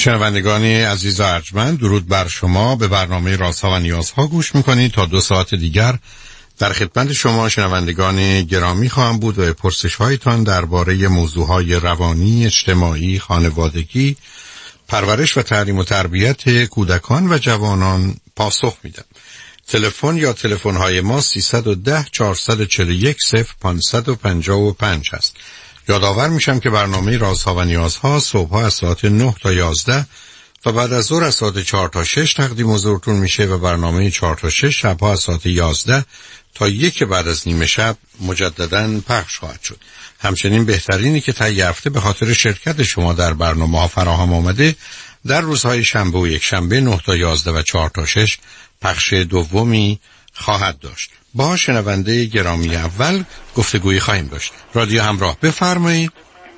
شنوندگان عزیز و ارجمند، درود بر شما. به برنامه رازها و نیازها گوش میکنید. تا 2 ساعت دیگر در خدمت شما شنوندگان گرامی خواهم بود و پرسش هایتان درباره موضوعهای روانی، اجتماعی، خانوادگی، پرورش و تعلیم و تربیت کودکان و جوانان پاسخ میدم. تلفن یا تلفن های ما 310 441 0555 هست. یادآور میشم که برنامه رازها و نیازها صبح‌ها از ساعت 9 تا 11 و بعد از ظهر از ساعت 4 تا 6 تقدیم حضورتون میشه و برنامه 4 تا 6 شب‌ها از ساعت 11 تا 1 بعد از نیمه شب مجدداً پخش خواهد شد. همچنین بهترینی که طی هفته به خاطر شرکت شما در برنامه‌ها فراهم آمده در روزهای شنبه و یکشنبه 9 تا 11 و 4 تا 6 پخش دومی خواهد داشت. با شنونده گرامی اول گفتگویی خواهیم داشت. رادیو همراه، بفرمایید.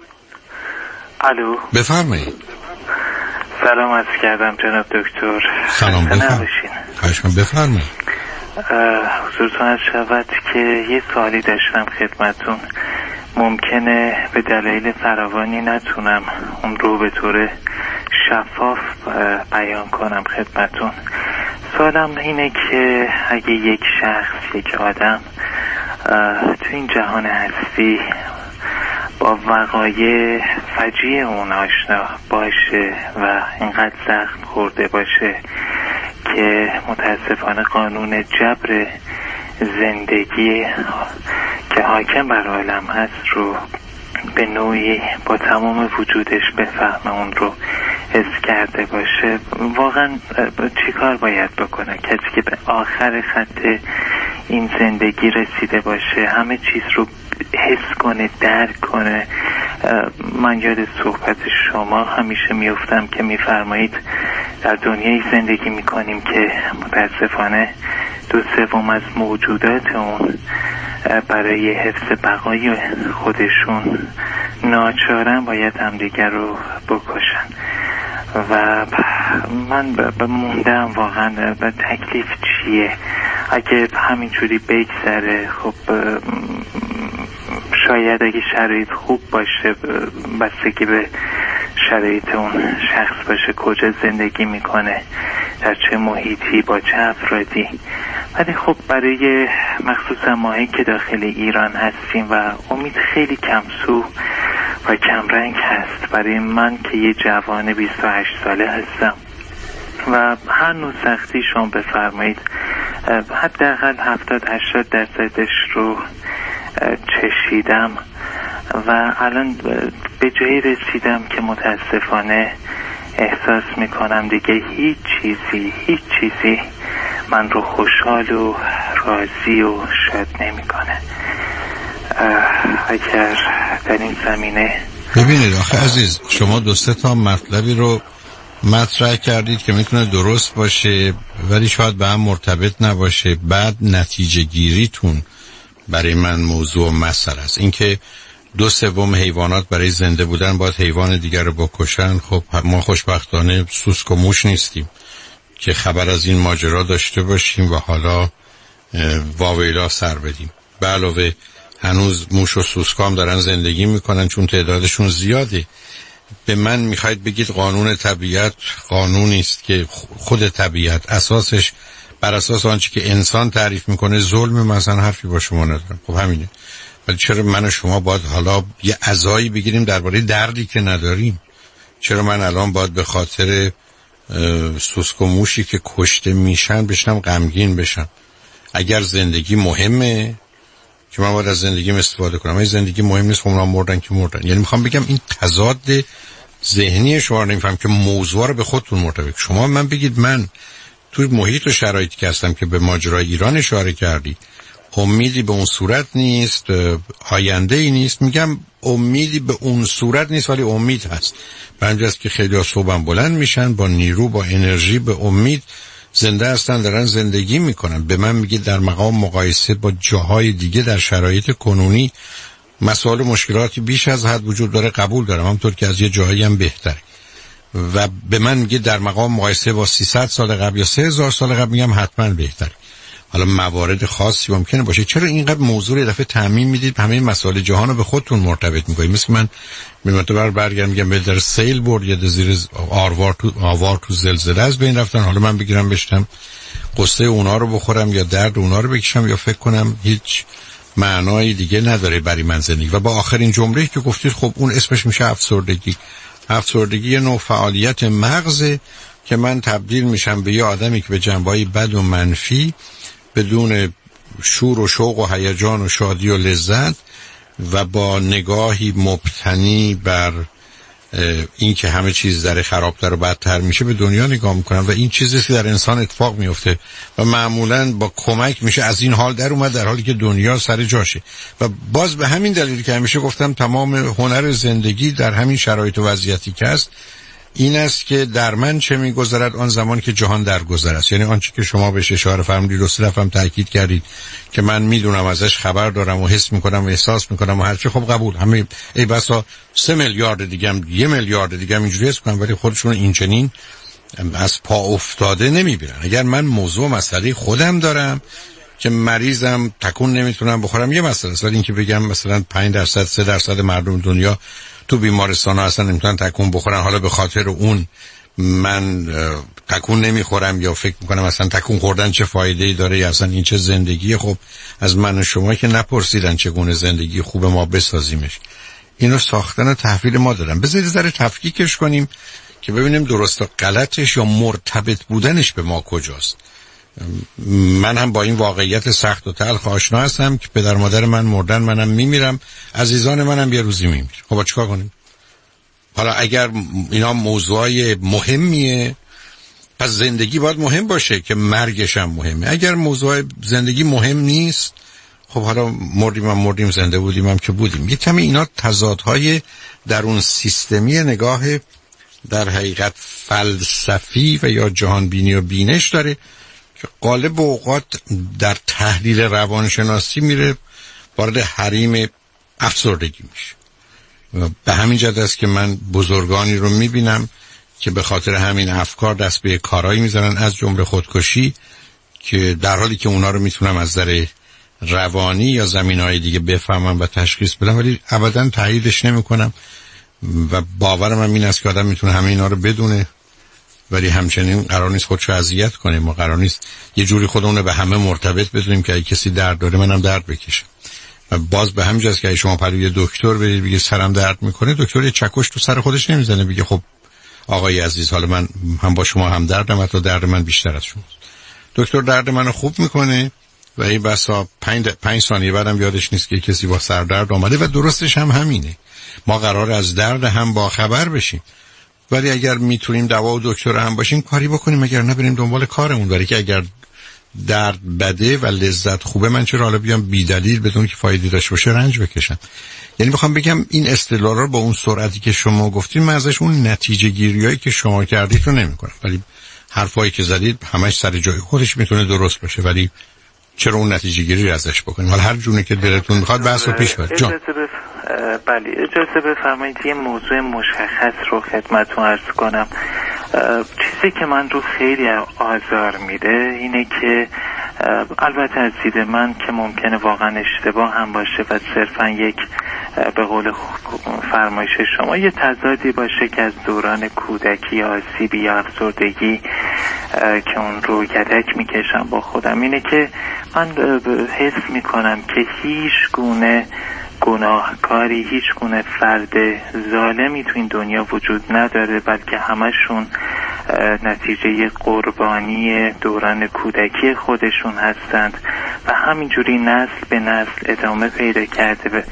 الو، بفرمایید. سلام عرض کردم جناب دکتر. سلام، بفرمایید. حضورتون از شود که یه سوالی داشتم خدمتون. ممکنه به دلایل فراوانی نتونم اون رو به طور شفاف بیان کنم خدمتون. سوالم اینه که اگه یک شخص، یک آدم تو این جهان هستی با وقایع فجیع اون آشنا باشه و اینقدر زخم خورده باشه که متاسفانه قانون جبر زندگی که حاکم بر عالم هست رو به نوعی با تمام وجودش بفهمه، اون رو حس کرده باشه، واقعا چی کار باید بکنه؟ کسی که به آخر خط این زندگی رسیده باشه، همه چیز رو حس کنه، درک کنه. من یاد صحبت شما همیشه میفتم که میفرمایید در دنیای زندگی میکنیم که متاسفانه 2/3 از موجودات اون برای حفظ بقای خودشون ناچارن باید همدیگر رو بکشن و من موندم واقعا به تکلیف چیه. اگه همینجوری بگذره خب شاید اگه شرایط خوب باشه، بستگی به شرایط اون شخص باشه، کجا زندگی میکنه، در چه محیطی، با چه افرادی. ولی خب برای مخصوصا ماهایی که داخل ایران هستیم و امید خیلی کمسو و کمرنگ هست، برای من که یه جوان 28 ساله هستم و هر نوع سختی شما بفرمایید حداقل 70-80% رو چشیدم و الان به جایی رسیدم که متاسفانه احساس میکنم دیگه هیچ چیزی من رو خوشحال و راضی و شاد نمیکنه. اگر در این زمینه ببینید آخه عزیز، شما 2-3 تا مطلبی رو مطرح کردید که میتونه درست باشه ولی شاید به هم مرتبط نباشه. بعد نتیجه گیریتون برای من موضوع و مسئله است. اینکه 2/3 حیوانات برای زنده بودن باید حیوان دیگر رو بکشن، خب ما خوشبختانه سوسک و موش نیستیم که خبر از این ماجرا داشته باشیم و حالا واویلا سر بدیم. به علاوه هنوز موش و سوسکام دارن زندگی میکنن چون تعدادشون زیاده. به من میخواید بگید قانون طبیعت قانونی است که خود طبیعت اساسش بر اساس آنچه که انسان تعریف میکنه ظلم، مثلا حرفی با شما ندارم. خب همینه. ولی چرا من و شما باید حالا یه عزایی بگیریم درباره دردی که نداریم؟ چرا من الان باید به خاطر سوسک و موشی که کشته میشن بشنم غمگین بشم؟ اگر زندگی مهمه که من باید از زندگیم استفاده کنم، اگه زندگی مهم نیست خب اونا مردن که مردن. یعنی میخوام بگم این تضاد ذهنی شما رو نمیفهم که موضوع رو به خودتون مرتبط. شما من بگید من توی محیط و شرایطی که هستم که به ماجرای ایران اشاره کردید، امیدی به اون صورت نیست، آینده ای نیست. میگم امیدی به اون صورت نیست ولی امید هست. برنجاست که خیلی ها صبحم بلند میشن با نیرو، با انرژی، به امید زنده هستن، دارن زندگی میکنن. به من میگه در مقام مقایسه با جاهای دیگه در شرایط کنونی مسائل و مشکلاتی بیش از حد وجود داره، قبول دارم، همونطور که از یه جاهایی هم بهتره. و به من میگه در مقام مقایسه با 300 سال قبل یا 3000 سال قبل، میگم حتما بهتره. حالا موارد خاصی ممکنه باشه. چرا اینقدر موضوع یه دفعه تعمیم میدید همه مسائل جهان رو به خودتون مرتبط میکنید؟ مثل من میمونم برگردم میگم در سیل برد یا زیر آوار تو زلزله از بین رفتن، حالا من بگیرم بشتم قصه اونا رو بخورم یا درد اونا رو بکشم یا فکر کنم هیچ معنای دیگه نداره برای من زندگی. و با آخرین جمله‌ای که گفتید خب اون اسمش میشه افسردگی. افسردگی یه نوع فعالیت مغزه که من تبدیل میشم به یه آدمی که به جنبه‌های بد و منفی بدون شور و شوق و هیجان و شادی و لذت و با نگاهی مبتنی بر این که همه چیز در خرابتر و بدتر میشه به دنیا نگاه میکنم و این چیزی که در انسان اتفاق میفته و معمولاً با کمک میشه از این حال در اومد، در حالی که دنیا سر جاشه. و باز به همین دلیل که همیشه گفتم تمام هنر زندگی در همین شرایط و وضعیتی که هست این است که در من چه میگذرد آن زمان که جهان درگذر است. یعنی آنچه که شما بهش اشاره فرمودید و صرفم تاکید کردید که من میدونم ازش خبر دارم و حس میکنم و احساس میکنم و هرچی، خب قبول، همه ای بسا 3 میلیارد دیگه هم 1 میلیارد دیگه هم اینجوری حس کنم ولی خودشون این چنین از پا افتاده نمیبینن. اگر من موضوع مسئله خودم دارم که مریضم تکون نمیتونم بخورم یه مسئله است، ولی اینکه بگم مثلا 5% 3% مردم دنیا تو بیمارستان ها اصلا نمیتونن تکون بخورن، حالا به خاطر اون من تکون نمیخورم یا فکر میکنم اصلا تکون خوردن چه فایده‌ای داره یا اصلا این چه زندگی. خب از من و شما که نپرسیدن چگونه زندگی خوب ما بسازیمش، اینو ساختن و تحویل ما دادن. بذارید ذره تفکیکش کنیم که ببینیم درست و غلطش یا مرتبط بودنش به ما کجاست. من هم با این واقعیت سخت و تلخ آشنا هستم که پدر مادر من مردن، منم میمیرم، عزیزان منم یه روزی میمیرن. خب چیکار کنیم؟ حالا اگر اینا موضوعای مهمیه پس زندگی باید مهم باشه که مرگش هم مهمه. اگر موضوع زندگی مهم نیست خب حالا مردیم زنده بودیم هم که بودیم. یه کمی اینا تضادهای در اون سیستمی نگاه در حقیقت فلسفی و یا جهان بینی و بینش داره که غالب اوقات در تحلیل روانشناسی میره وارد حریم افسردگی میشه. به همین جهت است که من بزرگانی رو میبینم که به خاطر همین افکار دست به کارایی میزنن، از جمله خودکشی، که در حالی که اونا رو میتونم از نظر روانی یا زمینهای دیگه بفهمم و تشخیص بدم ولی ابدا تاییدش نمیکنم و باورم هم این است که آدم میتونه همه اینا رو بدونه ولی همچنین قرار نیست خودشو اذیت کنه. ما قرار نیست یه جوری خودمون رو به همه مرتبط بدونیم که اگه کسی درد داره منم درد بکشم. و باز به همین جاست که شما پروی دکتر برید بگید سرم درد میکنه، دکتر یه چکش تو سر خودش نمیزنه بگه خب آقای عزیز حالا من هم با شما هم دردم، حتی درد من بیشتر از شماست. دکتر درد منو خوب میکنه و این بسا 5 ثانیه بعدم یادش نیست که کسی با سردرد آمده و درستش هم همینه. ما قرار از درد هم با خبر بشیم ولی اگر میتونیم دوا و دکتر هم باشیم کاری بکنیم، اگر نبریم دنبال کارمون. برای که اگر درد بده و لذت خوبه من چرا حالا بیام بی دلیل بدون که فایده داشته باشه رنج بکشم. یعنی میخوام بگم این اصطلاح رو با اون سرعتی که شما گفتید من ازش اون نتیجه گیریایی که شما کردید رو نمیکنم، ولی حرفایی که زدید همش سر جای خودش میتونه درست باشه ولی چرا اون نتیجه گیری ازش بکنیم؟ حالا هر جونه که دلتون میخواد بحث رو پیش برید. بله اجازه بفرمایید یه موضوع مشخص رو خدمتتون عرض کنم. چیزی که من رو خیلی آزار میده اینه که البته از دید من که ممکنه واقعا اشتباه هم باشه و صرفا یک به قول فرمایش شما یه تضادی باشه که از دوران کودکی آسیبی یا افسردگی که اون رو یدک میکشم با خودم، اینه که من حس میکنم که هیچ گونه گناهکاری، هیچ گونه فرد ظالمی تو این دنیا وجود نداره، بلکه همشون نتیجه قربانی دوران کودکی خودشون هستند و همینجوری نسل به نسل ادامه پیدا کرده. به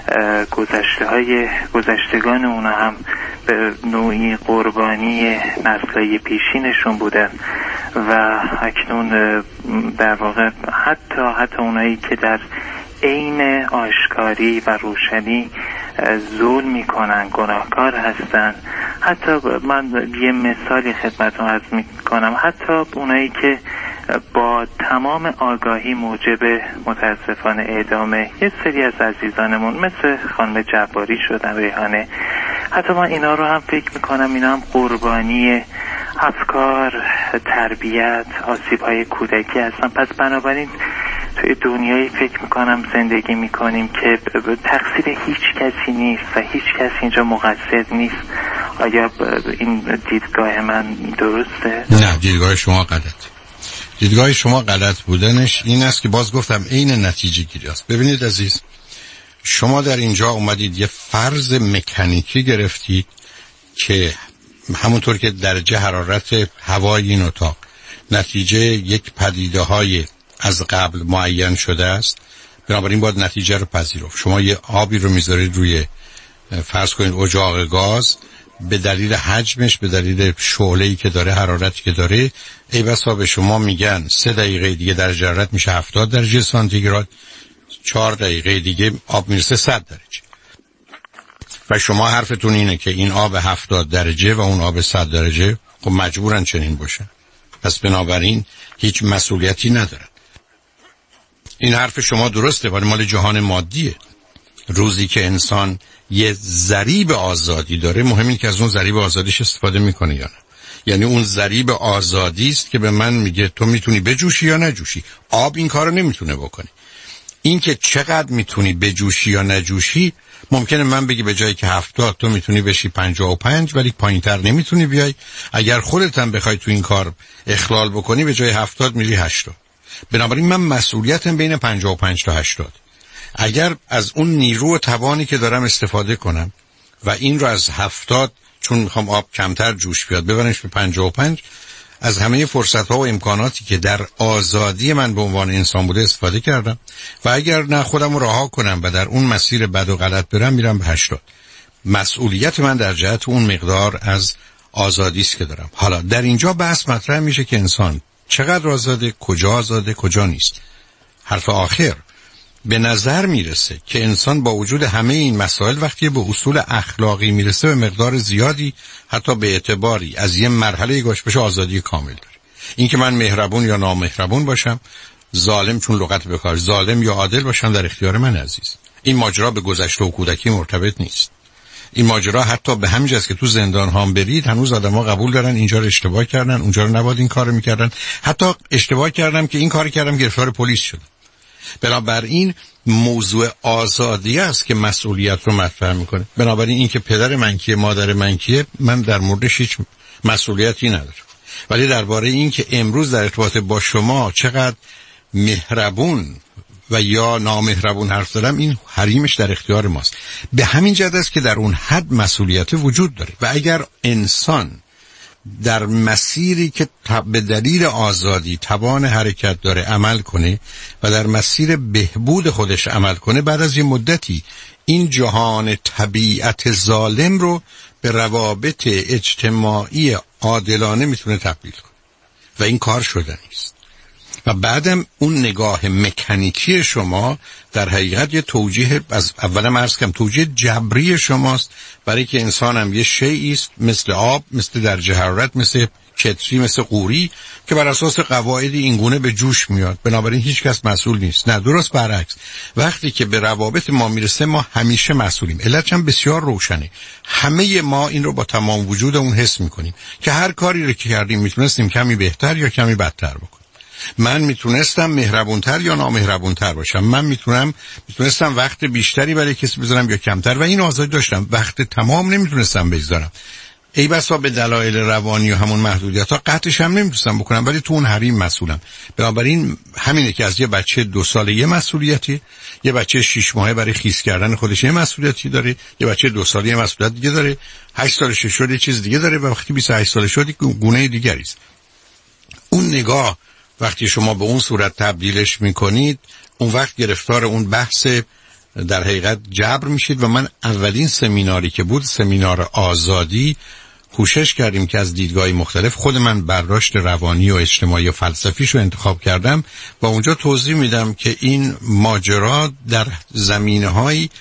گذشتگان اونا هم به نوعی قربانی نسل‌های پیشینشون بودن و اکنون در واقع حتی اونایی که در عین آشکاری و روشنی ظلم میکنن، گناهکار هستن. حتی من یه مثالی خدمتتون عرض میکنم، حتی اونایی که با تمام آگاهی موجب متاسفانه اعدام یه سری از عزیزانمون مثل خانم جباری شدن، ریحانه، حتی من اینا رو هم فکر میکنم اینا هم قربانی افکار تربیت، آسیب‌های کودکی هستن. پس بنابراین توی دنیایی فکر میکنم زندگی میکنیم که تقصیر هیچ کسی نیست و هیچ کسی اینجا مقصر نیست. آیا این دیدگاه من درسته؟ نه، دیدگاه شما غلط. دیدگاه شما غلط بودنش این است که باز گفتم عین نتیجه گیری است. ببینید عزیز، شما در اینجا اومدید یه فرض مکانیکی گرفتید که همونطور که درجه حرارت هوای این اتاق نتیجه یک پدیده های از قبل معین شده است، بنابراین باید نتیجه رو پذیرفت. شما یه آبی رو میذارید روی فرض کنید اجاق گاز، به دلیل حجمش، به دلیل شعله‌ای که داره، حرارتی که داره، ای بسا به شما میگن 3 دقیقه دیگه درجه حرارت میشه 70 درجه سانتیگراد، 4 دقیقه دیگه آب میرسه 100 درجه. و شما حرفتون اینه که این آب 70 درجه و اون آب 100 درجه خب مجبورن چنین باشن، پس بنابراین هیچ مسئولیتی ندارن. این حرف شما درسته، ولی مال جهان مادیه. روزی که انسان یه ضریب آزادی داره، مهم اینه که از اون ضریب آزادیش استفاده میکنه یا نه. یعنی اون ضریب آزادی است که به من میگه تو میتونی بجوشی یا نجوشی. آب این کارو نمیتونه بکنه. این که چقدر میتونی بجوشی یا نجوشی، ممکنه من بگی به جایی که 70 تو میتونی بشی 55 ولی پایینتر نمیتونی بیای. اگر خودت هم بخوای تو این کار اخلال بکنی به جای 70 میری 80. بنابراین من مسئولیتم بین 55 تا 80. اگر از اون نیرو و توانی که دارم استفاده کنم و این رو از 70 چون میخوام آب کمتر جوش بیاد ببرنش به 55، از همه فرصت‌ها و امکاناتی که در آزادی من به عنوان انسان بوده استفاده کردم و اگر نه خودم رو رها کنم و در اون مسیر بد و غلط برم میرم به 80. مسئولیت من در جهت اون مقدار از آزادی است که دارم. حالا در اینجا بحث مطرح میشه که انسان چقدر آزاده، کجا نیست. حرف آخر به نظر میرسه که انسان با وجود همه این مسائل وقتی به اصول اخلاقی میرسه به مقدار زیادی حتی به اعتباری از یه مرحله گاش بشه آزادی کامل داره. این که من مهربون یا نامهربون باشم، ظالم چون لغت بکار، ظالم یا عادل باشم در اختیار من عزیز. این ماجرا به گذشته و کودکی مرتبط نیست. این ماجرا حتی به همین جاست که تو زندان ها برید هنوز آدم‌ها قبول دارن اینجا رو اشتباه کردن، اونجا رو نباید این کارو میکردن، حتی اشتباه کردم که این کارو کردم گرفتار پلیس شدم. بنابراین موضوع آزادی است که مسئولیت رو مطرح میکنه. بنابراین این که پدر من کیه، مادر من کیه، من در موردش هیچ مسئولیتی ندارم. ولی درباره این که امروز در ارتباط با شما چقدر مهربون و یا نامهربون حرف دارم، این حریمش در اختیار ماست. به همین جهت است که در اون حد مسئولیت وجود داره و اگر انسان در مسیری که به دلیل آزادی توان حرکت داره عمل کنه و در مسیر بهبود خودش عمل کنه، بعد از یه مدتی این جهان طبیعت ظالم رو به روابط اجتماعی عادلانه میتونه تبدیل کنه و این کار شدنی است. و بعدم اون نگاه مکانیکی شما در حقیقت یه توجیه، از اولم عرض کردم، توجیه جبری شماست برای که انسان هم یه شیئی است مثل آب، مثل درجه حرارت، مثل کتری، مثل قوری که بر اساس قواعد اینگونه به جوش میاد. بنابراین هیچ کس مسئول نیست. نه، درست برعکس، وقتی که به روابط ما میرسه ما همیشه مسئولیم. علتش هم بسیار روشنه. همه ما این رو با تمام وجودمون حس میکنیم که هر کاری رو که کردیم میتونستیم کمی بهتر یا کمی بدتر بکنیم. من میتونستم مهربونتر یا نامهربونتر باشم، من میتونستم وقت بیشتری برای کسی بذارم یا کمتر و این آزادی داشتم. وقت تمام نمیتونستم بذارم، ای بسا به دلایل روانی و همون محدودیت ها قطعش هم نمیتونستم بکنم، ولی تو اون حریم مسئولم. بنابراین همینه که از یه بچه 2 ساله یه مسئولیتی، یه بچه 6 ماهه برای خیس کردن خودش یه مسئولیتی داره، یه بچه 2 ساله یه مسئولیت دیگه داره، 8 سالش شد یه چیز دیگه داره و وقتی 28 سالش شد گونه دیگری است. اون نگاه وقتی شما به اون صورت تبدیلش میکنید، اون وقت گرفتار اون بحث در حقیقت جبر میشید. و من اولین سمیناری که بود، سمینار آزادی، کوشش کردیم که از دیدگاهی مختلف، خود من برداشت روانی و اجتماعی و فلسفیش رو انتخاب کردم و اونجا توضیح میدم که این ماجرا در زمینه‌هایی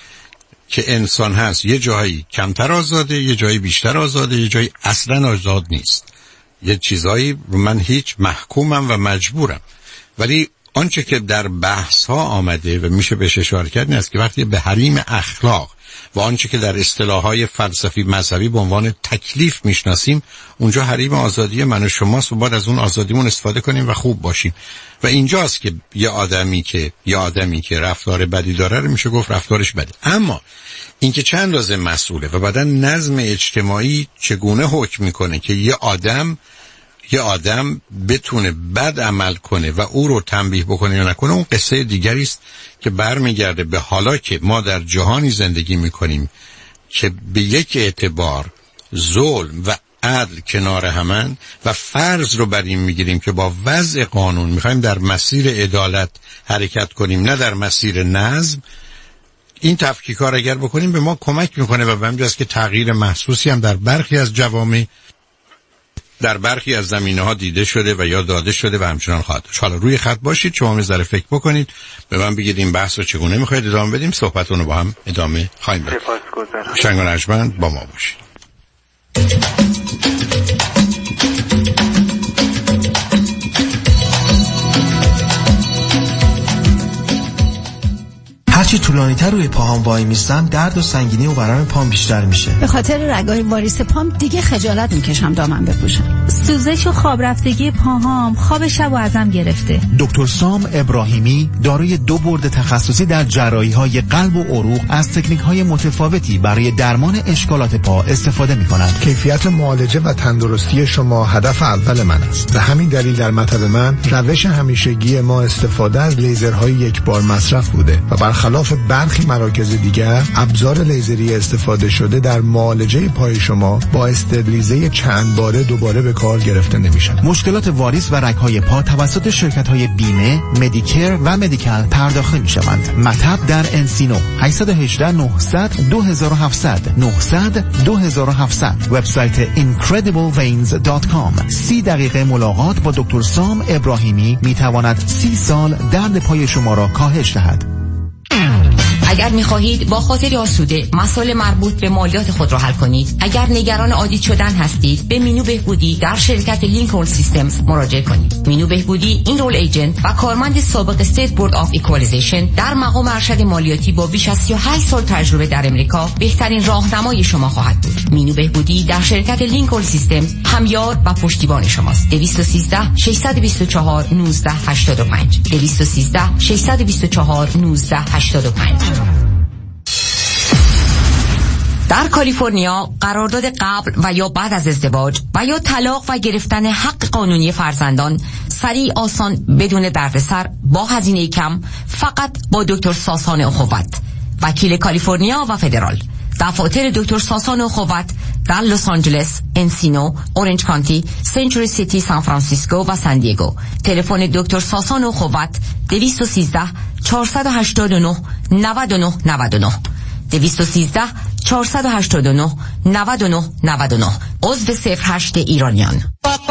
که انسان هست یه جایی کمتر آزاده، یه جایی بیشتر آزاده، یه جایی اصلا آزاد نیست. یه چیزایی من هیچ محکومم و مجبورم. ولی آنچه که در بحث ها آمده و میشه بهش اشاره کرد این است که وقتی به حریم اخلاق و آنچه که در اصطلاحات فلسفی مذهبی به عنوان تکلیف میشناسیم اونجا حریم آزادی من و شماست و باید از اون آزادیمون استفاده کنیم و خوب باشیم. و اینجاست که یه آدمی که رفتار بدی داره رو میشه گفت رفتارش بده. اما اینکه چند اندازه مسئوله و بعداً نظم اجتماعی چگونه حکم میکنه که یه آدم بتونه بد عمل کنه و او رو تنبیه بکنه یا نکنه، اون قصه دیگری است که برمیگرده به حالا که ما در جهانی زندگی میکنیم که به یک اعتبار ظلم و عدل کنار همن و فرض رو بر این میگیریم که با وضع قانون میخوایم در مسیر عدالت حرکت کنیم نه در مسیر نظم. این تفکیک‌ها اگر بکنیم به ما کمک میکنه و به همینجاست که تغییر محسوسی هم در برخی از جوامع در برخی از زمینه‌ها دیده شده و یا داده شده و همچنان خواهد داشت. حالا روی خط باشید، شما میذاره فکر بکنید، به من بگید این بحث رو چگونه میخواید ادامه بدیم، صحبتون رو با هم ادامه خواهیم داد. سپاسگزارم. شنگ و نجمن با ما باشید. هرچی طولانی‌تر روی پاهام وای میستم درد و سنگینی و ورم پام بیشتر میشه. به خاطر رگای واریس پام دیگه خجالت میکشم دامن بپوشم. سوزش و خواب رفتگی پاهام خواب شب و ازم گرفته. دکتر سام ابراهیمی دارای 2 بورد تخصصی در جراحی‌های قلب و عروق از تکنیک‌های متفاوتی برای درمان اشکالات پا استفاده می‌کنند. کیفیت معالجه و تندرستی شما هدف اول من است. به همین دلیل در مطب من روش همیشگی ما استفاده از لیزرهای یک بار مصرف بوده و برخلاف برخی مراکز دیگر ابزار لیزری استفاده شده در معالجه پای شما با استبلیزه چند باره دوباره به کار گرفته نمیشن. مشکلات واریس و رگ‌های پا توسط شرکت‌های بیمه، مدیکر و مدیکال پرداخته می‌شوند. مطب در انسینو 818 900 2700 900 2700 وبسایت incredibleveins.com. 30 دقیقه ملاقات با دکتر سام ابراهیمی می‌تواند 30 سال درد پای شما را کاهش دهد. اگر می‌خواهید با خاطر آسوده مسائل مربوط به مالیات خود را حل کنید، اگر نگران آدیت شدن هستید، به مینو بهبودی در شرکت لینکلن سیستمز مراجعه کنید. مینو بهبودی اینرول ایجنت و کارمند سابق استیت بورد آف ایکوالیزیشن در مقام ارشد مالیاتی با بیش از 38 سال تجربه در امریکا بهترین راهنمای شما خواهد بود. مینو بهبودی در شرکت لینکلن سیستمز همیار و پشتیبان شماست. 213 624 1985 213 624 1985. در کالیفرنیا قرارداد قبل و یا بعد از ازدواج و یا طلاق و گرفتن حق قانونی فرزندان سریع، آسان، بدون دردسر، با هزینه کم، فقط با دکتر ساسان اخوت، وکیل کالیفرنیا و فدرال. دفاتر دکتر ساسان اخوت در لس آنجلس، انسینو، اورنج کانتی، سنچوری سیتی، سان فرانسیسکو و سان دیگو. تلفن دکتر ساسان اخوت 213 489 99 99 213 489 99 99. عضو 08 ایرانیان.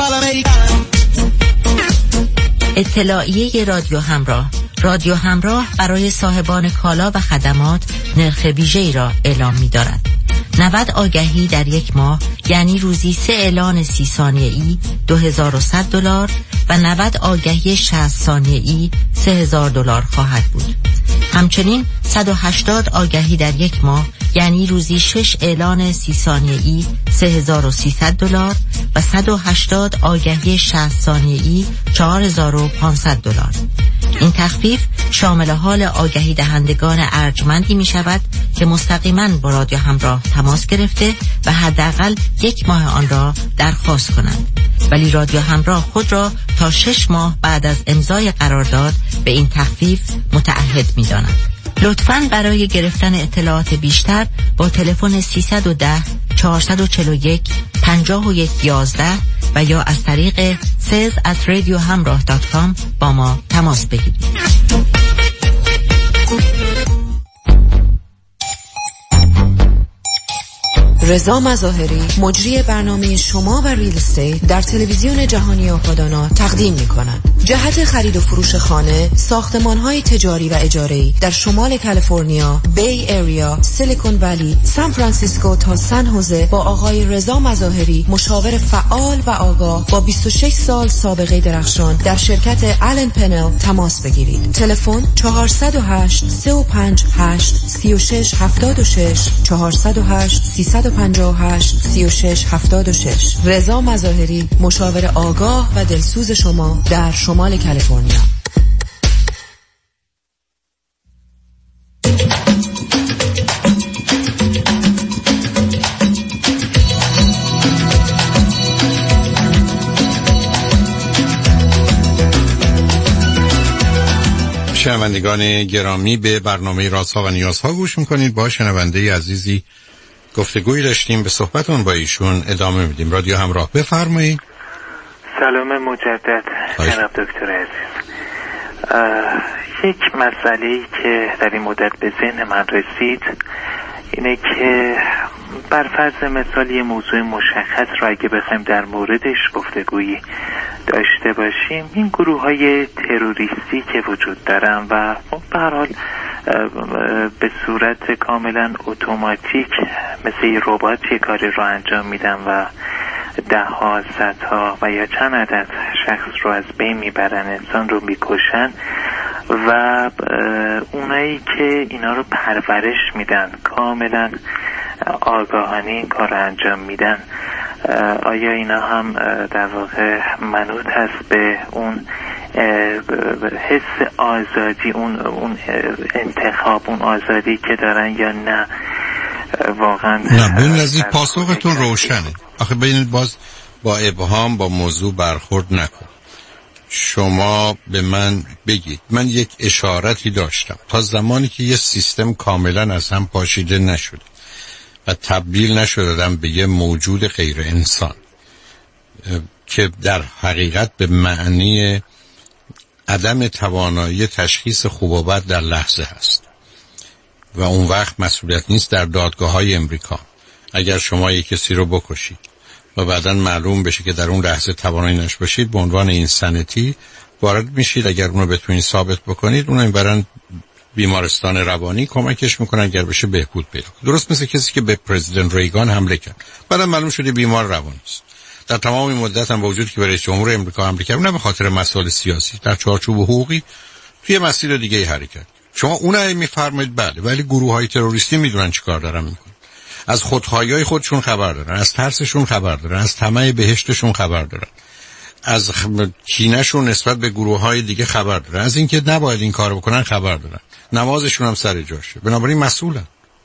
اطلاعیه رادیو همراه. رادیو همراه برای صاحبان کالا و خدمات نرخ ویژه‌ای را اعلام می‌دارد. 90 آگهی در یک ماه یعنی روزی 3 اعلان 30 ثانیه‌ای $2100 و 90 آگهی 60 ثانیه‌ای $3000 خواهد بود. همچنین 180 آگهی در یک ماه یعنی روزی 6 اعلان 30 ثانیه‌ای $3300 و 180 آگهی 60 ثانیه‌ای $4500. این تخفیف شامل حال آگهی دهندگان ارجمندی می شود که مستقیما با رادیو همراه تماس گرفته و حداقل 1 ماه آن را درخواست کنند، ولی رادیو همراه خود را تا 6 ماه بعد از امضای قرارداد به این تخفیف متعهد می داند. لطفاً برای گرفتن اطلاعات بیشتر با تلفن 310 441 5111 و یا از طریق sales@radiohamrah.com با ما تماس بگیرید. رضا مظاهری مجری برنامه شما و ریل استیت در تلویزیون جهانی آبادان تقدیم می‌کند. جهت خرید و فروش خانه، ساختمان‌های تجاری و اجاره‌ای در شمال کالیفرنیا، بی ایریا، سیلیکون ولی، سان فرانسیسکو تا سن هوزه با آقای رضا مظاهری، مشاور فعال و آگاه با 26 سال سابقه درخشان در شرکت آلن پنل تماس بگیرید. تلفن 408 358 3676 408 358 3676. رضا مظاهری، مشاور آگاه و دلسوز شما در شمال کالیفرنیا. شنوندگان گرامی، به برنامه رازها و نیازها گوش میکنید. با شنونده عزیزی گفتگوی داشتیم، به صحبتون با ایشون ادامه میدیم. رادیو همراه، بفرمایید. سلام مجدد جناب دکتر عزیز. یک مسئله‌ای که در این مدت به ذهن من رسید اینه که بر فرض مثال یه موضوع مشخص را اگه بخوایم در موردش گفتگویی داشته باشیم، این گروه‌های تروریستی که وجود دارن و به هر حال به صورت کاملا اتوماتیک مثل یه ربات یه کاری رو انجام میدن و ده‌ها، صدها و یا چند عدد شخص رو از بین میبرن، انسان رو میکشن و اونایی که اینا رو پرورش میدن کاملا آگاهانه این کار رو انجام میدن، آیا اینا هم در واقع منوط هست به اون حس آزادی، اون انتخاب، اون آزادی که دارن یا نه؟ واقعا نه، ببین عزیز، پاسختون روشنه. آخه ببینید، باز با ابهام با موضوع برخورد نکن. شما به من بگید، من یک اشارتی داشتم تا زمانی که یه سیستم کاملا از هم پاشیده نشده و تبدیل نشدم به یه موجود غیر انسان که در حقیقت به معنی عدم توانایی تشخیص خوب و بد در لحظه هست و اون وقت مسئولیت نیست در دادگاه‌های امریکا. اگر شما یک کسی رو بکشید و بعداً معلوم بشه که در اون لحظه توانایی نش باشید، به عنوان اینسانیتی وارد میشید. اگر اونو بتونید ثابت بکنید، اونو میبرن بیمارستان روانی، کمکش میکنن اگر بشه بهبود پیدا کنه. درست مثل کسی که به پرزیدنت ریگان حمله کرد، بعداً معلوم شده بیمار روانی است. در تمام این مدت هم با وجودی که به رئیس جمهور امریکا حمله کرد، نه به خاطر مسائل سیاسی، در چارچوب حقوقی توی مسیر دیگه حرکت. شما اونایی میفرمایید بله، ولی گروه‌های تروریستی میدونن چیکار دارن میکنن. از خودخواهی‌های خودشون خبر دارن، از ترسشون خبر دارن، از طمع بهشتشون خبر دارن، از کینه‌شون نسبت به گروه‌های دیگه خبر دارن، از اینکه نباید این کارو بکنن خبر دارن. نمازشون هم سر جاشه، بنابراین مسئولن.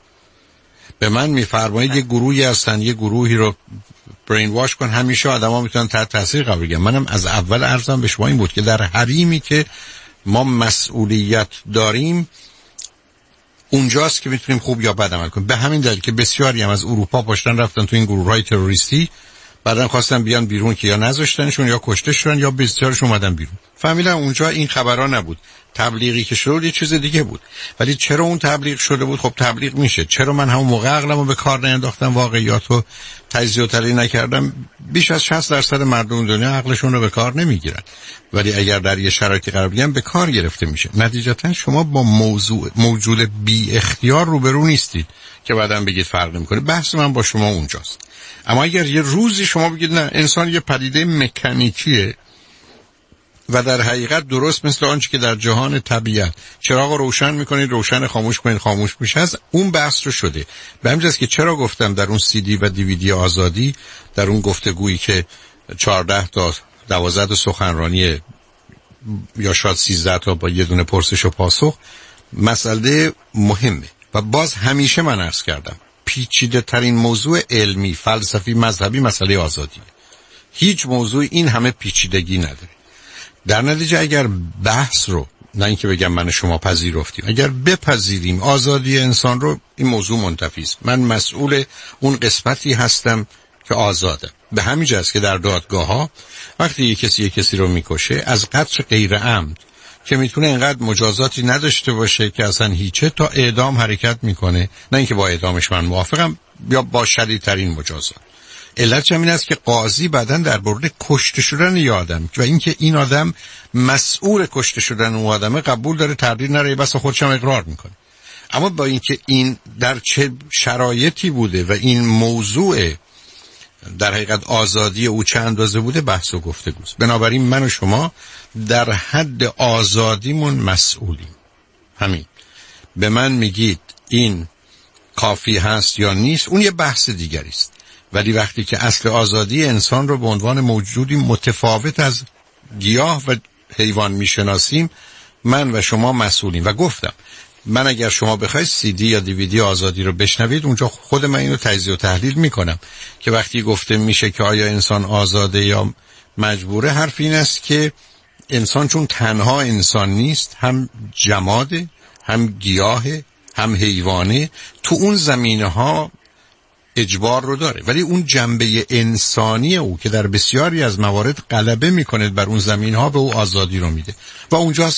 به من میفرمایید یه گروهی هستن، یه گروهی رو برین واش کن، همیشه آدما میتونن تحت تاثیر قرار بگیرن. منم از اول عرضم به شما این بود که در حریمی که ما مسئولیت داریم اونجاست که میتونیم خوب یا بد عمل کنیم. به همین دلیل که بسیاری هم از اروپا پاشتن رفتن تو این گروه‌های تروریستی، بعدن خواستن بیان بیرون که یا نذاشتنشون یا کشته شدن یا بسیارشون اومدن بیرون. فهمیدن اونجا این خبرها نبود. تبلیغی که شد یه چیز دیگه بود. ولی چرا اون تبلیغ شده بود؟ خب تبلیغ میشه. چرا من همون موقع عقلمو به کار نینداختم، واقعیاتو تجزیه و تحلیل نکردم؟ بیش از 60% مردم دنیا عقلشون رو به کار نمیگیرن. ولی اگر در یه شرایطی قرار بگیرن به کار گرفته میشه. نتیجتا شما با موجود بی اختیار روبرو نیستید که بعداً بگید فرق نمیکنه. بحث من با شما اونجاست. اما اگر یه روزی شما بگید نه، انسان یه پدیده مکانیکیه و در حقیقت درست مثل آنچه که در جهان طبیعت چراغ روشن میکنید، روشن خاموش کنید، خاموش میشه، از اون بحث رو شده. به همین جاست که چرا گفتم در اون CD و DVD آزادی، در اون گفتگویی که 14 تا 12 تا سخنرانی یا شاید 13 تا با یه دونه پرسش و پاسخ، مسئله مهمه. و باز همیشه من عرض کردم پیچیده ترین موضوع علمی، فلسفی، مذهبی مسئله آزادیه. هیچ موضوع این همه پیچیدگی نداره. در نتیجه اگر بحث رو، نه اینکه بگم من شما پذیرفتیم، اگر بپذیریم آزادی انسان رو، این موضوع منتفی است. من مسئول اون قسمتی هستم که آزاده. به همین جاست که در دادگاه‌ها وقتی یک کسی رو میکشه، از قتل غیر عمد که میتونه اینقدر مجازاتی نداشته باشه که اصلا هیچه، تا اعدام حرکت میکنه. نه اینکه با اعدامش من موافقم، یا با شدیدترین مجازات. علتش هم این است که قاضی بعداً در مورد کشته شدن یه آدم و اینکه این آدم مسئول کشته شدن اون آدمه قبول داره، تردید نداره، بس خودش هم اقرار میکنه. اما با اینکه این در چه شرایطی بوده و این موضوع در حقیقت آزادی او چه اندازه بوده بحث و گفتگوست. بنابراین من و شما در حد آزادیمون مسئولیم. همین. به من میگید این کافی هست یا نیست، اون یه بحث دیگری است. ولی وقتی که اصل آزادی انسان رو به عنوان موجودی متفاوت از گیاه و حیوان میشناسیم، من و شما مسئولیم. و گفتم من اگر شما بخواید CD یا DVD آزادی رو بشنوید، اونجا خود من اینو تجزیه و تحلیل میکنم که وقتی گفته میشه که آیا انسان آزاده یا مجبوره، حرف این است که انسان چون تنها انسان نیست، هم جماده، هم گیاهه، هم حیوانه، تو اون زمینه‌ها اجبار رو داره، ولی اون جنبه انسانی او که در بسیاری از موارد غلبه میکنه بر اون زمینه‌ها به او آزادی رو میده و اونجاست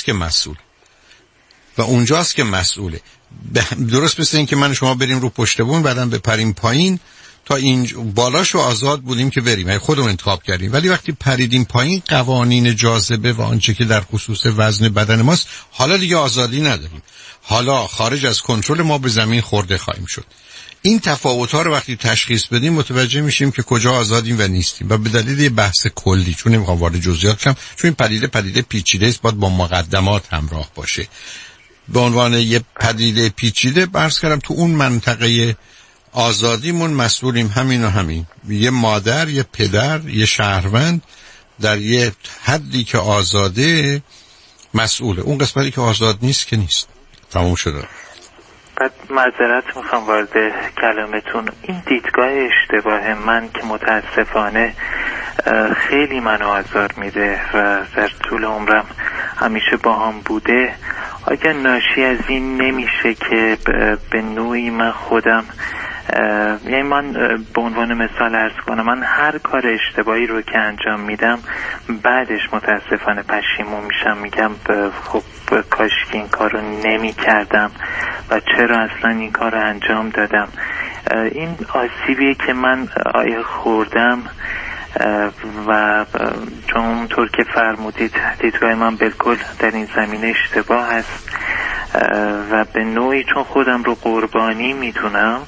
که مسئوله. درست مثل این که من شما بریم رو پشت بون بعدم بپریم پایین، تا این بالاشو آزاد بودیم که بریم، خودمون انتخاب کردیم، ولی وقتی پریدیم پایین قوانین جاذبه و آنچه که در خصوص وزن بدن ماست، حالا دیگه آزادی نداریم، حالا خارج از کنترل ما به زمین خورده خواهیم شد. این تفاوت‌ها رو وقتی تشخیص بدیم متوجه میشیم که کجا آزادیم و نیستیم. و به دلیل بحث کلی، چون نمیخوام وارد جزئیات شم، چون این پدیده پیچیده است، باید با مقدمات همراه باشه. به عنوان یه پدیده پیچیده عرض کردم تو اون منطقه آزادیمون مسئولیم، همین و همین. یه مادر، یه پدر، یه شهروند در یه حدی که آزاده مسئوله. اون قسمتی که آزاد نیست که نیست. تموم شده. بعد معذرت میخوام وارد کلامتون، این دیدگاه اشتباه من که متاسفانه خیلی منو آزار میده و در طول عمرم همیشه با هم بوده، آیا ناشی از این نمیشه که به نوعی من خودم، یعنی من به عنوان مثال عرض کنم، من هر کار اشتباهی رو که انجام میدم بعدش متاسفانه پشیمون میشم، میگم خب کاش که این کار رو نمی کردم و چرا اصلا این کار رو انجام دادم. این آسیبیه که من خوردم و چون اونطور که فرمودید دیدگاه من بالکل در این زمینه اشتباه هست و به نوعی چون خودم رو قربانی میدونم،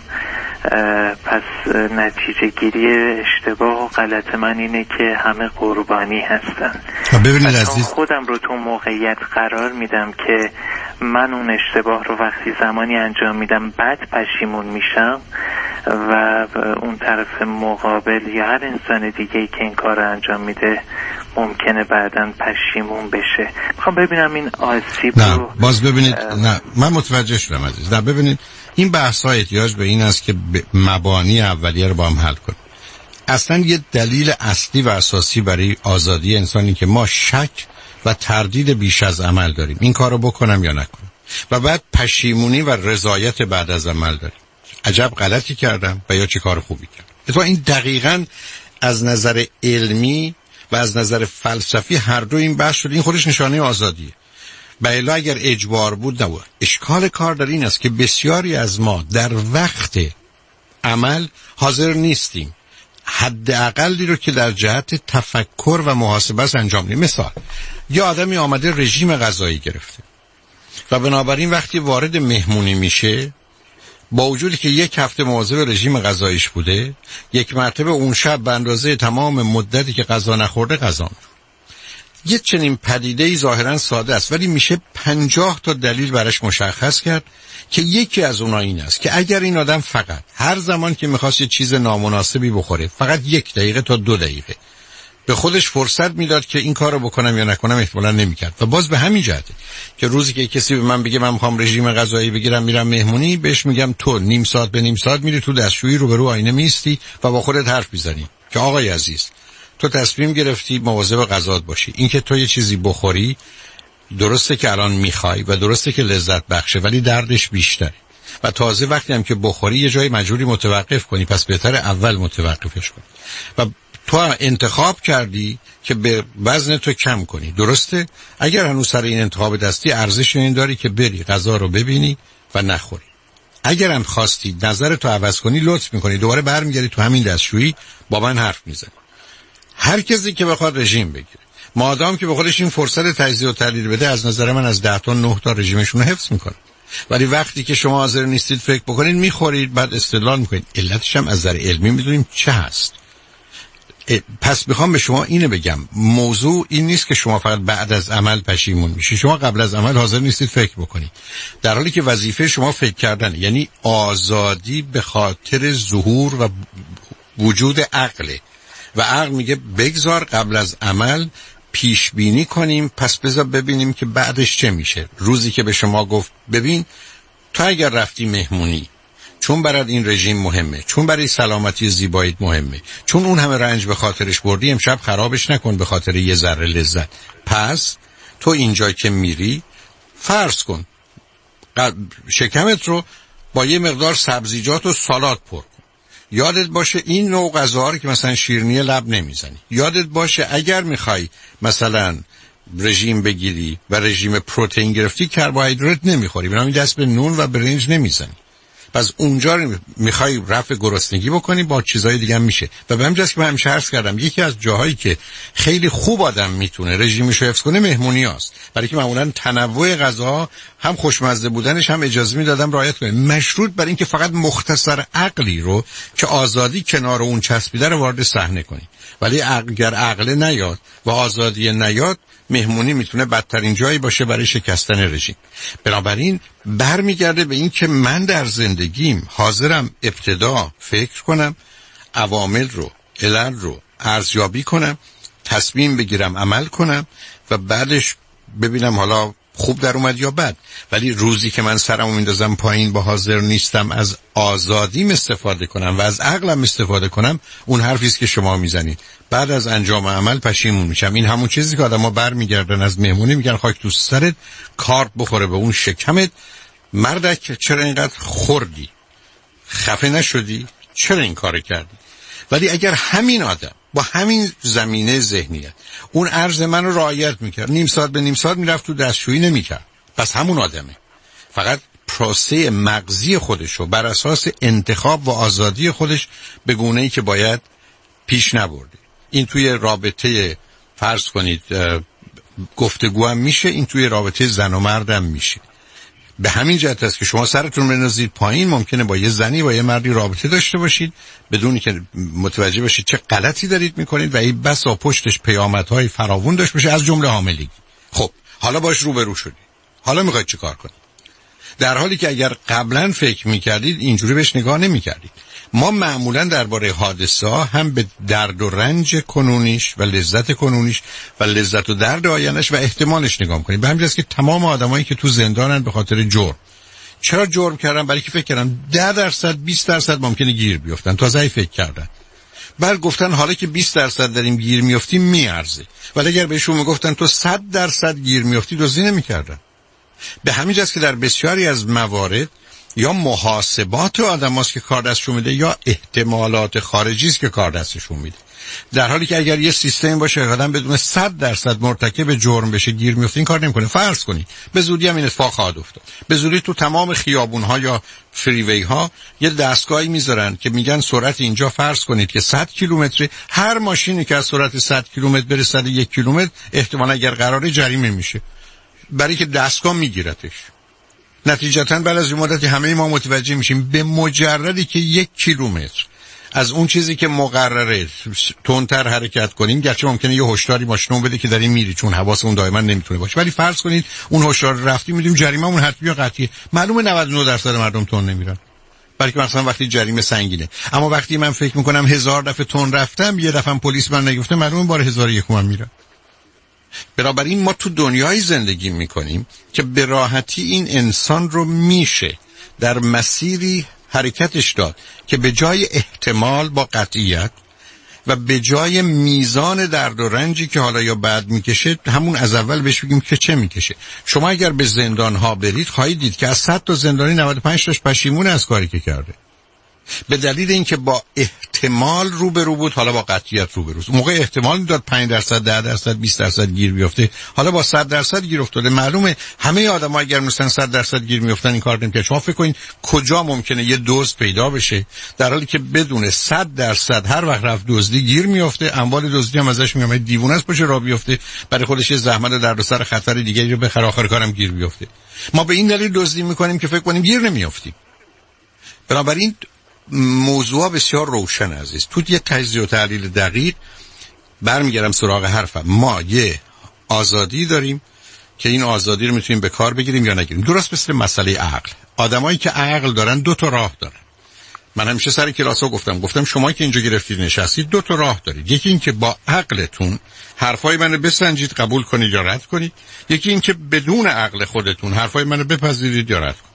پس نتیجه گیری اشتباه و غلط من اینه که همه قربانی هستن. ببینید عزیز، خودم رو تو موقعیت قرار میدم که من اون اشتباه رو وقتی زمانی انجام میدم بعد پشیمون میشم و اون طرف مقابل یا هر انسان دیگه‌ای که این کار رو انجام میده ممکنه بعداً پشیمون بشه. میخوام ببینم این آسیب نه رو باز ببینید نه من متوجه شدم عزیز. نه ببینید این بحث‌ها احتیاج به این است که مبانی اولیه رو با هم حل کنیم. اصلا یه دلیل اصلی و اساسی برای آزادی انسانی که ما شک و تردید بیش از عمل داریم، این کارو بکنم یا نکنم، و بعد پشیمونی و رضایت بعد از عمل داریم، عجب غلطی کردم و یا چه کار خوبی کردم. اتفاقا این دقیقاً از نظر علمی و از نظر فلسفی هر دو این بحث شده، این خودش نشانه آزادیه. بله اگر اجبار بود نبود. اشکال کار در این است که بسیاری از ما در وقت عمل حاضر نیستیم حداقلی رو که در جهت تفکر و محاسبه انجام بدیم. مثال، یه آدمی آمده رژیم غذایی گرفته و بنابراین وقتی وارد مهمونی میشه، با وجودی که یک هفته مواظب رژیم غذاییش بوده، یک مرتبه اون شب به اندازه تمام مدتی که غذا نخورده غذا می‌خوره. یه چنین پدیده‌ای ظاهراً ساده است ولی میشه 50 تا دلیل براش مشخص کرد که یکی از اونها این است که اگر این آدم فقط هر زمان که می‌خواست یه چیز نامناسبی بخوره، فقط 1 دقیقه تا 2 دقیقه به خودش فرصت میداد که این کارو بکنم یا نکنم، احتمالاً نمی‌کرد. و باز به همین جهته که روزی که کسی به من بگه من می‌خوام رژیم غذایی بگیرم میرم مهمونی، بهش میگم تو نیم ساعت به نیم ساعت میری تو دستشویی روبرو آینه میستی و با خودت حرف می‌زنی که آقای عزیز تو تصمیم گرفتی مواظب غذات باشی، اینکه تو یه چیزی بخوری درسته که الان میخوای و درسته که لذت بخشه ولی دردش بیشتره و تازه وقتی هم که بخوری یه جای مجبوری متوقف کنی، پس بهتره اول متوقفش کنی و تو انتخاب کردی که به وزن تو کم کنی، درسته؟ اگر هنوز سر این انتخاب دستی ارزش این داری که بری غذا رو ببینی و نخوری. اگرم خواستید نظرتو عوض کنی لطف میکنی دوباره برمیگردی تو همین دستشویی با من حرف میزنی. هر کسی که بخواد رژیم بگیره، مادام که به خودش این فرصت تجزیه و تحلیل بده، از نظر من از 10 تا 9 تا رژیمشون رو حفظ میکنه. ولی وقتی که شما حاضر نیستید فکر بکنید، میخورید، بعد استدلال میکنید. علتش هم از نظر علمی میدونیم چه هست. پس میخوام به شما اینو بگم، موضوع این نیست که شما فقط بعد از عمل پشیمون میشید. شما قبل از عمل حاضر نیستید فکر بکنید، در حالی که وظیفه شما فکر کردن، یعنی آزادی به خاطر ظهور و وجود عقله. و عقل میگه بگذار قبل از عمل پیش بینی کنیم، پس بذار ببینیم که بعدش چه میشه. روزی که به شما گفت ببین تو اگر رفتی مهمونی چون برات این رژیم مهمه، چون برای سلامتی زیباییت مهمه، چون اون همه رنج به خاطرش بردی، امشب خرابش نکن به خاطر یه ذره لذت. پس تو اینجا که میری فرض کن شکمت رو با یه مقدار سبزیجات و سالاد پر کن. یادت باشه این نوع غذاها رو که مثلا شیرینی لب نمیزنی. یادت باشه اگر میخوای مثلا رژیم بگیری و رژیم پروتئین گرفتی، کربوهیدرات نمیخوری، بنابراین دست به نون و برنج نمیزنی. پس اونجا رو میخوای رفع گرسنگی بکنی، با چیزای دیگه هم میشه. و به همین جاست که من همیشه عرض کردم یکی از جاهایی که خیلی خوب آدم میتونه رژیمش رو حفظ کنه مهمونیاست، برای که معمولا تنوع غذاها هم خوشمزه بودنش هم اجازه میدادم رعایت کنه، مشروط بر اینکه فقط مختصر عقلی رو که آزادی کنار اون چسبیده رو وارد صحنه کنی. ولی اگر عقل نیاد و آزادی نیاد، مهمونی میتونه بدترین جایی باشه برای شکستن رژیم. بنابراین برمیگرده به این که من در زندگیم حاضرم ابتدا فکر کنم، عوامل رو، علل رو ارزیابی کنم، تصمیم بگیرم، عمل کنم و بعدش ببینم حالا خوب در اومد یا بد. ولی روزی که من سرمو میندازم پایین با حاضر نیستم از آزادیم استفاده کنم و از عقلم استفاده کنم، اون حرفیست که شما میزنید بعد از انجام عمل پشیمون میشم. این همون چیزی که آدم‌ها برمیگردن از مهمونی میگن خاک تو سرت، کارت بخوره به اون شکمت، مردک چرا اینقدر خوردی؟ خفه نشدی؟ چرا این کار کردی؟ ولی اگر همین آدم با همین زمینه ذهنیت اون عرض من رو رعایت میکرد، نیم ساعت به نیم ساعت میرفت تو دستشویی نمیکرد، پس همون آدمه. فقط پروسه مغزی خودش رو بر اساس انتخاب و آزادی خودش به گونه‌ای که باید پیش نبرده. این توی رابطه فرض کنید گفتگو هم میشه، این توی رابطه زن و مرد هم میشه. به همین جهت است که شما سرتون بنازید پایین، ممکنه با یه زنی با یه مردی رابطه داشته باشید بدون که متوجه بشید چه غلطی دارید میکنید و این بسا پشتش پیامدهای فراوون داشته باشه، از جمله حاملگی. خب حالا باش روبرو شدید، حالا میخواید چه کار کنید؟ در حالی که اگر قبلا فکر میکردید اینجوری بهش نگاه نمیکردید. ما معمولا درباره حادثه ها هم به درد و رنج کنونیش و لذت کنونیش و لذت و درد آیندهش و احتمالش نگاه کنیم. به همین جاست که تمام آدمایی که تو زندانن به خاطر جرم، چرا جرم کردن؟ برای که فکر کردن 10% 20% ممکنه گیر بیفتن، تازه فکر کردن. بعد گفتن حالا که 20% داریم گیر میافتیم میارزه. ولی اگر بهشون میگفتن تو 100% گیر میافتی، دزدی نمیکردن. به همین جاست که در بسیاری از موارد یا محاسبات آدم هاست که کار دستشون میده یا احتمالات خارجی است که کار دستشون میده. در حالی که اگر یه سیستم باشه آدم بدون 100% مرتکب جرم بشه گیر میفته، این کار نمیکنه. فرض کنید به زودی هم این اتفاق خواهد افتاد. به زودی تو تمام خیابون ها یا فریوی ها یه دستگاهی میذارن که میگن سرعت اینجا فرض کنید که 100 کیلومتر، هر ماشینی که از سرعت 100 کیلومتر بره 101 کیلومتر احتمالاً اگر قراره جریمه میشه، برای که دستگاه میگیرتش. نتیجتاً بعد از این مدتی همه ما متوجه میشیم به مجردی که 1 کیلومتر از اون چیزی که مقرره تندتر حرکت کنیم، گرچه ممکنه یه هشداری ماشینو بده که داریم میری، چون حواسمون دائما نمیتونه باشه، ولی فرض کنید اون هشدار رفتیم میدیم جریمه‌مون حتمی و قطعیه. معلومه 99% مردم تند نمیرن، برای که مثلا وقتی جریمه سنگینه. اما وقتی من فکر میکنم 1000 دفعه تند رفتم، یه دفعه پلیس من نگفته، معلومه بار 1001 من میرم. بنابراین ما تو دنیای زندگی میکنیم که به راحتی این انسان رو میشه در مسیری حرکتش داد که به جای احتمال با قطعیت و به جای میزان درد و رنجی که حالا یا بعد میکشه، همون از اول بهش بگیم که چه میکشه. شما اگر به زندان ها برید خواهید دید که از 100 تا زندانی 95 تاش پشیمون از کاری که کرده. به دلیل اینکه با احتمال روبرو بود، حالا با قطعیت روبروست. اون موقع احتمال میداد 5%، 10%، 20% گیر بیفته، حالا با 100% گیر افتاده. معلومه همه آدم‌ها اگر مثلا 100% گیر میافتن این کار نمی‌کنن. شما فکر کنین کجا ممکنه یه دوز پیدا بشه در حالی که بدون 100% هر وقت رفت دزدی گیر میافته، اموال دزدی هم ازش میاد، دیوونه است باشه راه بیفته، برای خودش زحمت و دردسر خطر دیگه رو بخره، آخر کارم گیر بیفته. ما به این دلیل دزدی می‌کنیم که فکر کنیم گیر نمیافتیم. بنابراین موضوع بسیار روشن عزیز. تو یه تجزیه و تحلیل دقیق برمیگردم سراغ حرفم. ما یه آزادی داریم که این آزادی رو میتونیم به کار بگیریم یا نگیریم. درست مثل مسئله عقل. آدمایی که عقل دارن دو تا راه دارن. من همیشه سر کلاس‌ها گفتم شما که اینجا گرفتید نشستید دو تا راه دارید. یکی این که با عقلتون حرفای منو بسنجید قبول کنید یا رد کنید، یکی این که بدون عقل خودتون حرفای منو بپذیرید یا رد کنید.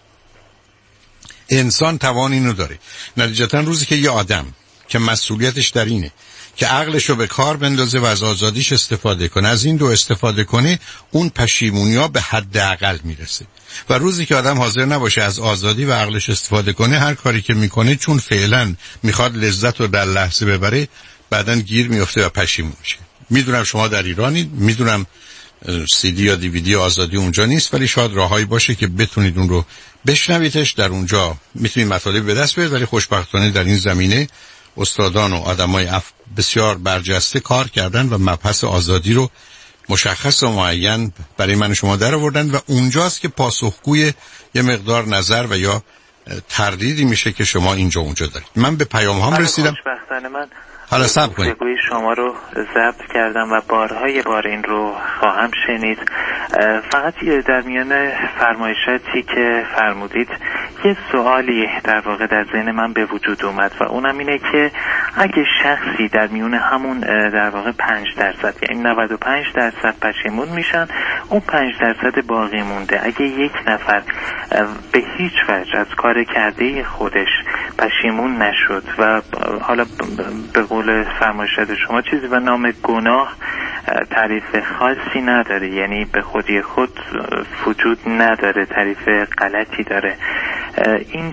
انسان توان اینو داره. نتیجتا روزی که یه آدم که مسئولیتش در اینه که عقلشو به کار بندازه و از آزادیش استفاده کنه، از این دو استفاده کنه، اون پشیمونی‌ها به حداقل میرسه. و روزی که آدم حاضر نباشه از آزادی و عقلش استفاده کنه، هر کاری که میکنه چون فعلا میخواد لذت رو در لحظه ببره، بعدن گیر میفته و پشیمون میشه. میدونم شما در ایرانید، میدونم CD یا DVD آزادی اونجا نیست، ولی شاید راههایی باشه که بتونید اون رو بشنویدش. در اونجا میتونید مطالب به دست بیارید، ولی خوشبختانه در این زمینه استادان و آدمای بسیار برجسته کار کردن و مبحث آزادی رو مشخص و معین برای من شما در آوردن و اونجاست که پاسخگوی یه مقدار نظر و یا تردیدی میشه که شما اینجا اونجا دارید. من به پیام هم رسیدم. خوشبختانه من حالا صبر کنید. گفتگوی شما رو ضبط کردم و بارهای بار این رو خواهم شنید. فقط در میان فرمایشاتی که فرمودید یه سوالی در واقع در ذهن من به وجود اومد و اونم اینه که اگه شخصی در میون همون در واقع 5% یعنی 95% پشیمون میشن، اون 5% باقی مونده، اگه یک نفر به هیچ وجه از کار کرده خودش پشیمون نشد و حالا به قول فرمایشات شما چیزی به نام گناه تعریف خاصی نداره، یعنی به خودی خود وجود نداره، تعریف غلطی داره، این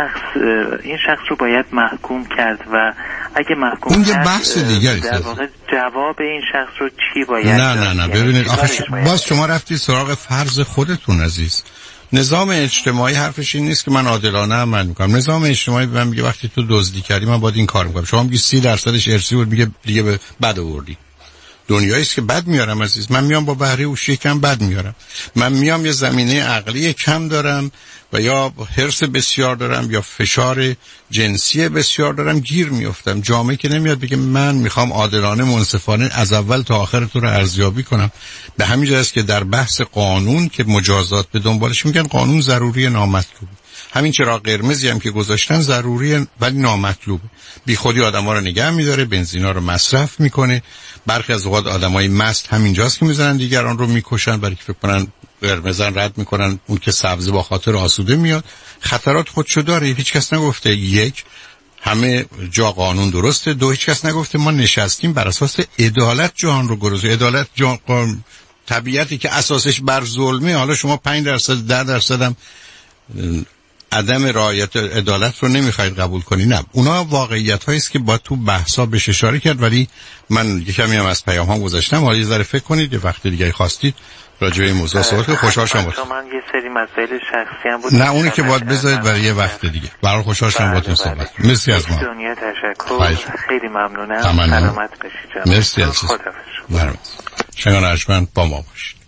شخص رو باید محکوم کرد و اگه محکوم اون یه بحث دیگه در واقع جواب این شخص رو چی باید نه ببینید آخه باز شما رفتید سراغ فرض خودتون عزیز. نظام اجتماعی حرفش این نیست که من عادلانه عمل میکنم. نظام اجتماعی به من میگه وقتی تو دزدی کردی من باید این کار میکنم. شما میگی 30% ارثی بود، میگه دیگه به بد آوردی. دنیایی است که بد میارم عزیز. من میام با بهره هوشی کم بد میارم. من میام یه زمینه عقلی کم دارم و یا حرص بسیار دارم یا فشار جنسی بسیار دارم، گیر میافتم. جامعه که نمیاد بگه من میخوام عادلانه منصفانه از اول تا آخر تو رو ارزیابی کنم. به همین جهت است که در بحث قانون که مجازات به دنبالش میگن قانون ضروری نامطلوب. همین چراغ قرمزی هم که گذاشتن ضروریه ولی نامطلوبه. بی خودی آدما رو نگه میداره، بنزینا رو مصرف میکنه. برخی از اوقات آدمای مست همینجاست که میزنن دیگران رو میکشن برای که فکر کنن قرمزن رد میکنن، اون که سبز با خاطر آسوده میاد. خطرات خودشو داره. هیچ کس نگفته یک همه جا قانون درسته، دو هیچ کس نگفته ما نشستیم بر اساس عدالت جهان رو گرزو. عدالت جهان طبیعتی که اساسش بر ظلمه. حالا شما 5% 10% هم عدم رعایت عدالت رو نمیخواید قبول کنی. نه، اونا واقعیت هایی است که با تو بحثا بهش اشاره کرد. ولی من یکمی هم از پیام ها گذاشتم. حالا یه ذره فکر کنید، یه وقت دیگه خواستید راجع به این موضوع صحبت کنید. خوشحال شدم. من یه سری مسائل شخصی هم بود. نه اونی که باید بذارید برای یه وقت دیگه. برای خوشحال شدم باهاتون صحبت. مرسی از ما. دنیا تشکر. خیلی ممنونم. سلامت باشید جناب. مرسی عزیز. خداحافظ. شنگان ارجمند با ما باشید.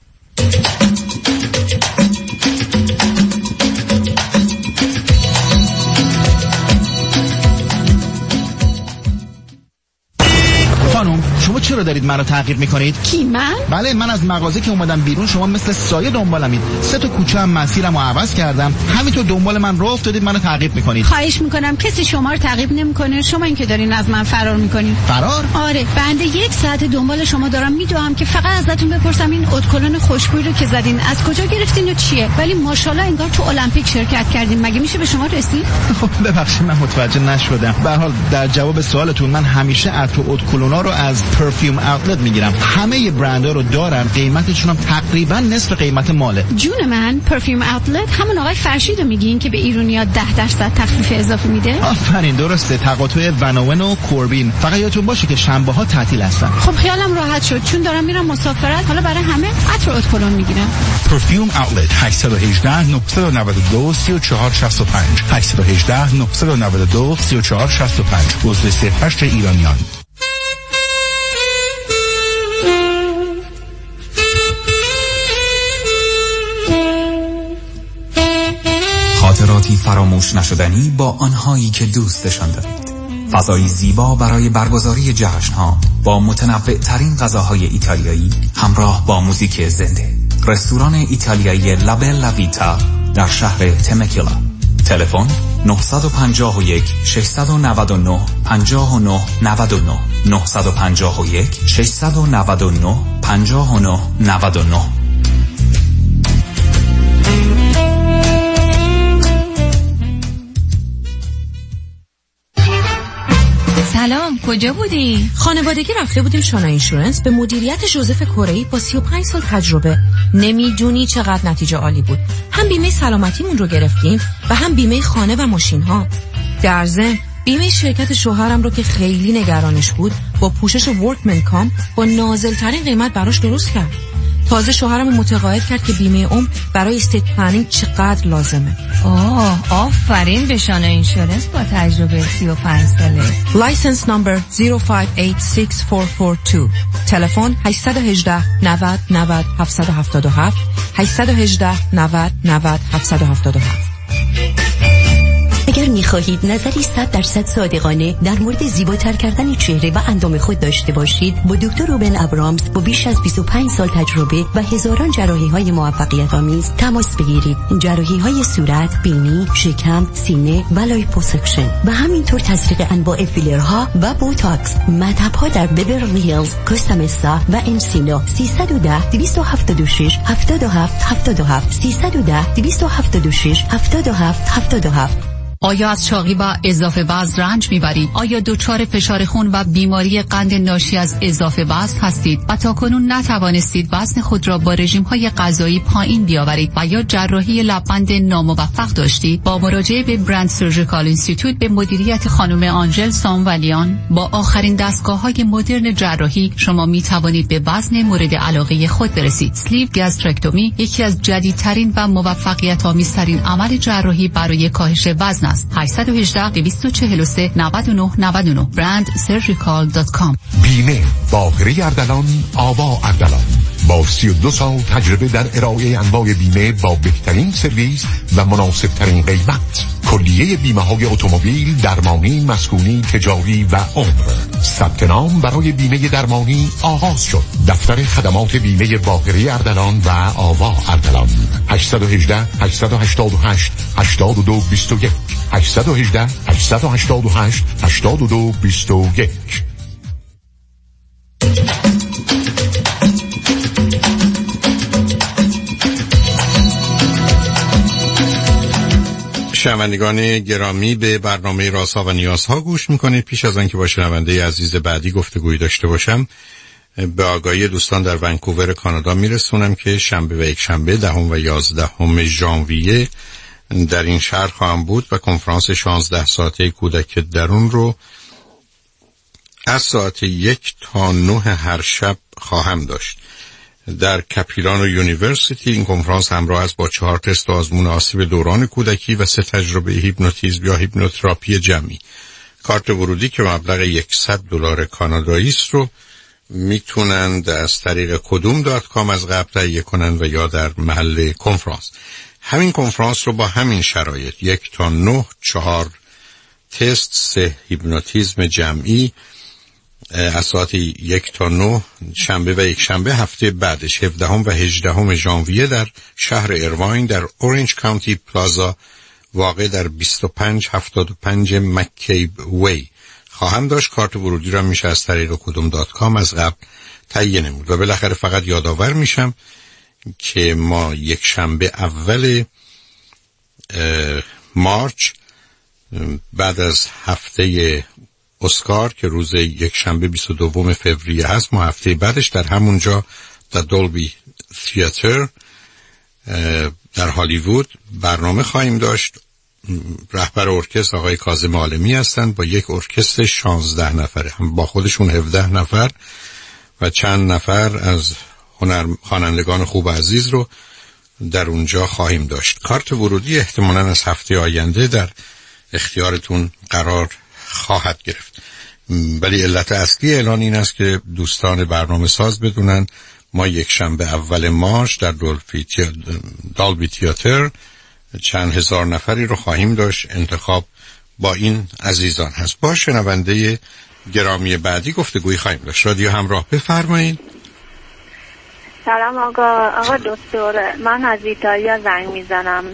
خانم شما چرا دارید من رو تعقیب میکنید؟ کی من؟ بله من از مغازه که اومدم بیرون شما مثل سایه دنبالمید. 3 تا کوچه هم مسیرمو عوض کردم، همینطور دنبال من راه افتادید منو تعقیب میکنید. خواهش میکنم کسی شما رو تعقیب نمیکنه، شما این که دارین از من فرار میکنید. فرار؟ آره بنده 1 ساعت دنبال شما دارم میدوام که فقط ازتون بپرسم این اتکلون خوشبوی رو که زدین از کجا گرفتین و چیه؟ ولی ماشاءالله انگار تو المپیک شرکت کردین. مگه میشه به شما رسید؟ خب ببخشید من متوجه نشدم. به هر حال در جواب سوالتون من همیشه عطر اتکلونا رو از پرفیوم اوتلت میگیرم. همه برندها رو دارم، قیمتشون هم تقریبا نصف قیمت ماله. جون من، پرفیوم اوتلت همون آقای فرشید رو میگین که به ایرانیا 10% تخفیف اضافه میده؟ آفرین، درسته. تقاطع ونوون و کوربین. فقط یادتون باشه که شنبه ها تعطیل هستن. خب خیالم راحت شد، چون دارم میرم مسافرت. حالا برای همه عطر ادکلون میگیرم. پرفیوم اوتلت 818 992 3465 818 992 3465 عضو سرفشت ایرانیان. خاطراتی فراموش نشدنی با آنهایی که دوستشان دارید. فضایی زیبا برای برگزاری جشن‌ها با متنوع ترین غذاهای ایتالیایی همراه با موزیک زنده. رستوران ایتالیایی لابلا ویتا در شهر تمکیلا. تلفن 951 699 59 99 951 699 59 99. سلام، کجا بودی؟ خانوادگی رفته بودیم شانا اینشورنس به مدیریت جوزف کره‌ای با 35 سال تجربه. نمیدونی چقدر نتیجه عالی بود. هم بیمه سلامتیمون رو گرفتیم و هم بیمه خانه و ماشین ها. در ضمن بیمه شرکت شوهرم رو که خیلی نگرانش بود با پوشش ورکمن کام با نازل‌ترین قیمت براش درست کرد. تازه شوهرم متقاعد کرد که بیمه عمر برای استیت پلنینگ چقدر لازمه. آفرین به شانا اینشورنس با تجربه 35 ساله. لایسنس نمبر 0586442. تلفن 818 90 90 777 818 90 90 777. اگر می‌خواهید نظری 100% صادقانه در مورد زیباتر کردن چهره و اندام خود داشته باشید، با دکتر روبن ابرامز با بیش از 25 سال تجربه و هزاران جراحی‌های موفقیت آمیز تماس بگیرید. جراحی‌های صورت، بینی، شکم، سینه و لایپوسکشن و همینطور تزریق انواع فیلرها و بوتاکس. مطب‌ها در بیورلی هیلز، کوستا مسا و انسینو. 310 276 77 77 310 276 77 77. آیا از چاقی و اضافه وزن رنج میبرید؟ آیا دچار فشار خون و بیماری قند ناشی از اضافه وزن هستید و تاکنون نتوانستید وزن خود را با رژیم‌های غذایی پایین بیاورید و یا جراحی لب‌بند ناموفق داشتید؟ با مراجعه به برند سرجیکال اینستیتوت به مدیریت خانم آنژل سامولیان با آخرین دستگاه‌های مدرن جراحی شما میتوانید به وزن مورد علاقه خود برسید. اسلیو گاسترکتومی یکی از جدیدترین و موفقیت آمیزترین عمل جراحی برای کاهش وزن 818 243 99 99 brandsurgical.com. بیمه باقری اردلان آوا اردلان با 32 سال تجربه در ارائه انواع بیمه با بهترین سرویس و مناسب ترین قیمت. کلیه بیمه های اتومبیل، درمانی، مسکونی، تجاری و عمر. ثبت نام برای بیمه درمانی آغاز شد. دفتر خدمات بیمه باقری اردلان و آوا اردلان 818 888 8221 818 888 8221. شنوندگان گرامی، به برنامه رازها و نیازها گوش میکنید. پیش از آنکه با شنونده عزیز بعدی گفتگویی داشته باشم، به آگاهی دوستان در ونکوور کانادا میرسونم که شنبه و یک شنبه 10 و 11 ژانویه در این شهر خواهم بود و کنفرانس 16 ساعته کودک درون رو از ساعت 1 تا 9 هر شب خواهم داشت. در کپیلان یونیورسیتی این کنفرانس همراه است با 4 تست آزمون آسیب دوران کودکی و 3 تجربه هیپنوتیزم یا هیپنوتراپی جمعی. کارت ورودی که مبلغ $100 کانادایی است رو میتونند از طریق kodum.com از قبل تهیه کنند و یا در محل کنفرانس. همین کنفرانس رو با همین شرایط 1 تا 9 4 تست 3 هیپنوتیزم جمعی از ساعت 1 تا 9 شنبه و یک شنبه هفته بعدش 17 و 18 ژانویه در شهر ایرواین در اورنج کانتی پلازا واقع در 2575 مکیب وی خواهم داشت. کارت ورودی را میشه از طریق kodum.com از قبل تهیه نمود. و بالاخره فقط یادآور میشم که ما یک شنبه اول مارچ بعد از هفته اسکار که روز یک شنبه 22 فوریه هست، ما هفته بعدش در همونجا در دولبی تیاتر در هالیوود برنامه خواهیم داشت. رهبر ارکستر آقای کاظم عالمی هستند با یک ارکستر 16 نفره، هم با خودشون 17 نفر و چند نفر از خوانندگان خوب عزیز رو در اونجا خواهیم داشت. کارت ورودی احتمالاً از هفته آینده در اختیارتون قرار خواهد گرفت، ولی علت اصلی اعلان این است که دوستان برنامه ساز بدونن ما یک شنبه اول مارس در دالبی تیاتر چند هزار نفری رو خواهیم داشت. انتخاب با این عزیزان هست. با شنونده گرامی بعدی گفتگوی خواهیم داشت. رادیو همراه، بفرمایید. سلام آقا دکتر، من از ایتالیا زنگ میزنم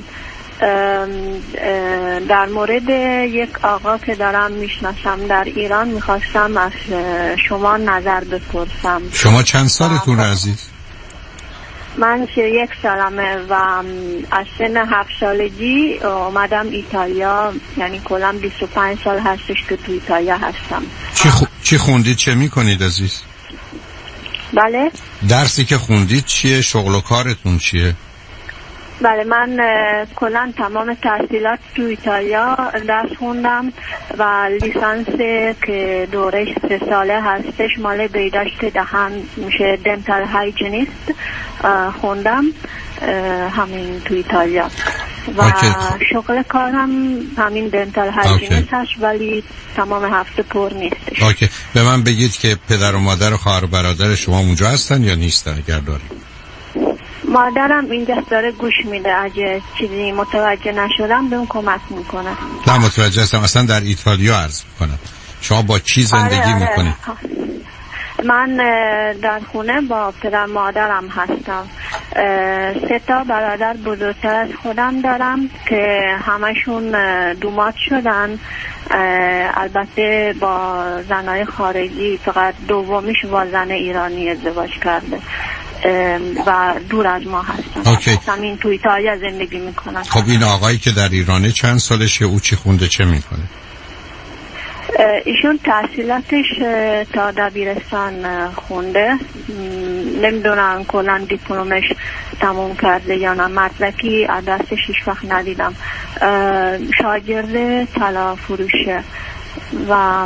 در مورد یک آقا که دارم میشناسم در ایران. میخواستم از شما نظر بپرسم. شما چند سالتون عزیز؟ من 31 سالمه و از سن 7 سالگی اومدم ایتالیا، یعنی کلا 25 سال هستش که تو ایتالیا هستم. چی خوندید؟ چه میکنید عزیز؟ بله؟ درسی که خوندید چیه؟ شغل و کارتون چیه؟ بله، من کلا تمام تحصیلات تو ایتالیا درس خوندم و لیسانس که دورش 3 ساله هستش مال بهداشت دهان میشه، دنتال هایجینیست خوندم همین تو ایتالیا و شغل کارم همین دنتال هایجینیست هست، ولی تمام هفته پر نیستش. اوکی، به من بگید که پدر و مادر و خواهر و برادر شما اونجا هستن یا نیستن؟ اگر دارید. مادرم اینجا داره گوش میده، اگه چیزی متوجه نشدم بهم کمک میکنه. نه متوجه هستم. اصلا در ایتالیا عرض میکنم شما با کی زندگی میکنید؟ من در خونه با پدر مادرم هستم. 3 تا برادر بزرگتر از خودم دارم که همشون دومات شدن، البته با زنای خارجی، فقط دومیش با زن ایرانی ازدواج کرده و دور از ما هستن. همین تو ایتالیا زندگی میکنن. خب این آقایی که در ایرانه چند سالشه؟ او چی خونده، چه میکنه؟ ایشون تحصیلاتش تا دبیرستان خونده، نمیدونم کلا دیپلمش تموم کرده یا نه، مدرکی از دستش هیچ وقت ندیدم. شاگرد طلا فروشه و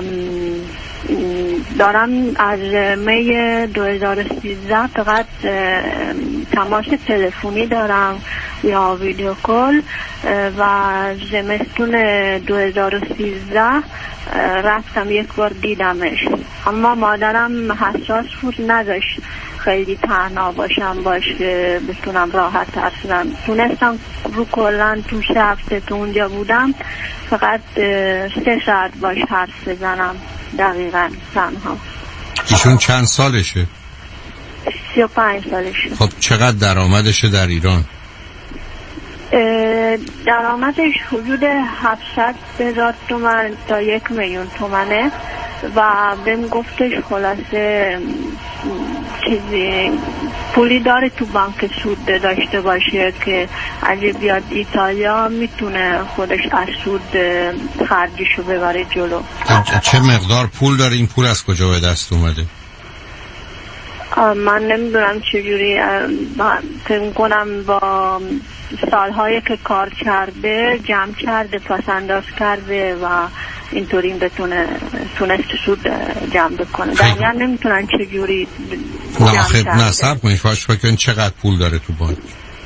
دارم از می 2013 فقط تماس تلفنی دارم یا ویدیو کال و زمستون 2013 رفتم یک بار دیدمش، اما مادرم حساس بود، نذاشت خیلی تنها باشم باش که بتونم راحت حرف بزنم. تونستم رو کلن تو هفته تو اونجا بودم فقط 3 ساعت باش حرف بزنم دقیقاً تنها. ایشون چند سالشه؟ 35 سالشه. خب چقدر درآمدشه در ایران؟ درآمدش حدود 700,000 تومان تا 1,000,000 تومانه و بهم گفتش خلاصه چیزی پولی داره تو بانک سود داشته باشه که اگه بیاد ایتالیا میتونه خودش از سود خرجشو ببره جلو. چه مقدار پول داره؟ این پول از کجا به دست اومده؟ من نمیدونم چجوری، فکر کنم با سالهایی که کار کرده جمع کرده، پسنداز کرده و اینطوری تونست سود جمع بکنه. دقیقا نمیتونن چجوری جمع کرده. نه صبر کنید، فکر کنید چقدر پول داره تو بانک؟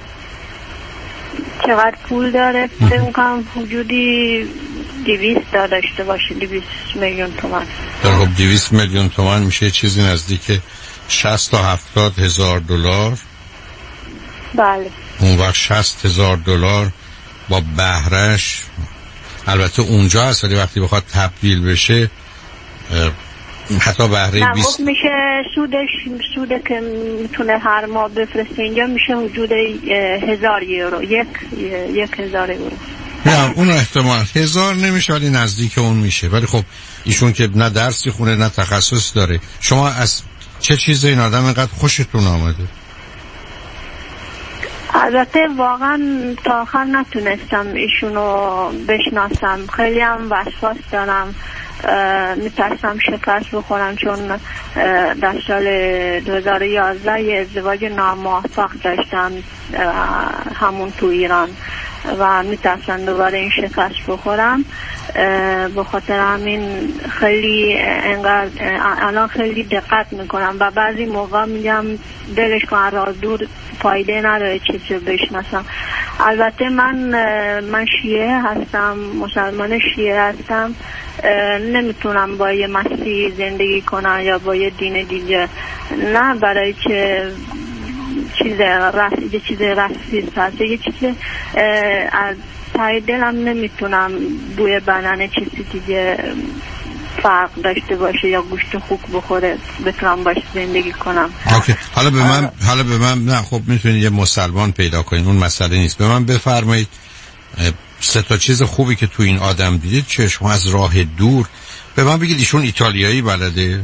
چقدر پول داره؟ فکر کنم حدودی 200 داشته باشه، 200 میلیون تومان. خب 200 میلیون تومان میشه چیزی نزدیک 60 تا 70 هزار دلار. بله. اون وقت 60,000 دلار با بهرش، البته اونجا هست ولی وقتی بخواد تبدیل بشه حتی بهره 20 میشه سوده که میتونه هر ماه بفرسته اینجا میشه حدود 1000 یورو، 1,000 یورو. نه اون احتمال 1000 نمیشه ولی نزدیک اون میشه. ولی خب ایشون که نه درسی خونه نه تخصص داره. شما از چه چیزی این آدم اینقدر خوشتون آمده؟ البته واقعا تا آخر نتونستم ایشونو بشناسم، خیلی هم وسواس دارم، میترسم شکست بخورم چون در سال 2011 یه ازدواج ناموفق داشتم همون تو ایران و میترسم دوباره این شکست بخورم. به خاطر همین خیلی الان خیلی دقت میکنم و بعضی موقع میگم دلش کن راز دور فایده نداره چیزی بشناسم. البته من شیعه هستم، مسلمان شیعه هستم، نمیتونم با یه مسیحی زندگی کنم یا با یه دین دیگه، نه برای که یه چیز رسیست هست، یه چیز از تای دلم نمیتونم بوی بدن چیزی دیگه فرق داشته باشه یا گوشت خوک بخوره بتونم باش زندگی کنم. اوکی. حالا به من نه خب میتونید یه مسلمان پیدا کنید، اون مسئله نیست. به من بفرمایید 3 چیز خوبی که تو این آدم دیدید چه؟ شما از راه دور به من بگید. ایشون ایتالیایی بلده؟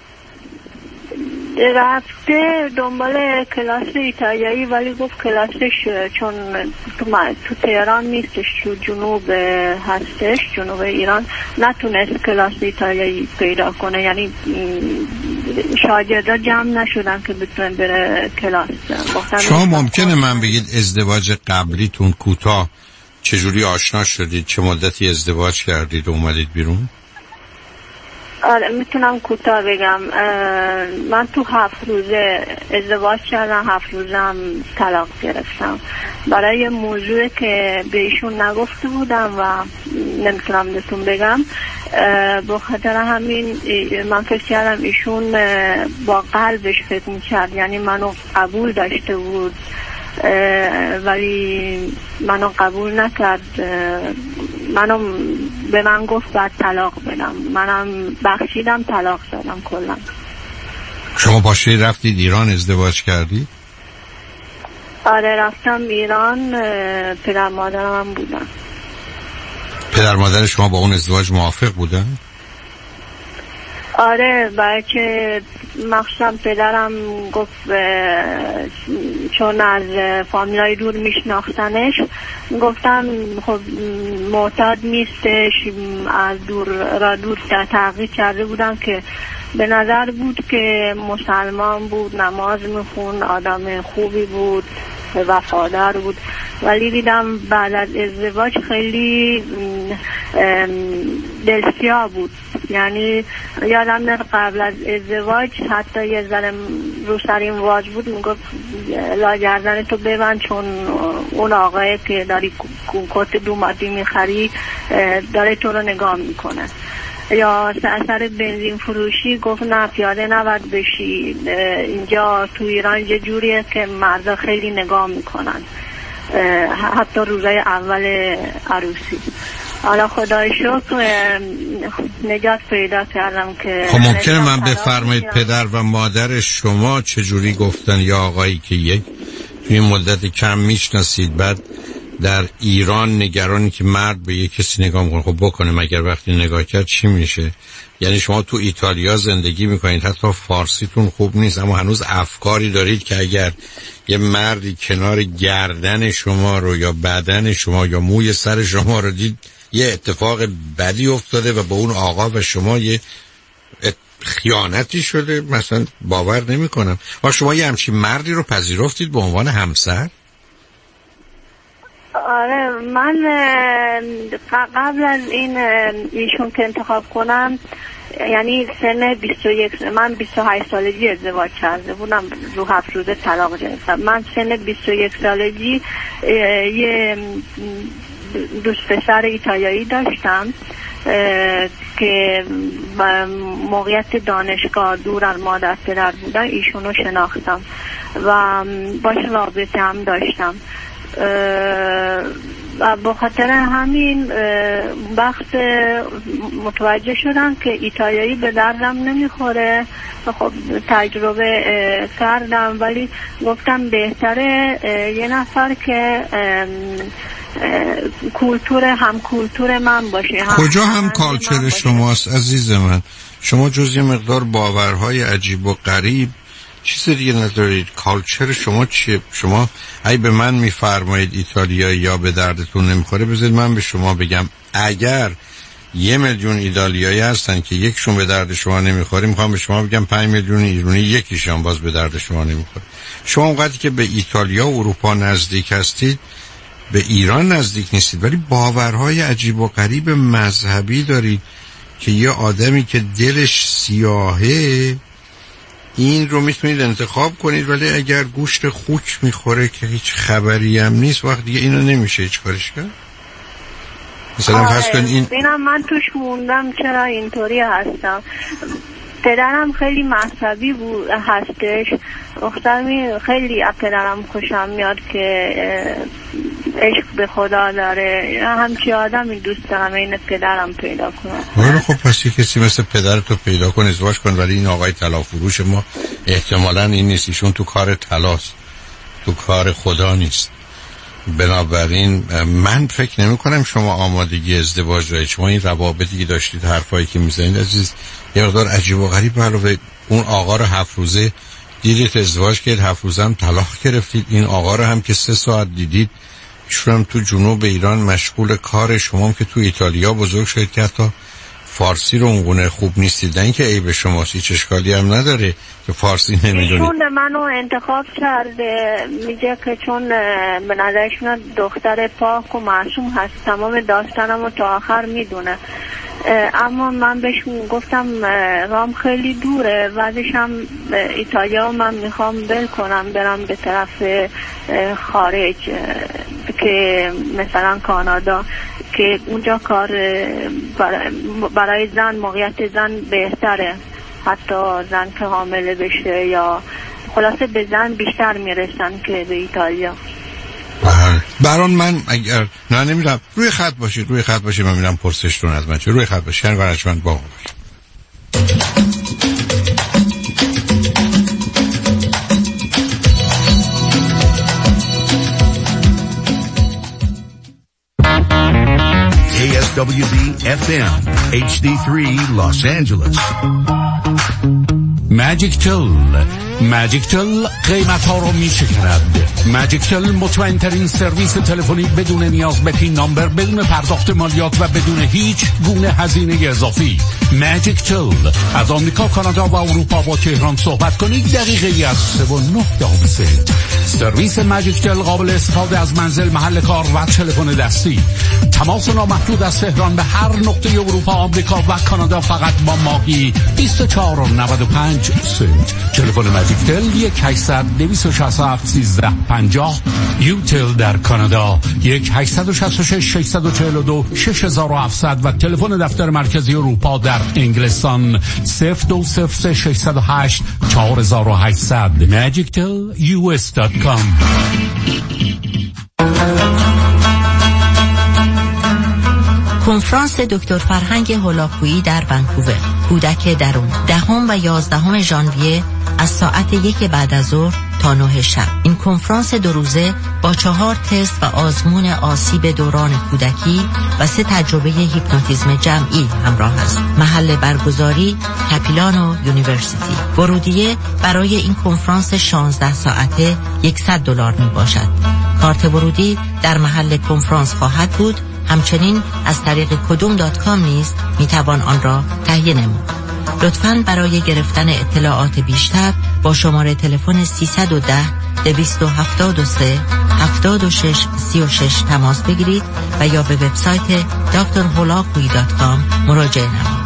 رفته دنبال کلاس ایتالیایی ولی گفت کلاسش چون تو تهران نیستش، تو جنوب هستش، جنوب ایران، نتونست کلاس ایتالیایی پیدا کنه، یعنی شاگردا جمع نشدن که بتونن بره کلاس. شما ممکنه من بگید ازدواج قبلیتون کوتاه چجوری آشنا شدید؟ چه مدتی ازدواج کردید و اومدید بیرون؟ آره میتونم کوتاه بگم. من تو 7 روزه ازدواج کردم، 7 روزه هم طلاق گرفتم برای یه موضوع که به ایشون نگفته بودم و نمیتونم بهتون بگم. به خاطر همین من فکر کردم ایشون با قلبش فکر میکرد، یعنی منو قبول داشته بود ولی منو قبول نکرد. به من گفت باید طلاق بدم، منم بخشیدم، طلاق دادم کلا. شما پاشوی رفتید ایران ازدواج کردی؟ آره رفتم ایران، پدر مادرم هم بودن. پدر مادر شما با اون ازدواج موافق بودن؟ آره، برای که مخصوصا پدرم گفت چون از فامیلای دور میشناختنش، گفتم خب معتاد نیستش، از دور تحقیق کرده بودم که به نظر بود که مسلمان بود، نماز میخون، آدم خوبی بود، وفادار بود، ولی دیدم بعد از ازدواج خیلی دلسیاه بود. یعنی یادم میاد قبل از ازدواج حتی یه ذره رو سریم واج بود، میگفت لاگردن تو ببند چون اون آقایی که داری کت دوماتی میخری داره تو رو نگاه میکنه. یا اثر بنزین فروشی گفت نه پیاده نباید بشی، اینجا تو ایران یه جوریه که مردا خیلی نگاه میکنن، حتی روزای اول عروسی. حالا خدای شکر نجات پیدا کردم که خب ممکنه من بفرمایید پدر و مادر شما چجوری گفتن یا آقایی که یک توی مدت کم میشناسید بعد در ایران نگرانی که مرد به یک کسی نگاه میکنه، خب بکنه مگر وقتی نگاه کرد چی میشه؟ یعنی شما تو ایتالیا زندگی میکنید، حتی فارسیتون خوب نیست اما هنوز افکاری دارید که اگر یه مردی کنار گردن شما رو یا بدن شما یا موی سر شما رو دید یه اتفاق بدی افتاده و با اون آقا و شما یه خیانتی شده، مثلا باور نمی کنم. و شما یه همچین مردی رو پذیرفتید به عنوان همسر؟ آره، من قبل از ایشون که انتخاب کنم، یعنی سن 21، من 28 سالگی ازدواج کرده بودم، رو 7 روزه طلاق گرفتم. من سن 21 سالگی یه دوست پسر ایتالیایی داشتم که موقعیت دانشگاه دور از مادر پدر بودن، ایشونو شناختم و باش رابطه هم داشتم و به خاطر همین وقت متوجه شدم که ایتالیایی به دردم نمیخوره. خب تجربه کردم ولی گفتم بهتره یه نفر که هم کولتور من باشه. کجا هم کالچر شماست عزیز من؟ شما جز یه مقدار باورهای عجیب و غریب چیز دیگه ندارید؟ کالچر شما چیه؟ شما اگه به من میفرمایید ایتالیا یا به دردتون نمیخوره، بذارید من به شما بگم اگر 1 میلیون ایتالیایی هستن که یکشون به درد شما نمیخوره، میخوام به شما بگم 5 میلیون ایرانی یکیشون باز به درد شما نمیخوره. شما اونقدر که به ایتالیا و اروپا نزدیک هستید به ایران نزدیک نیستید، ولی باورهای عجیب و غریب مذهبی دارید که یه آدمی که دلش سیاهه این رو میتونید انتخاب کنید، ولی اگر گوشت خوک میخوره که هیچ خبری هم نیست وقت دیگه اینو نمیشه هیچ کارش کرد. مثلا فرض کن اینم من توش موندم چرا اینطوری هستم. پدرم خیلی مذهبی بود هستش، اختمی خیلی پدرم خوشم میاد که عشق به خدا داره، همچی آدمی دوست دارم این پدرم پیدا کنم. خب پس یه کسی مثل پدرتو پیدا کن، ازدواج کن، ولی این آقای طلافروش ما احتمالاً این نیست، ایشون تو کار طلاست، تو کار خدا نیست. بنابراین من فکر نمی کنم شما آمادگی ازدواج دارید. شما این روابطی که داشتید، حرفایی که میزنید عزیز یه مقدار عجیب و غریب، علاوه اون آقا رو 7 روزه دیدید ازدواج کردید، 7 روزه هم طلاق گرفتید. این آقا رو هم که 3 ساعت دیدید، ایشون هم تو جنوب ایران مشغول کار، شما هم که تو ایتالیا بزرگ شدید که حتی فارسی رو اونگونه خوب نیستید. این که عیب شماست، هیچ اشکالی هم نداره که فارسی نمیدونید. ایشون منو انتخاب کرده، میگه که چون به نظرشون دختر پاک و معصوم هست، تمام داستانمو تا آخر میدونه. اما من بهش گفتم رام خیلی دوره، بعدش هم ایتالیا و من میخوام بل کنم برم به طرف خارج که مثلا کانادا، که اونجا کار برای زن، موقعیت زن بهتره، حتی زن که حامله بشه یا خلاصه به زن بیشتر میرسن که به ایتالیا. بران من اگر نه نمیدونم، روی خط باشید من میرم پرسشتون از من چه، روی خط باشید برایش من با باشید. KSWB FM HD3 Los Angeles. ماجیک تل قیمت ها رو می شکرد. ماجیک تل مطمئن ترین سرویس تلفنی بدون نیاز به پین نامبر، بدون پرداخت مالیات و بدون هیچ گونه هزینه اضافی. ماجیک تل از آمریکا، کانادا و اروپا با تهران صحبت کنید دقیقه از 3.9 سرویس ماجیک تل قابل استفاده از منزل، محل کار و تلفن دستی. تماس نامحدود از تهران به هر نقطه اروپا، آمریکا و کانادا فقط با ماهی 24.95 سنت. تلفن ماجیک تل 1-800-267-1350. یوتل در کانادا 1-866-642-6700 و تلفن دفتر مرکزی اروپا در انگلستان 02-608-4800. magictelus.com. کنفرانس دکتر فرهنگ هولاکویی در ونکوور، کودک درون، 10 و 11 ژانویه از ساعت 1 بعد از ظهر تا 9 شب. این کنفرانس 2 روزه با 4 تست و آزمون آسیب دوران کودکی و 3 تجربه هیپنوتیزم جمعی همراه است. محل برگزاری کاپیلانو یونیورسیتی. ورودیه برای این کنفرانس 16 ساعته $100 می باشد. کارت ورودی در محل کنفرانس خواهد بود. همچنین از طریق kodum.com نیز میتوان آن را تهیه نمود. لطفاً برای گرفتن اطلاعات بیشتر با شماره تلفن 310-273-7636 تماس بگیرید و یا به وبسایت drholakui.com مراجعه نمایید.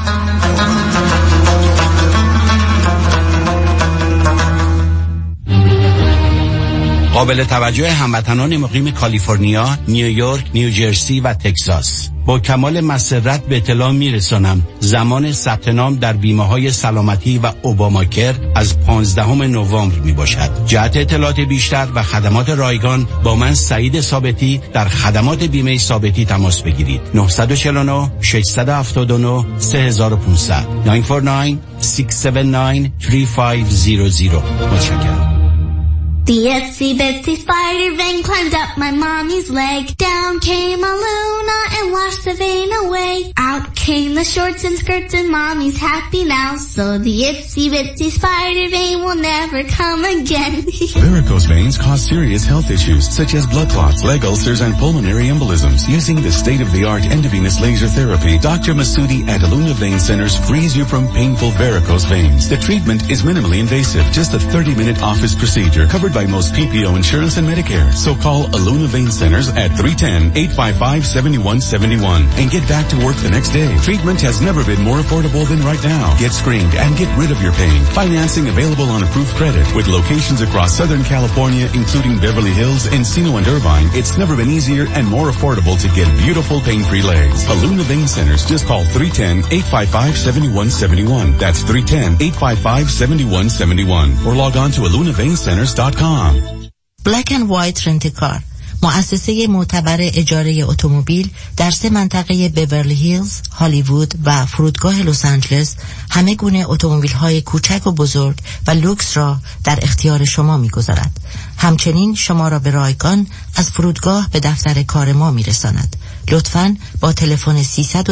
قابل توجه هموطنان مقیم کالیفرنیا، نیویورک، نیوجرسی و تگزاس. با کمال مسرت به اطلاع میرسانم زمان ثبت نام در بیمه‌های سلامتی و اوباماکر از 15 نوامبر می باشد. جهت اطلاعات بیشتر و خدمات رایگان با من سعید ثابتی در خدمات بیمه ثابتی تماس بگیرید. 949 679 3500 949 679 3500. متشکرم. The itsy bitsy spider then climbed up my mommy's leg. Down came a Luna and washed the vein away. Out came the shorts and skirts and mommy's happy now. So the itsy bitsy spider vein will never come again. Varicose veins cause serious health issues such as blood clots, leg ulcers, and pulmonary embolisms. Using the state-of-the-art endovenous laser therapy, Dr. Masudi at Aluna Vein Centers frees you from painful varicose veins. The treatment is minimally invasive, just a 30-minute office procedure covered by most PPO insurance and Medicare. So call Aluna Vein Centers at 310-855-7171 and get back to work the next day. Treatment has never been more affordable than right now. Get screened and get rid of your pain. Financing available on approved credit with locations across Southern California, including Beverly Hills, Encino, and Irvine. It's never been easier and more affordable to get beautiful pain-free legs. Aluna Vein Centers. Just call 310-855-7171. That's 310-855-7171. Or log on to alunaveincenters.com. Black and White رنتکار، مؤسسه معتبر اجاره اتومبیل در 3 منطقه بیورلی هیلز، هالیوود و فرودگاه لس آنجلس همه گونه اتومبیل‌های کوچک و بزرگ و لوکس را در اختیار شما می‌گذارد. همچنین شما را به رایگان از فرودگاه به دفتر کار ما می‌رساند. لطفاً با تلفن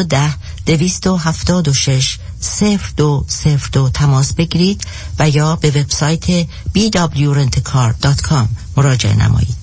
310-226-0202 تماس بگیرید و یا به وبسایت bwrentcar.com مراجعه نمایید.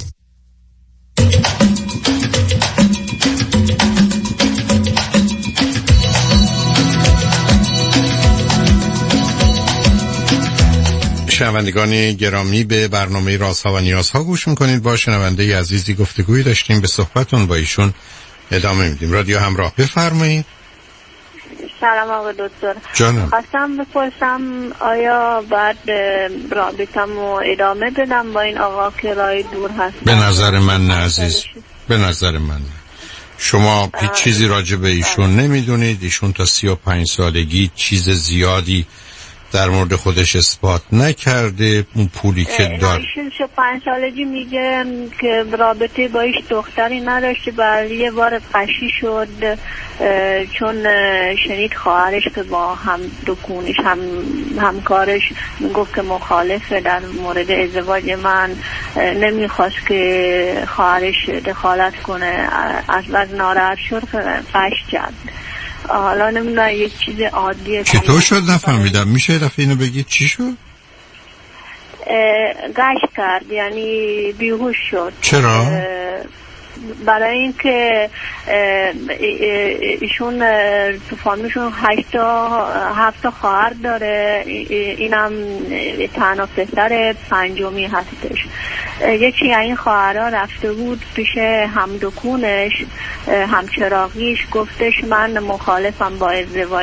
شنوندگان گرامی، به برنامه رازها و نیازها گوش میکنید. با شنونده عزیزی گفتگویی داشتیم، به صحبتون با ایشون ادامه میدیم. رادیو همراه، بفرمایید. سلام آقای دکتر. جانم. خواستم بپرسم آیا بعد رابطم رو ادامه بدم با این آقا که رای دور هست؟ به نظر من نه عزیز، به نظر من نه. شما هیچ چیزی راجع به ایشون نمیدونید. ایشون تا 35 سالگی چیز زیادی در مورد خودش اثبات نکرده. اون پولی که دار ایشون 5 سالگی میگه که رابطه با ایش دختری نداشته، بل یه بار قشی شد چون شنید خواهرش که با هم دکونش همکارش میگفت که مخالفه در مورد ازدواج من، نمیخواست که خواهرش دخالت کنه، از ناراحت شد قش کرد. حالا نمیدونم یک چیز عادیه. چطور شد نفهمیدم، میشه یه دفعه اینو بگید چی شد؟ گشت کرد، یعنی بیهوش شد. چرا؟ برای اینکه ایشون تو فامیلشون 7 خواهر داره، اینم تنها پسر 5می هستش. یکی از این خواهرها رفته بود پیش همدکونش، همچراغیش، گفتش من مخالفم با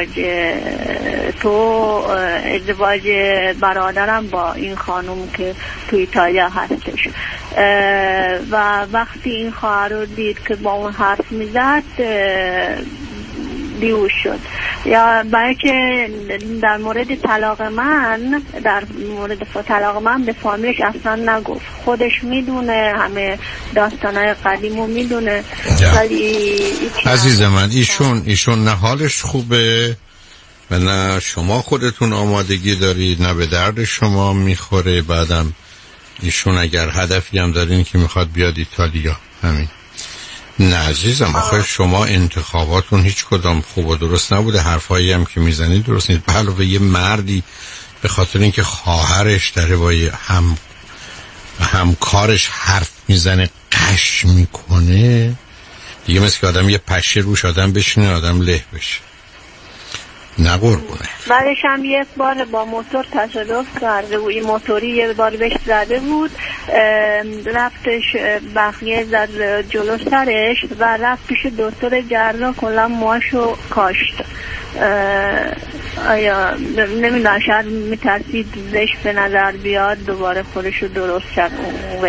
ازدواج برادرم با این خانم که تو ایتالیا هستش. و وقتی این خواهر رو دید که با اون حرف میزد بیهوش شد. یا برای که در مورد طلاق من به فامیلش اصلا نگفت، خودش میدونه، همه داستانای قدیمو میدونه. ولی عزیز من ایشون نه حالش خوبه و نه شما خودتون آمادگی دارید، نه به درد شما میخوره. بعدم ایشون اگر هدفی هم دارین که میخواد بیاد ایتالیا، همین. نه عزیزم، آخه شما انتخاباتون هیچ کدام خوب و درست نبوده. حرفایی هم که میزنید درست نیست. به علاوه یه مردی به خاطر اینکه خواهرش داره با همکارش حرف میزنه قش میکنه دیگه، مثل که آدم یه پشه روش آدم بشینه آدم له بشه. نه قربونه. بعدش هم یک بار با موتور تصادف کرده بود، این موتوری یه بار بهش زده بود، رفتش بخیه زد جلو سرش و رفت پیش دکتر جراح، کلا موهاشو کاشت. آیا نمیدونم، شاید میترسید زش به نظر بیاد، دوباره خودشو درست کرد اون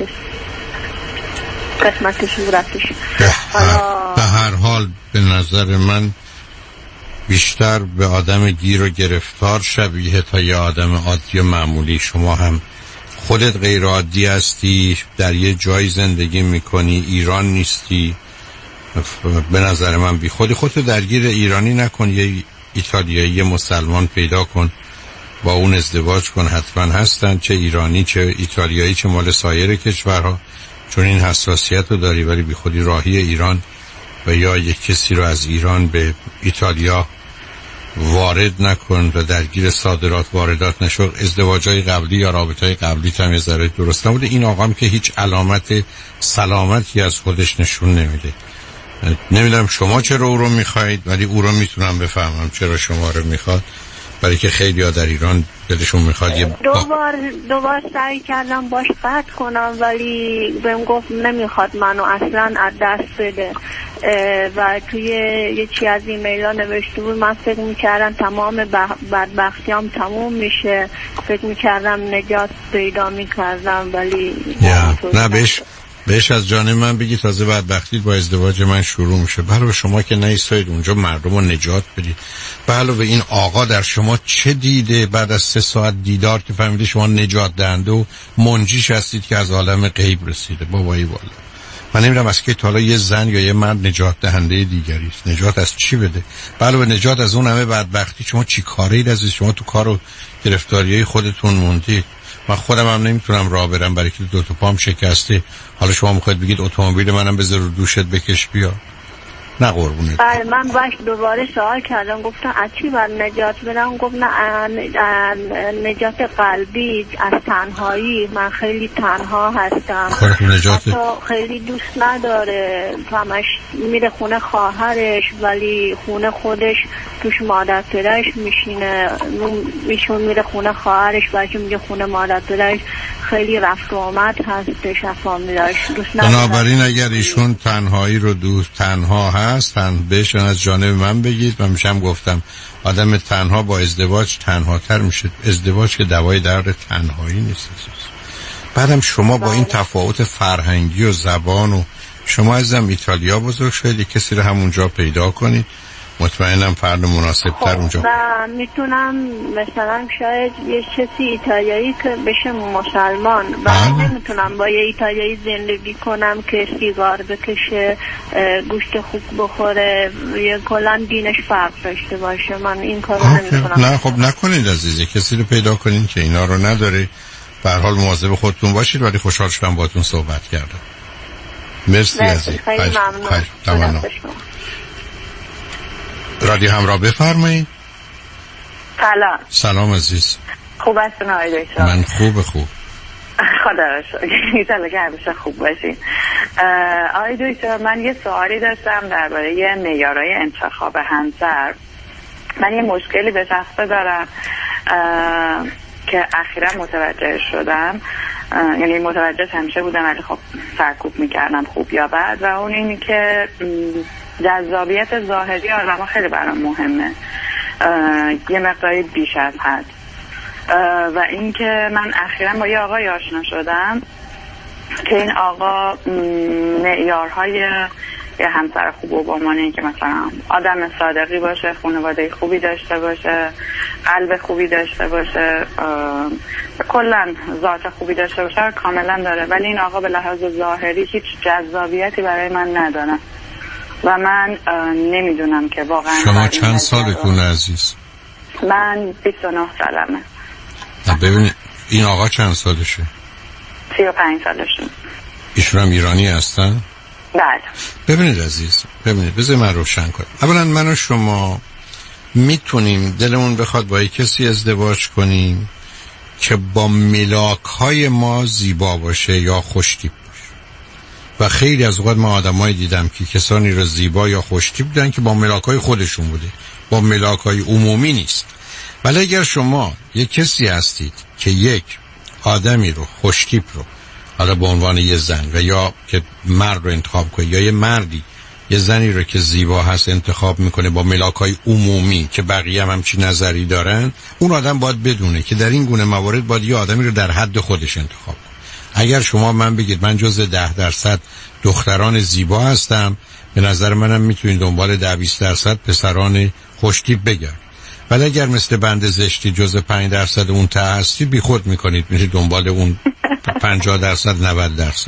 قسمت صورتش. به هر حال به نظر من بیشتر به آدم گیر و گرفتار شبیه تا یه آدم عادی و معمولی. شما هم خودت غیر عادی هستی، در یه جای زندگی میکنی، ایران نیستی. به نظر من بی خودت درگیر ایرانی نکن، یه ایتالیایی مسلمان پیدا کن، با اون ازدواج کن. حتما هستن، چه ایرانی چه ایتالیایی چه مال سایر کشورها، چون این حساسیت رو داری. ولی بی خودی راهی ایران و یا یک کسی رو از ایران به ایتالیا وارد نکن و درگیر صادرات واردات نشو. ازدواجای قبلی یا رابطهای قبلی هم یه ذره درست نبوده. این آقام که هیچ علامت سلامتی از خودش نشون نمیده. نمیدونم شما چرا او رو میخواید، ولی او رو میتونم بفهمم چرا شما رو میخواد، برای که خیلی ها در ایران دلشون میخواد. دوبار سعی کردم باش قطع کنم ولی بهم گفت نمیخواد منو اصلا از دست بده و توی یکی از ایمیل نوشته بود من فکر میکردم تمام بدبختیام تموم میشه، فکر میکردم نجات پیدا میکردم ولی نه بهش از جانب من بگی تازه بدبختی با ازدواج من شروع میشه. علاوه شما که نیستید اونجا مردم رو نجات بدید. علاوه این آقا در شما چه دیده بعد از 3 ساعت دیدار که فهمیده شما نجات دهنده و منجیش هستید که از عالم غیب رسیده؟ بابایی والا من نمیدونم از که تا حالا یه زن یا یه مرد نجات دهنده دیگری است. نجات از چی بده؟ علاوه نجات از اون همه بدبختی شما چی کارید عزیز؟ شما تو کار و گرفتاریای خودتون موندید. من خودم هم نمیتونم راه برم برای که 2 تا پام شکسته. حالا شما میخواید بگید اتومبیل منم بذار رو دوشت بکش بیا؟ نه قربونت. بله من باش دوباره سوال کردم گفتم از چی باید نجات بدم؟ گفت نه نجات قلبی از تنهایی. من خیلی تنها هستم. حتی خیلی دوست نداره، همش میره خونه خواهرش ولی خونه خودش توش مادر پدرش میشینه، ایشون میره خونه خواهرش بلکه میگه خونه مادر پدرش خیلی رفت و آمد هستش، فامیلاش دوست نداره. بنابراین اگر ایشون تنهایی رو دوست تنها هست بهشون از جانب من بگید. من میشم گفتم آدم تنها با ازدواج تنهاتر میشه. ازدواج که دوای درد تنهایی نیست. بعدم شما با این تفاوت فرهنگی و زبان و شما ازم ایتالیا بزرگ شدید، کسی رو همونجا پیدا کنید، مطمئنم فرد مناسب تر اونجا. میتونم مثلا شاید یه کسی ایتالیایی که بشه مسلمان و نمیتونم با یه ایتالیایی زندگی کنم که سیگار بکشه، گوشت خوب بخوره، یه کلان دینش فرق داشته باشه. من این کارو نمیتونم. نه خب نکنید عزیزی، کسی رو پیدا کنید که اینا رو نداره. به هر حال مواظب خودتون باشید. ولی خوشحال شدم باهاتون صحبت کردم. مرسی عزیز. خیلی ممنون. رادیو همراه بفرمایید. سلام عزیز. خوب هستون آقای دکتر؟ من خوب خدا را شکر. ایشالله که همیشه خوب باشین. آقای دکتر من یه سوالی داشتم درباره معیارهای انتخاب همسر. من یه مشکلی به شخصه دارم که اخیرا متوجه شدم، یعنی متوجه همیشه بودم ولی خب سرکوب میکردم خوب یا بد، و اون اینی که جذابیت ظاهری آدم خیلی برام مهمه، یه مقداری بیش از حد. و این که من اخیراً با یه آقای آشنا شدم که این آقا معیارهای یه همسر خوب و بامانه، این که مثلا آدم صادقی باشه، خانواده خوبی داشته باشه، قلب خوبی داشته باشه، کلا ذات خوبی داشته باشه کاملا داره. ولی این آقا به لحاظ ظاهری هیچ جذابیتی برای من نداره و من نمیدونم که واقعا. شما چند سالتونه عزیز؟ من 29 سالمه. ببینید این آقا چند سالشه؟ 35 سالشه. ایشون هم ایرانی هستن؟ بله. ببینید عزیز، ببینید بذار من روشن کنم. اولا من و شما میتونیم دلمون بخواد با یک کسی ازدواج کنیم که با ملاک‌های ما زیبا باشه یا خوشتیپ باشه. و خیلی از اوقات من آدمایی دیدم که کسانی رو زیبا یا خوشتیپ دیدن که با ملاک‌های خودشون بوده، با ملاک‌های عمومی نیست. ولی اگر شما یک کسی هستید که یک آدمی رو خوشتیپ رو حالا به عنوان یه زن و یا که مرد رو انتخاب کنید، یا یه مردی یه زنی رو که زیبا هست انتخاب میکنه با ملاک‌های عمومی که بقیه هم همچین نظری دارن، اون آدم باید بدونه که در این گونه موارد باید یه آدمی رو در حد خودش انتخاب کنه. اگر شما من بگید من جز 10% دختران زیبا هستم، به نظر منم میتونید دنبال 10-20% پسران خوشتیپ بگردید. ولی اگر مثل بند زشتی جز 5% اون ته هستید، بی خود میکنید میشه دنبال اون 50%، 90%.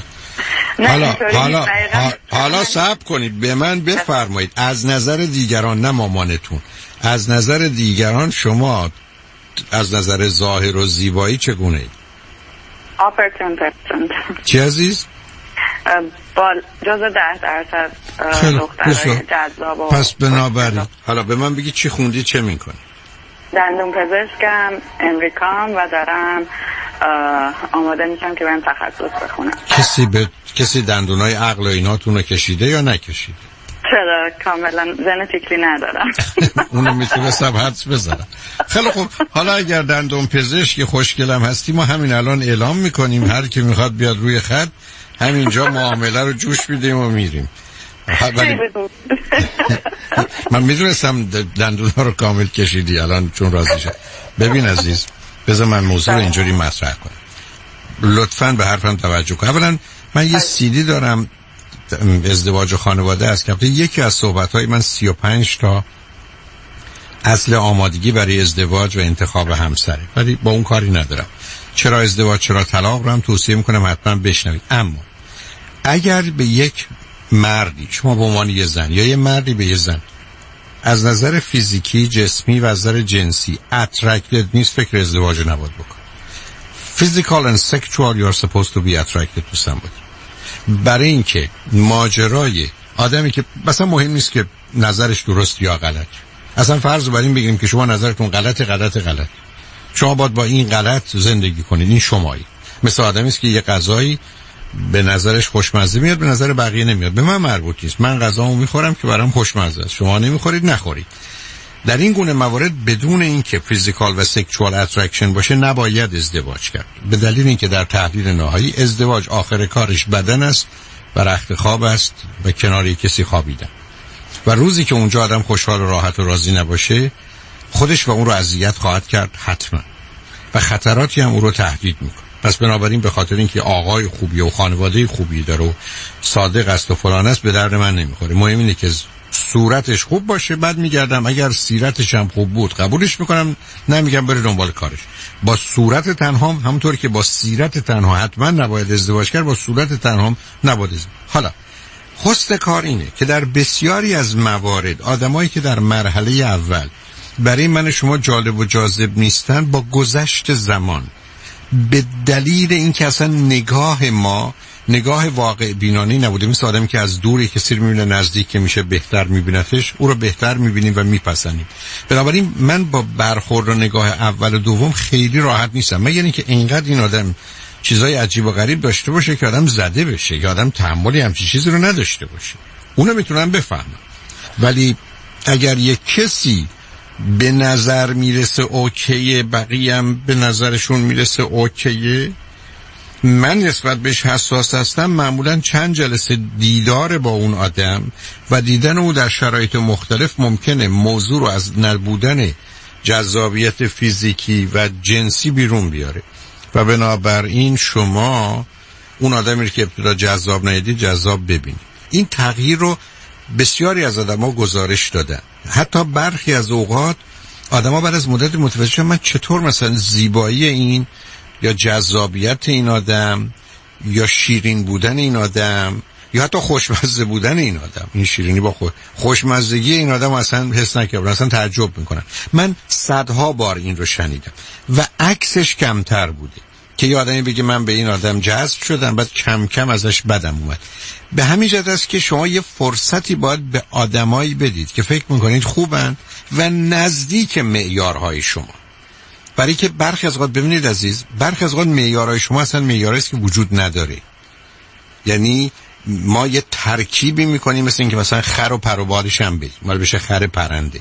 حالا صبر کنید، به من بفرمایید از نظر دیگران، نه مامانتون، از نظر دیگران شما از نظر ظاهر و زیبایی چگونه اید؟ آپرتون. چی عزیز؟ با جز 10% دخترای جذاب. پس بنابراین حالا به من بگی چی خوندی، چه میکنی؟ دندون پزشکم، امریکام و دارم آماده میشم که برم تخصص بخونم. کسی دندونای عقل و ایناتون رو کشیده یا نکشیده؟ چرا، کاملا ژنتیکلی ندارم. اونو میتونستم حدس بزنم. خیلی خوب، حالا اگر دندون پزشک خوشگلم هستی ما همین الان اعلام میکنیم هر کی میخواد بیاد روی خط، همینجا معامله رو جوش میدیم و میریم. من میدونستم دندون ها رو کامل کشیدی الان چون راضی شد. ببین عزیز، بذار من موضوع رو اینجوری مطرح کنم، لطفاً به حرفم توجه کن. اولا من یه سیدی دارم ازدواج و خانواده است که یکی از صحبت‌های من 35 تا اصل آمادگی برای ازدواج و انتخاب همسره، ولی با اون کاری ندارم. چرا ازدواج چرا طلاق رو هم توصیه میکنم حتما بشنوید. اما اگر به یک مردی، شما به عنوان یه زن یا یه مردی به یه زن از نظر فیزیکی، جسمی و از نظر جنسی attracted نیست، فکر ازدواج نباید بکن. Physical and sexual you are supposed to be attracted to somebody. برای اینکه ماجرای آدمی که مثلا مهم نیست که نظرش درست یا غلط، اصلا فرض بر این بگیریم که شما نظرتون غلط، شما باید با این غلط زندگی کنید، این شمایی. مثل آدمی است که یه غذایی به نظرش خوشمزه میاد، به نظر بقیه نمیاد. به من مربوط نیست، من غذامو میخورم که برام خوشمزه است، شما نمیخورید نخورید. در این گونه موارد بدون اینکه فیزیکال و سکشوال اترکشن باشه نباید ازدواج کرد، به دلیل اینکه در تحلیل نهایی ازدواج آخر کارش بدن است و رخت خواب است و کنار کسی خوابیدن، و روزی که اونجا آدم خوشحال و راحت و راضی نباشه خودش و اون رو اذیت خواهد کرد حتما، و خطراتی هم اون رو تهدید میکنه. پس بنابراین به خاطر اینکه آقای خوبی و خانواده خوبی داره و صادق است و فلان است به درد من نمیخوره. مهم اینه که صورتش خوب باشه. بعد میگردم اگر سیرتش هم خوب بود قبولش میکنم، نمیگم بره دنبال کارش. با صورت تنها همونطور که با سیرت تنها حتما نباید ازدواج کرد، با صورت تنها نباید ازدواج. حالا حسن کار اینه که در بسیاری از موارد آدمایی که در مرحله اول برای من شما جالب و جاذب نیستن، با گذشت زمان به دلیل اینکه اصلا نگاه ما نگاه واقع بینانه نبوده، مثل آدمی که از دوری کسی رو میبینه نزدیک که میشه بهتر میبینتش، او رو بهتر میبینیم و میپسندیم. بنابراین من با برخورد و نگاه اول و دوم خیلی راحت نیستم، مگر اینکه اینقدر این آدم چیزای عجیب و غریب داشته باشه که آدم زده بشه، که آدم تحملی همچین چیزی رو نداشته باشه، اونو میتونم بفهمم. ولی اگر یک کسی به نظر میرسه اوکیه، بقیه هم به نظرشون میرسه اوکیه، من نسبت بهش حساس هستم. معمولا چند جلسه دیدار با اون آدم و دیدن او در شرایط مختلف ممکنه موضوع رو از نبودن جذابیت فیزیکی و جنسی بیرون بیاره، و بنابراین شما اون آدمی که ابتدا جذاب ندیدید جذاب ببینید. این تغییر رو بسیاری از آدم‌ها گزارش دادن. حتی برخی از اوقات آدم‌ها بعد از مدت متوجه شدن من چطور مثلا زیبایی این یا جذابیت این آدم یا شیرین بودن این آدم یا حتی خوشمزه بودن این آدم، این شیرینی با خوشمزگی این آدم اصلا حس نکردم، اصلا تعجب میکنن. من صدها بار این رو شنیدم و عکسش کمتر بوده که یه آدمی بگه من به این آدم جذب شدم بعد کم کم ازش بدم اومد. به همین جهت است که شما یه فرصتی باید به آدمایی بدید که فکر میکنید خوبن و نزدیک معیارهای شما، برای که برخی از اوقات ببینید عزیز، برخی از اوقات معیارهای شما اصلا معیاری است که وجود نداره. یعنی ما یه ترکیبی میکنیم مثل اینکه مثلا خر و پر و بالش هم بدیم، مال بشه خر پرنده،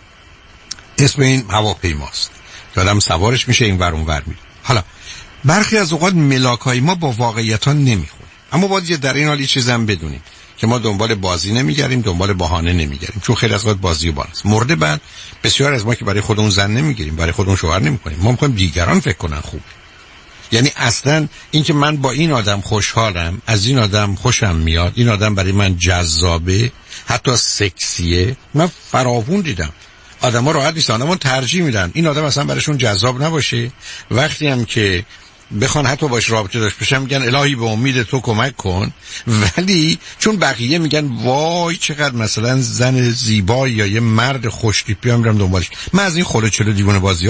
اسم این هواپیماست که آدم سوارش میشه این ور اون ور میره. حالا برخی از اوقات ملاکای ما با واقعیت ها نمیخونه، اما باید در این حال یه چیزم بدونیم که ما دنبال بازی نمیگردیم، دنبال بهانه نمیگردیم، چون خیلی از اوقات بازی و بالاست. مورد بعد بسیار از ما که برای خودمون زن نمیگیریم، برای خودمون شوهر نمیکنیم، ما میخوایم دیگران فکر کنن خوب. یعنی اصلا این که من با این آدم خوشحالم، از این آدم خوشم میاد، این آدم برای من جذابه، حتی سکسیه، من فراوون دیدم آدم‌ها راحت نیستن، آدم‌ها ترجیح میدن این آدم اصلا براشون جذاب نباشه، وقتی هم که بخوان حتی باش رابطه داشت بشن میگن الهی به امید تو کمک کن، ولی چون بقیه میگن وای چقدر مثلا زن زیبایی یا یه مرد خوشتیپی هم میرم دنبالش. من از این خلو چلو دیوونه بازی ها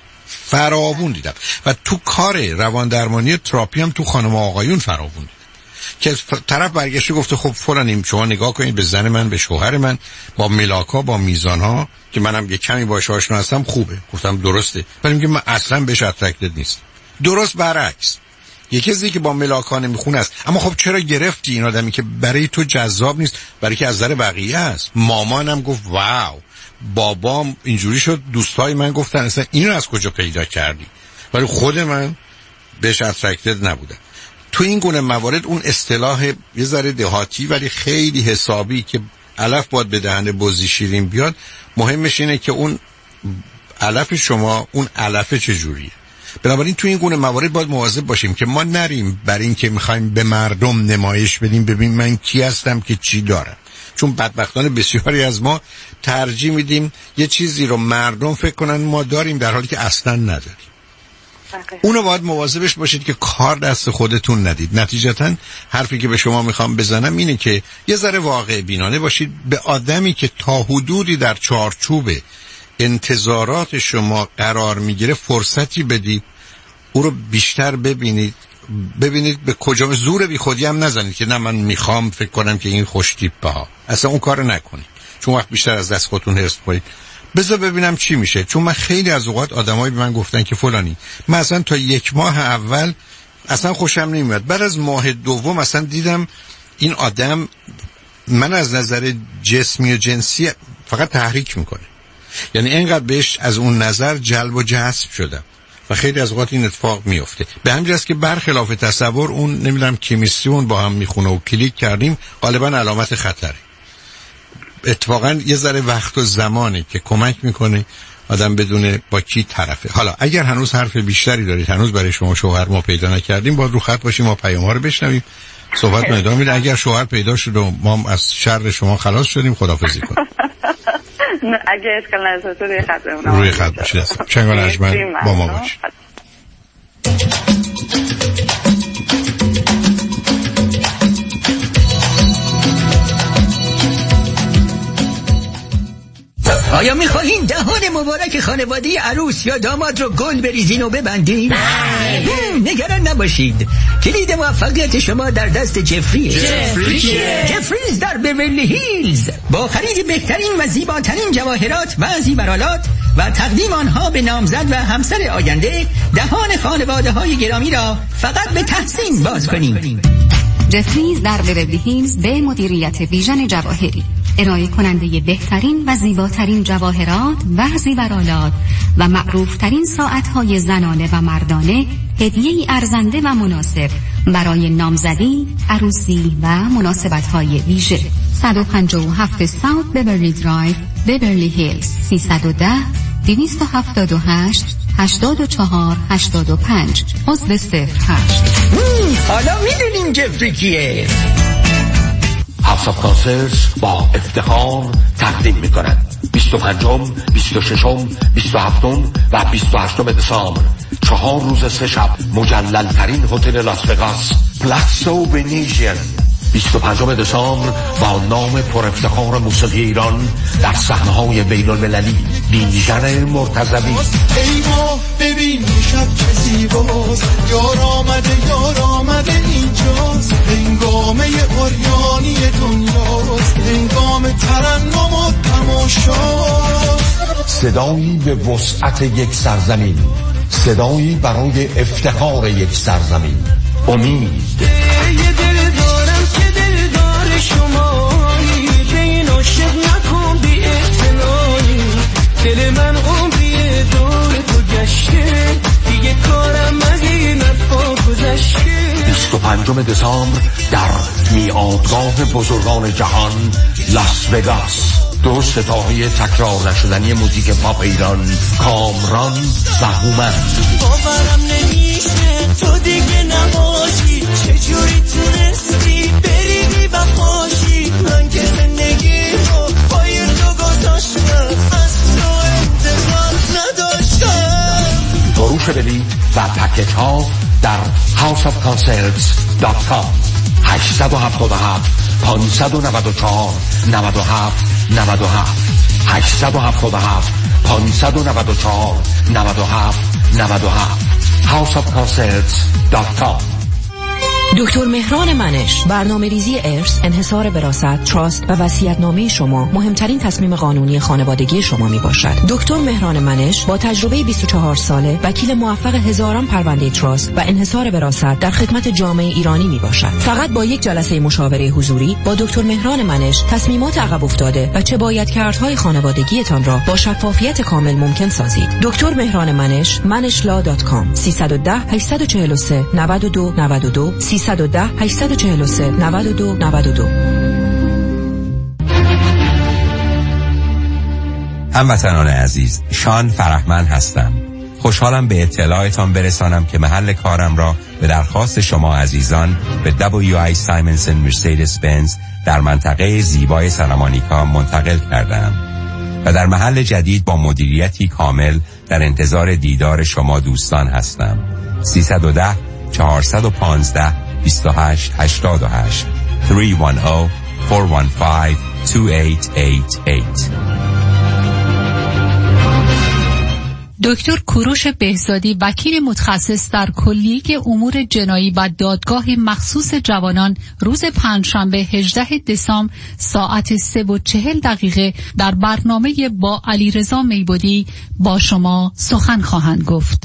فراوون دیدم و تو کار روان درمانی تراپی هم تو خانم و آقایون فراوون دیدم. که طرف برگشته گفته خب فلانیم، شما نگاه کنید به زن من، به شوهر من، با ملاک‌ها، با میزان‌ها که منم یه کمی باهاش آشنا هستم خوبه. گفتم درسته، ولی میگه من اصلا بهش اترکتد نیست. درست برعکس، یه کسی که با ملاک‌ها نمیخونه است. اما خب چرا گرفتی این آدمی که برای تو جذاب نیست، برای که از نظر بقیه است. مامانم گفت واو، بابام اینجوری شد، دوستای من گفتن اصلا اینو از کجا پیدا کردی، ولی خود من بهش اترکتد نبودم. تو این گونه موارد اون اصطلاح یه ذره دهاتی ولی خیلی حسابی که علف باید به دهن بزی شیرین بیاد، مهمش اینه که اون علف شما اون علف چجوریه. بنابراین تو این گونه موارد باید مواظب باشیم که ما نریم بر این که میخوایم به مردم نمایش بدیم ببین من کی هستم که چی دارم، چون بدبختانه بسیاری از ما ترجیح میدیم یه چیزی رو مردم فکر کنن ما داریم در حالی که اصلا نداریم. اونو باید مواظبش باشید که کار دست خودتون ندید. نتیجتاً حرفی که به شما میخوام بزنم اینه که یه ذره واقع بینانه باشید، به آدمی که تا حدودی در چارچوب انتظارات شما قرار میگیره فرصتی بدید، او رو بیشتر ببینید به کجا، زور بی خودی هم نزنید که نه من میخوام فکر کنم که این خوش تیپه ها، اصلا اون کارو نکنید، چون وقت بیشتر از دست خودتون حرص کنید. بذار ببینم چی میشه. چون من خیلی از اوقات آدمایی به من گفتن که فلانی من اصلا تا 1 ماه اول اصلا خوشم نمیاد، بعد از ماه دوم اصلا دیدم این آدم من از نظر جسمی و جنسی فقط تحریک میکنه، یعنی اینقدر بهش از اون نظر جلب و جذب شدم و خیلی از اوقات این اتفاق میفته. به همین جاست که برخلاف تصور اون نمیدونم کیمیستری اون با هم میخونه و کلیک کردیم غالبا علامت خطره. اتفاقا یه ذره وقت و زمانی که کمک میکنه آدم بدونه با کی طرفه. حالا اگر هنوز حرف بیشتری دارید، هنوز برای شما شوهر ما پیدا نکردیم، باید رو خط باشیم، ما پیام‌ها رو بشنویم، صحبت ادامه میدیم. اگر شوهر پیدا شد و ما از شر شما خلاص شدیم خداحافظی کنیم. اگه اشکال نداشت روی خط بمونم. روی خط باشید. چنگال اجمل با ما باشید. آیا میخواهین دهان مبارک خانواده عروس یا داماد رو گل بریزین و ببندین؟ نگران نباشید، کلید موفقیت شما در دست جفریه. جفریز در بیورلی هیلز با خرید بهترین و زیباترین جواهرات و زیورآلات و تقدیم آنها به نامزد و همسر آینده، دهان خانواده های گرامی را فقط به تحسین باز کنید. جفریز در بیورلی هیلز به مدیریت ویژن جواهری، ارائه کننده بهترین و زیباترین جواهرات و زیورآلات و معروفترین ساعت‌های زنانه و مردانه، هدیه‌ای ارزنده و مناسب برای نامزدی، عروسی و مناسبت‌های ویژه. 157 ساوت بیورلی درایو، بیورلی هیلز، 310 278 84 85 عضو 08. حالا میدونیم جفری کیه؟ هاوس آف کانسرت با افتخار تقدیم می‌کند 25م، 26م، 27م و 28م دسامبر 4 روز 3 شب مجلل‌ترین هتل لاس وگاس پلاسو ونیژن. 25 دسامبر با نام پر افتخار موسیقی ایران در صحنه‌های بین‌المللی بیژن مرتضوی. ای ما ببین شب چه زیباست، یار آمده اینجاست، هنگامه عریانی دنیاست، هنگام ترنم و تماشاست. صدایی به وسعت یک سرزمین، صدایی برای افتخار یک سرزمین. امید. یه دل دارم که دل دار شمایی، به این عاشق نکن بی اعتنایی، دل من عمریه دور تو گشته، دیگه کارم از این افا گذشته. 25 دسامبر در میادگاه بزرگان جهان لاس وگاس. 2 ستاره تکرار نشدنی موزیک پاپ ایران، کامران و هومن. باورم نمیشه تو دیگه نباشی، چجوری تونستی بری بی بخاشی، من که زندگی رو پای تو گذاشتم، از تو انتظار نداشتم. فروش بلیط و پکیج ها در houseofconcerts.com 877 594 97 97 877 594 97 97 houseofconcerts.com. دکتر مهران منش، برنامه‌ریزی ارث، انحصار وراثت، تراست و وصیت‌نامه شما مهمترین تصمیم قانونی خانوادگی شما میباشد. دکتر مهران منش با تجربه 24 ساله، وکیل موفق هزاران پرونده تراست و انحصار وراثت در خدمت جامعه ایرانی میباشد. فقط با یک جلسه مشاوره حضوری با دکتر مهران منش تصمیمات عقب افتاده و چه باید کردهای خانوادگیتان را با شفافیت کامل ممکن سازید. دکتر مهران منش، manishla.com 310 843 92 92 310 843 92 92. هموطنان عزیز، شان فرهمند هستم. خوشحالم به اطلاعتان برسانم که محل کارم را به درخواست شما عزیزان به WI سایمنسن مرسدس بنز در منطقه زیبای سانتامونیکا منتقل کردم و در محل جدید با مدیریتی کامل در انتظار دیدار شما دوستان هستم. 310 415 2888 310 415 2888. دکتر کوروش بهزادی، وکیل متخصص در کلیه امور جنایی و دادگاه مخصوص جوانان، روز پنجشنبه 18 دسامبر ساعت 3:40 در برنامه با علیرضا میبودی با شما سخن خواهند گفت.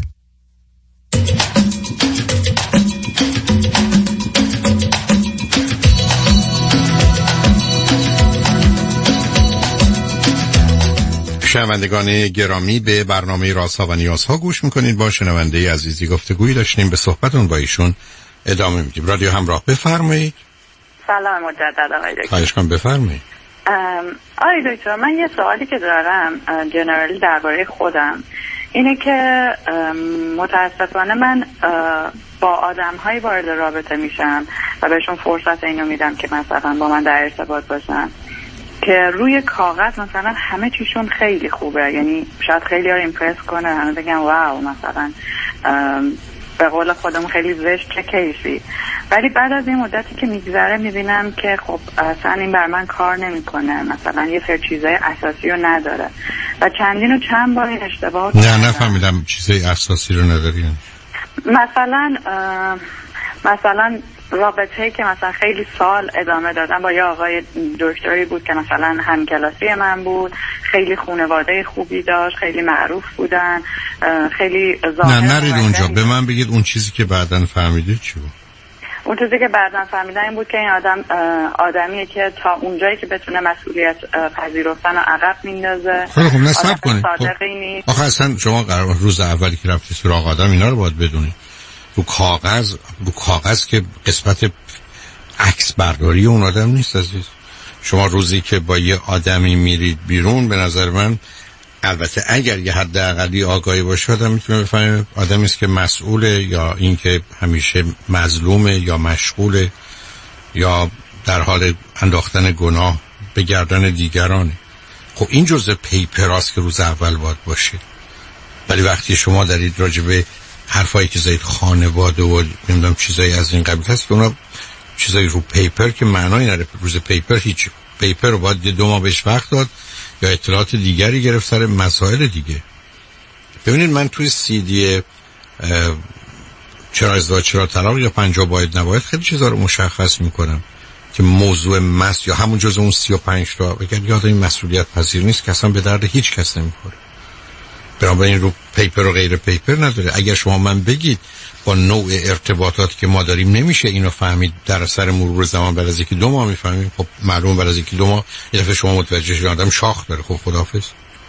شنوندگان گرامی، به برنامه رازها و نیازها گوش میکنید. با شنونده عزیزی گفتگویی داشتیم، به صحبتون با ایشون ادامه میدیم. رادیو همراه، بفرمایید. سلام مجدد آقای دکتر. خواهش کنم بفرمایید. آقای دکتر، من یه سوالی که دارم جنرالی درباره خودم اینه که متاسفانه من با آدم‌هایی وارد رابطه میشم و بهشون فرصت اینو میدم که مثلا با من در ارتباط باشن که روی کاغذ مثلا همه چیشون خیلی خوبه، یعنی شاید خیلی ها رو ایمپرس کنه، همه بگن واو مثلا به قول خودم خیلی زشت چه کیفی، ولی بعد از این مدتی که میگذره میبینم که خب اصلا این بر من کار نمیکنه، مثلا یه سری چیزای اساسی رو نداره و چند بار این اشتباه نفهمیدم چیزای اساسی رو نداری. مثلا رابطه‌ای که مثلا خیلی سال ادامه دادم با یه آقای دکتری بود که مثلا همکلاسی من بود، خیلی خانواده خوبی داشت، خیلی معروف بودن، خیلی ظاهر. نرید اونجا، به من بگید اون چیزی که بعداً فهمیدید چی بود. اون چیزی که بعداً فهمیدم این بود که این آدمیه که تا اونجایی که بتونه مسئولیت پذیرفتن و عقب میندازه. خب نصب کنید. صادقی نیست. آخه اصلا شما روز اولی که رفتی سراغ آدم اینا رو باید بدونید. رو کاغذ که قسمت عکس برداری اون آدم نیست عزیز. شما روزی که با یه آدمی میرید بیرون، به نظر من البته اگر یه حد اقلی آگاهی باشه آدم میتونه بفهمه آدمی است که مسئوله یا این که همیشه مظلومه یا مشغوله یا در حال انداختن گناه به گردن دیگرانه. خب این جزء پیپراست که روز اول باید باشه. ولی وقتی شما دارید راجبه حرفایی که زید خانواده و نمیدونم چیزایی از این قبیل هست که اونا چیزایی رو پیپر که معنایی نداره. روز پیپر هیچ پیپر رو باید 2 ماه بهش وقت داد یا اطلاعات دیگری گرفت سر مسائل دیگه. ببینید من توی CD چرا ازدواج چرا طلاق یا 50 باید نباید خیلی چیزا رو مشخص میکنم که موضوع مس یا همون جزء اون 35 تا بگید یاد این مسئولیت پذیر نیست که اصلا به درد هیچ کس نمیخوره. بنابراین رو پیپر و غیر پیپر نداره. اگر شما من بگید با نوع ارتباطاتی که ما داریم نمیشه اینو فهمید در اثر مرور زمان، بعد از 1-2 ماه میفهمیم. خب معلومه بعد از 1-2 ماه یه دفعه شما متوجه شدید آدم شاخ داره. خب خداحافظ.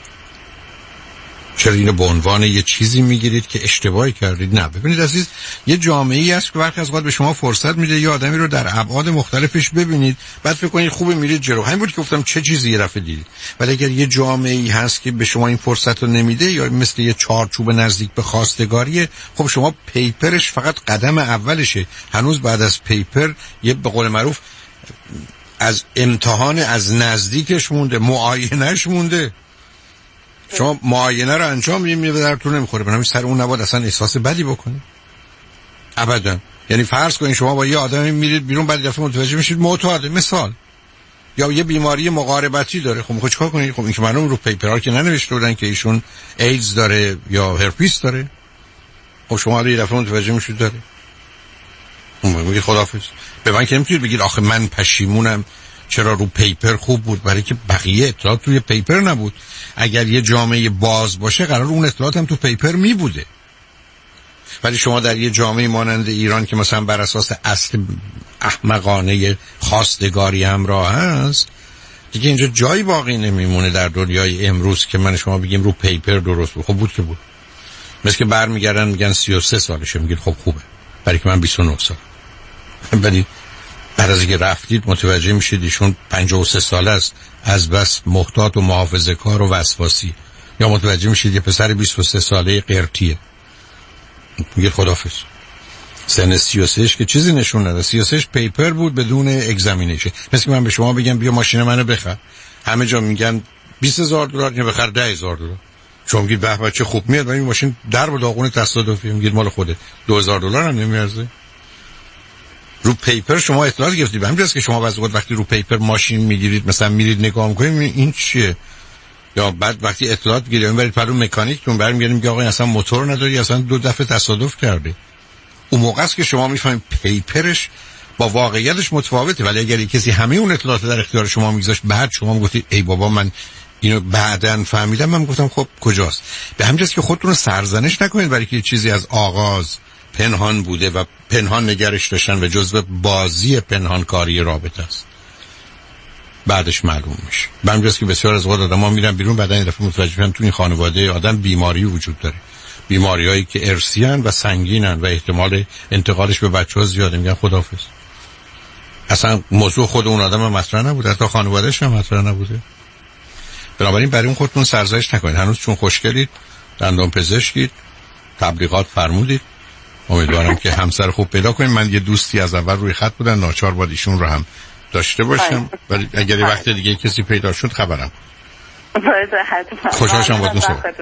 چرا اینو به عنوان یه چیزی میگیرید که اشتباهی کردید؟ نه. ببینید عزیز، یه جامعه‌ای هست که برخی از اوقات به شما فرصت میده یه آدمی رو در ابعاد مختلفش ببینید، بعد فکر کنید خوبه میرید جلو. همین بود که گفتم چه چیزی یه دفعه دیدید. ولی اگر یه جامعه‌ای هست که به شما این فرصت رو نمیده یا مثل یه چارچوب نزدیک به خواستگاریه، خب شما پیپرش فقط قدم اولشه. هنوز بعد از پیپر یه به قول معروف از امتحان از نزدیکش مونده، معاینه‌اش مونده. شما معاینه رو انجام میدید به درتون نمیخوره، بنابراین سر اون نباید اصلا احساس بدی بکنید ابدا. یعنی فرض کنید شما با یه آدمی میرید بیرون، بعد دفعه متوجه میشید معتاده مثال، یا یه بیماری مقاربتی داره. خب چیکار کنید؟ خب این که معلوم رو پیپرها که ننوشته بودن که ایشون ایدز داره یا هرپیس داره. خب شما یه دفعه متوجه میشید داره. میگه خداحافظ. به من که نمیتونید بگید آخه من پشیمونم چرا رو پیپر خوب بود، برای که بقیه اطلاعات توی پیپر نبود. اگر یه جامعه باز باشه قرار اون اطلاعات هم تو پیپر می بوده، ولی شما در یه جامعه مانند ایران که مثلا بر اساس اصل احمقانه خواستگاری همراه هست دیگه اینجا جایی باقی نمیمونه در دنیای امروز که من شما بگیم رو پیپر درست بود. خب بود که بود. مثل که برمیگردن میگن 33 سالشه، میگید خب خوبه، برای که من 29 سال. ولی بعد از اینکه رفتید متوجه میشید ایشون 53 ساله است، از بس محتاط و محافظه‌کار و وسواسی. یا متوجه میشید یه پسر 23 ساله قرتیه، میگید خداحافظ. سن 33 که چیزی نشون نده. 33 پیپر بود بدون اگزامینیشن. مثل که من به شما بگم بیا ماشین منو بخر، همه جا میگن $20,000 یا بخر $10,000. شما میگید به بچه خوب میاد، ولی این ماشین در و داغون تصادفی، میگید مال خوده. $2,000 هم نمیارزه. رو پیپر شما اطلاعات گرفتید. به همین جاست که شما وقتی رو پیپر ماشین میگیرید مثلا میرید نگاه میکنید این چیه، یا بعد وقتی اطلاعات گیرید میبرید پر اون مکانیکتون برمیگردید میگه آقا اصلا موتور نداری، اصلا 2 دفعه تصادف کرده. اون موقع است که شما میفهمید پیپرش با واقعیتش متفاوته. ولی اگر کسی همه اون اطلاعات در اختیار شما میگذاشت بعد شما میگفتید ای بابا من اینو بعداً فهمیدم، من میگفتم خب کجاست. به همین جاست که خودتون رو سرزنش نکنید برای که چیزی از آغاز پنهان بوده و پنهان نگرش داشتن و جزو بازی پنهانکاری رابطه است. بعدش معلوم میشه. به همین جاست که بسیار از آدم‌ها میرن بیرون بعدن این دفعه متوجه میشن تو این خانواده آدم بیماری وجود داره، بیماریایی که ارثی ان و سنگینن و احتمال انتقالش به بچه‌ها زیاده. میگن خداحافظ. اصلا موضوع خود اون آدم مطرح نبوده، حتی خانواده‌اش هم مطرح نبوده. بنابراین برای اون خودتون سرزنش نکنید. هنوز چون خوشگلید، دندان پزشکید، تبلیغات فرمودید. امیدوارم که همسر خوب پیدا کنید. من یه دوستی از اول روی خط بودن، ناچار بود ایشون رو هم داشته باشم، ولی اگر یه وقت دیگه کسی پیدا شد خبرم. خوشحال شدم باهاتون صحبت.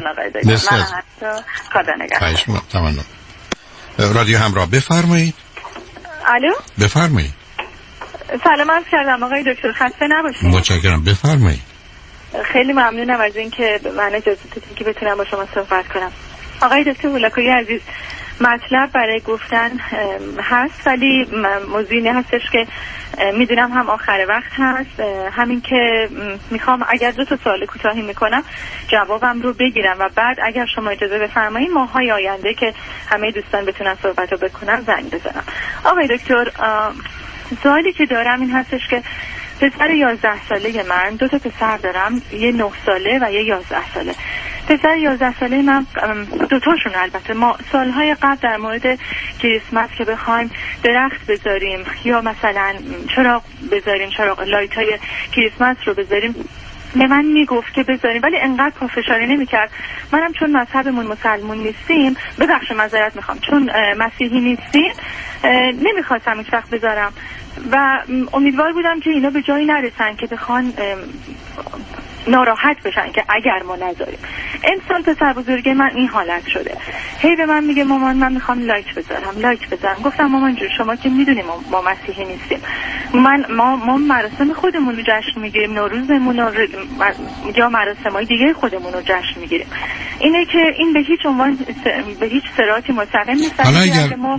تمام. رادیو همراه بفرمایید. الو بفرمایید. سلام عرض کردم آقای دکتر، خسته نباشید. متشکرم، بفرمایید. خیلی ممنونم از اینکه به من اجازه دادید که بتونم با شما صحبت کنم. آقای دکتر هولاکویی عزیز، مطلب برای گفتن هست ولی موضوعی نه هستش که میدونم هم آخر وقت هست. همین که میخوام اگر 2 سوال کوتاهی میکنم جوابم رو بگیرم و بعد اگر شما اجازه بفرمایید ماهای آینده که همه دوستان بتونن صحبت رو بکنن زنگ بزنم. آقای دکتر، سوالی که دارم این هستش که پسر 11 ساله من 2 پسر دارم، یه 9 ساله و یه 11 ساله. پسر 11 ساله من 2 تاشون البته ما سالهای قبل در مورد کریسمس که بخوایم درخت بذاریم یا مثلا چراغ بذاریم، چراغ لایت های کریسمس رو بذاریم، به من میگفت که بذاریم ولی انقدر پافشاری نمیکرد. منم چون مذهبمون مسلمون نیستیم، ببخشید معذرت میخوام، چون مسیحی نیستیم نمیخواستم هیچ وقت بذارم و امیدوار بودم که اینا به جایی نرسن که بخوان ناراحت بشن که اگر ما نذاریم. امسال پسر بزرگ من این حالت شده، هی به من میگه مامان من میخوام لایت بذارم. گفتم مامان جون شما که میدونیم ما مسیحی نیستیم، ما مراسم خودمون رو جشن میگیریم، نوروزمون یا مراسمای دیگه خودمون رو جشن میگیریم. اینه که این به هیچ عنوان به هیچ صراطی مستقیم نیست. اگر ما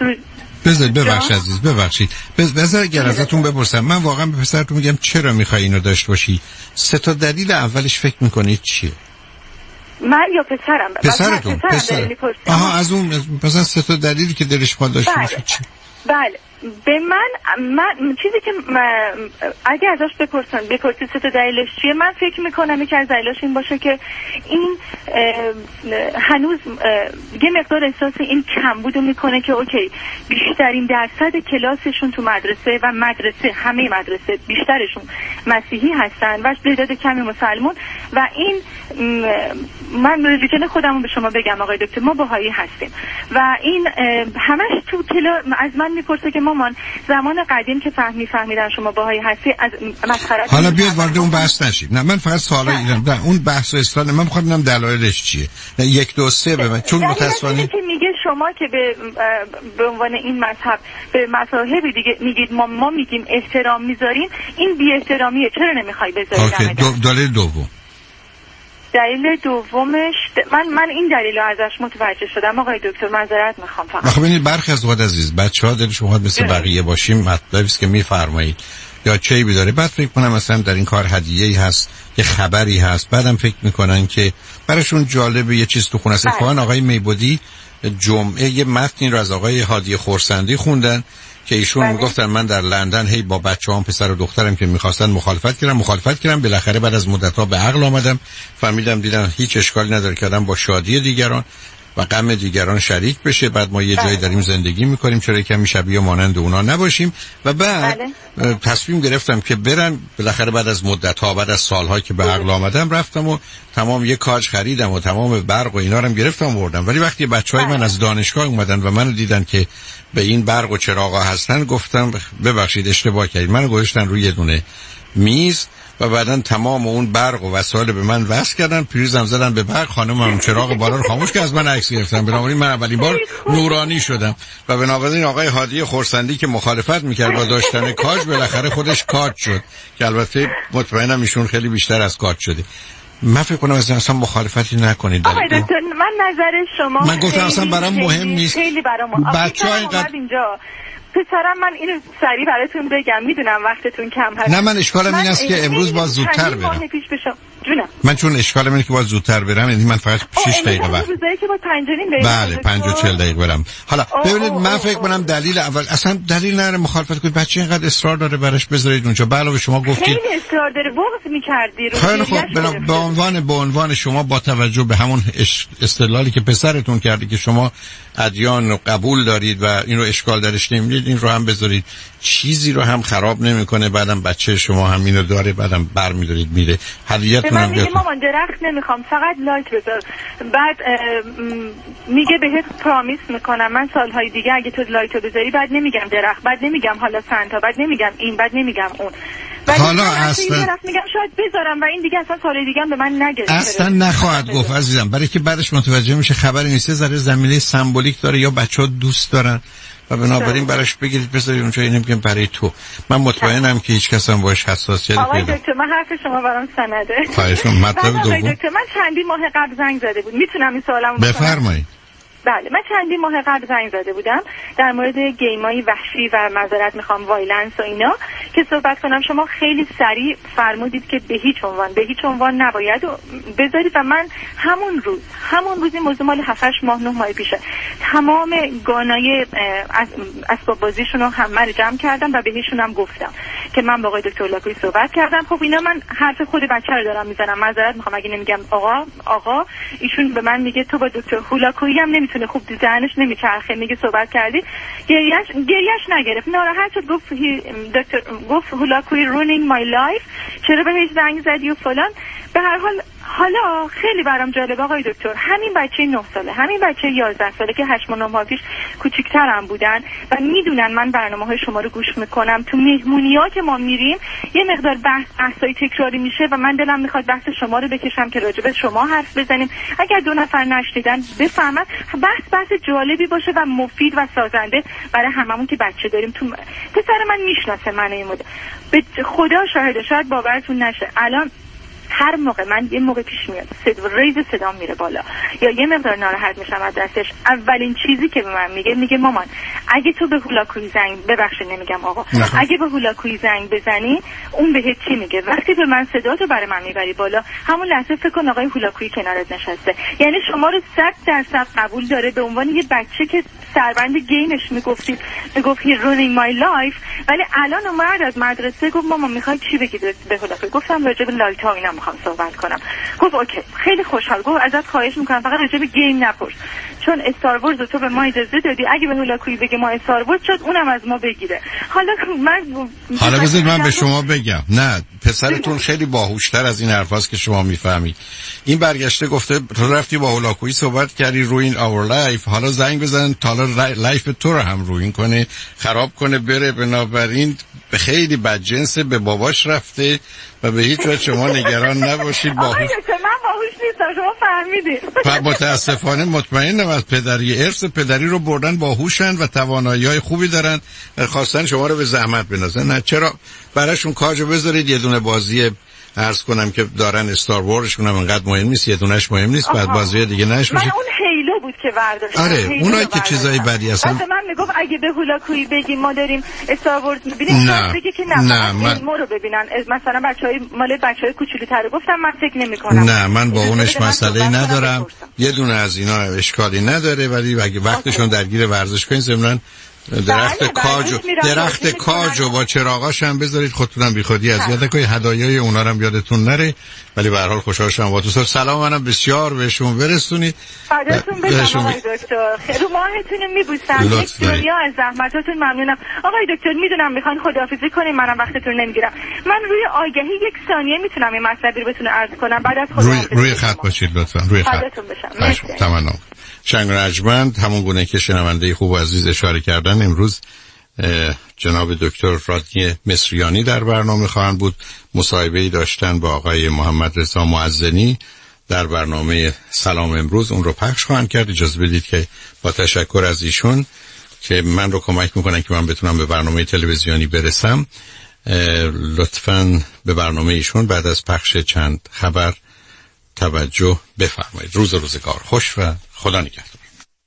ببخشید بذار اگر ازتون بپرسم، من واقعا به پسرتون میگم چرا میخوای اینو داشته باشی، 3 دلیل اولش فکر میکنید چیه؟ من یا پسرتون آها از اون مثلا 3 دلیلی که دلش میخواد داشته باشه چیه؟ بله به من چیزی که اگه ازش بپرسید 3 دلیلش چیه، من فکر میکنم یکی از دلیلاش این باشه که این هنوز یه مقدار احساس این کمبودو میکنه که اوکی بیشترین درصد کلاسشون تو مدرسه و همه مدرسه بیشترشون مسیحی هستن و تعداد کمی مسلمون و این من ریلیجن خودمو به شما بگم آقای دکتر، ما بهایی هستیم و این همش تو از من میپرسه که مامان زمان قدیم که فهمیدن شما بهایی هستی از مسخره. حالا بیاد وارد اون بحث نشید. نه من فقط سوالا ایران اون بحث اصلا من میخوام ببینم دلایلش چیه. نه 1 2 3 به من چون متأسفانه که میگه شما که به عنوان این مذهب به مذاهب دیگه میگید ما میگیم احترام میذارین، این بی احترامیه، چرا نمیخوای بذاری؟ دلیل دوم دلیل دومش من این دلیل رو ازش متوجه شدم آقای دکتر، معذرت میخوام فقط. خب ببینید برخی از اوقات عزیز بچه‌ها دل شما مثل بقیه باشیم، مطلبی است که میفرمایید یا چی بداره، بعد فکر کنم مثلا در این کار هدیه‌ای هست، یه خبری هست، بعدم فکر میکنن که براشون جالبه یه چیز تو خونه است. اتفاقا آقای میبودی جمعه یه متنی رو از آقای هادی خورسندی خوندن که ایشون میگفتن من در لندن هی با بچه‌هام پسر و دخترم که می‌خواستن مخالفت کردم، بالاخره بعد از مدت‌ها به عقل آمدم، فهمیدم دیدم هیچ اشکالی نداره که آدم با شادی دیگران و غم دیگران شریک بشه. بعد ما یه جایی داریم زندگی می‌کنیم، چرا کمی شبیه مانند اونا نباشیم. و بعد تصمیم گرفتم که برم، بالاخره بعد از مدت‌ها، بعد از سال‌ها که به عقل آمدم، رفتم و تمام یه کاج خریدم و تمام برق و اینا رو هم گرفتم آوردم. ولی وقتی بچه‌های من از دانشگاه اومدن و منو دیدن که به این برق و چراغا هستن، گفتم ببخشید اشتباه کردید، منو گذاشتن روی یه دونه میز و بعدن تمام اون برق و وسایل به من وصل کردن، پریزم زدن به برق، خانمم چراغ بالا رو خاموش کرد، از من عکس گرفتن. بنابراین من اولین بار نورانی شدم و بنابراین آقای هادی خورسندی که مخالفت میکرد با داشتن کاج، بالاخره خودش کاج شد، که البته مطمئنم ایشون خیلی بیشتر از کاج شده. من فکر کنم اصلا مخالفتی نکنید. آقای دکتر من نظر شما من گفتم اصلا برام مهم نیست. خیلی برام بچه‌ها اینقدر اینجا پسرم، من اینو سریع براتون بگم، میدونم وقتتون کم هست. نه من اشکالم این است که امروز باز زودتر برم. من چون اشکالم اینه که باز زودتر برم، یعنی من فقط 6 دقیقه وقت. روزایی که با 5:30 بله 5 و 40 دقیقه برم. حالا ببینید من فکر کنم دلیل اول اصلا دلیل نره مخالفت کنید، بچه اینقدر اصرار داره براش بذارید اونجا. علاوه شما گفتید خیلی اصرار داره، بغض می‌کردی رو. خیلی خوب، به عنوان شما با توجه به همون استدلالی که پسرتون کرده که شما ادیان رو قبول دارید و این رو اشکال درش نمی‌بینید، این رو هم بذارید، چیزی رو هم خراب نمی‌کنه. بعدم بچه شما هم اینو داره، بعدم برمی‌دارید میره. هدیه‌تون هم میگه مامان درخت نمیخوام، فقط لایت بذار. بعد میگه بهت پرامیس میکنم من سالهای دیگه اگه تو لایتو بذاری، بعد نمیگم درخت، بعد نمیگم حالا سنتا، بعد نمیگم این، بعد نمیگم اون. حالا اصلا میگم شاید بذارم و این دیگه اصلا سال دیگه هم به من نگه. اصلا نخواهد گفت عزیزم، برای که بعدش متوجه میشه خبری نیست، ذره زمینه سمبولیک داره یا بچه‌ها دوست دارن و بنابراین براش بگیرید بذارید اونجا. اینم میگم برای تو. من مطمئنم که هیچ کس هم باش حساسیت آقای دکتر من حرف شما برام سنده. خواهش می‌کنم. مطلب دوم آقای دکتر من چندین ماه قبل زنگ زده بود، میتونم این سوالمو بفرمایید؟ بله من چندین ماه قبل زنگ زده بودم در مورد گیمای وحشی و معذرت میخوام وایلنس و اینا که صحبت کنم. شما خیلی سریع فرمودید که به هیچ عنوان نباید بذارید و من همون روز این موضوع مال 7-8 ماه 9 ماه پیشه تمام گانای اسباب بازیشون رو همه رو جمع کردم و بهشون هم گفتم که من با آقای دکتر هولاکویی صحبت کردم. خب اینا من حرف خود بچه رو دارم میزنم، معذرت میخوام اگه نمیگم آقا ایشون به من میگه تو با دکتر هولاکویی هم نمیتونه خوب ذهنش نمیچرخه، میگه صحبت کردی. گریهش نگرفت، ناراحت شد، گفت هولاکویی رونینگ مای لایف، چرا بهش زنگ زدی و فلان. به هر حال حالا خیلی برام جالب آقای دکتر، همین بچه 9 ساله، همین بچه 11 ساله که 8 ماه پیش کوچیک‌ترم بودن و میدونن من برنامه‌های شما رو گوش میکنم، تو مهمونی‌ها که ما میریم یه مقدار بحثای تکراری میشه و من دلم میخواد بحث شما رو بکشم که راجع به شما حرف بزنیم، اگر 2 نفر نشنیدن بفهمن، بحث جالبی باشه و مفید و سازنده برای هممون که بچه داریم. تو پسر من میشناسه من این مدت، به خدا شاهده، شاید باورتون نشه، الان هر موقع من یه موقع پیش میاد ریز صدام میره بالا یا یه مقدار ناراحت میشم از دستش، اولین چیزی که به من میگه مامان اگه تو به هولاکویی ببخشید نمیگم آقا، اگه به هولاکویی زنگ بزنی اون بهت چی میگه؟ وقتی به من صداتو برای من میبری بالا، همون لحظه فکر کن آقای هولاکویی کنارت نشسته، یعنی شما رو 100% قبول داره به عنوان یه بچه که سربند گیمش میگفت هی رونینگ مای لایف، ولی الان اومد از مدرسه گفت مامان میخوای چی بگی به هولاکویی؟ گفتم راجع به لایت ها اینا میخوام صحبت کنم. گفت اوکی، خیلی خوشحال، گفت ازت خواهش میکنم فقط راجع به گیم نپرس، چون استار ورز تو به ما اجازه دادی، اگه به هولاکویی بگه ما استار ورز شد اونم از ما بگیره. حالا بذارید من به شما بگم، نه پسرتون خیلی باهوشتر از این حرفاست که شما میفهمید. این برگشته گفته تو رفتی با هولاکویی صحبت کردی روین اور لایف، حالا زنگ بزن تا لایف تو رو هم روین کنه، خراب کنه، بره. بنابراین خیلی بدجنسه، به باباش رفته و به هیچ وجه شما نگران نباشید. باهوش من باهوش نیستم، شما فهمیدید. متاسفانه مطمئنم از پدری، ارث پدری رو بردن، باهوشن و توانایی‌های خوبی دارن، خواستن شما رو به زحمت بندازن. نه چرا براشون کاجو بذارید، یه دونه بازی عرض کنم که دارن استار وارشون هم انقدر مهم نیست، یه دونش مهم نیست، بعد بازی دیگه نشه. من اون هیلو بود که برداشتم. آره اونایی که چیزای بدی هستن. من میگفت اگه به هولاکویی بگیم ما داریم استار وارز میبینیم، بگه که نه ما رو ببینن، مثلا بچهای مال بچهای کوچولوتر. گفتم من فکر نمی‌کنم. نه من با اونش مسئله ندارم، یه دونه از اینا اشکالی نداره، ولی اگه وقتشون درگیر ورزش کنین ضمن درخت کاجو با چراغاش هم بذارید، خودتونم بیخودی اذیت نکنید، هدایای اونا رو هم یادتون نره. ولی به هر حال خوشحال شدم با تو. سلام منم بسیار بهشون برسونید. فداتون بشم آقای دکتر، خیلی ماهتون میبوسم. یک دنیا از زحماتتون ممنونم آقای دکتر. میدونم میخواین خداحافظی کنیم، منم وقتتون نمیگیرم. من روی آگهی یک ثانیه میتونم این مطلبی رو بتونه عرض کنم بعد از خداحافظی. روی خط باشید لطفا، روی خط. فداتون بشم. تمام. شنگ رجمند همون گونه که شنونده خوب و عزیز اشاره کردن، امروز جناب دکتر رادنی مصریانی در برنامه خواهند بود. مصاحبه‌ای داشتن با آقای محمد رضا معزنی در برنامه سلام امروز، اون رو پخش خواهند کرد. اجازه بدید که با تشکر از ایشون که من رو کمک میکنن که من بتونم به برنامه تلویزیونی برسم، لطفاً به برنامه ایشون بعد از پخش چند خبر توجه بفرمایید. روزگار خوش و خدا نگهدار.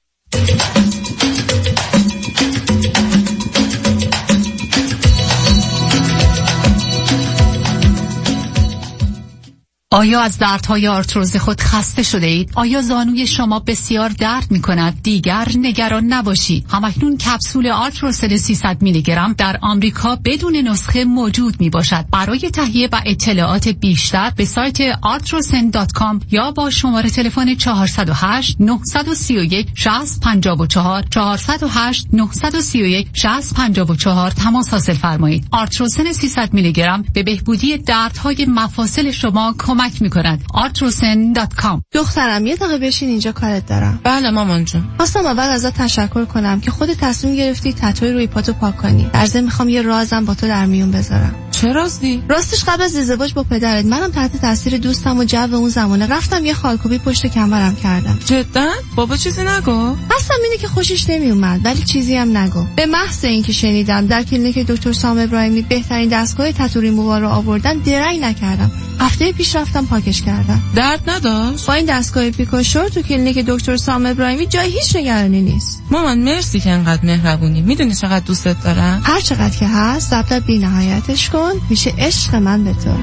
آیا از دردهای آرتروز خود خسته شده اید؟ آیا زانوی شما بسیار درد می کند؟ دیگر نگران نباشید. همکنون کپسول آرتروسن 300 میلی گرم در آمریکا بدون نسخه موجود می باشد. برای تهیه و اطلاعات بیشتر به سایت artrosen.com یا با شماره تلفن 408 931 6054 408 931 6054 تماس حاصل فرمایید. آرتروسن 300 میلی گرم به بهبودی دردهای مفاصل شما کمک می‌کند. artrosen.com. دخترم یه دقیقه بشین اینجا، کارت دارم. بله مامان جون. خواستم اول ازت تشکر کنم که خودت تصمیم گرفتی تتوی روی پاتو پاک کنی. در ضمن می‌خوام یه رازم با تو در میون بذارم. چه رازی؟ راستش قبل از ازدواج با پدرت منم تحت تاثیر دوستم و جو اون زمانه رفتم یه خالکوبی پشت کمرم کردم. جدا؟ بابا چیزی نگو؟ اصلا اینه که خوشش نمیومد، ولی چیزی هم نگو. به محض اینکه شنیدم در کلینیک دکتر سام ابراهیمی بهترین دستگاه تتو ریمووار رو آوردن، درنگ نکردم. هفته پیش رفتم پاکش کردم. درد نداشت؟ با این دستگاه پیکوشور تو کلینیک دکتر سام ابراهیمی جای هیچ نگرانی نیست. مامان مرسی که انقدر مهربونی. میدونی چقدر دوستت دارم. هر چقدر که هست ضبط بی‌نهایتش کن، میشه عشق من به تو.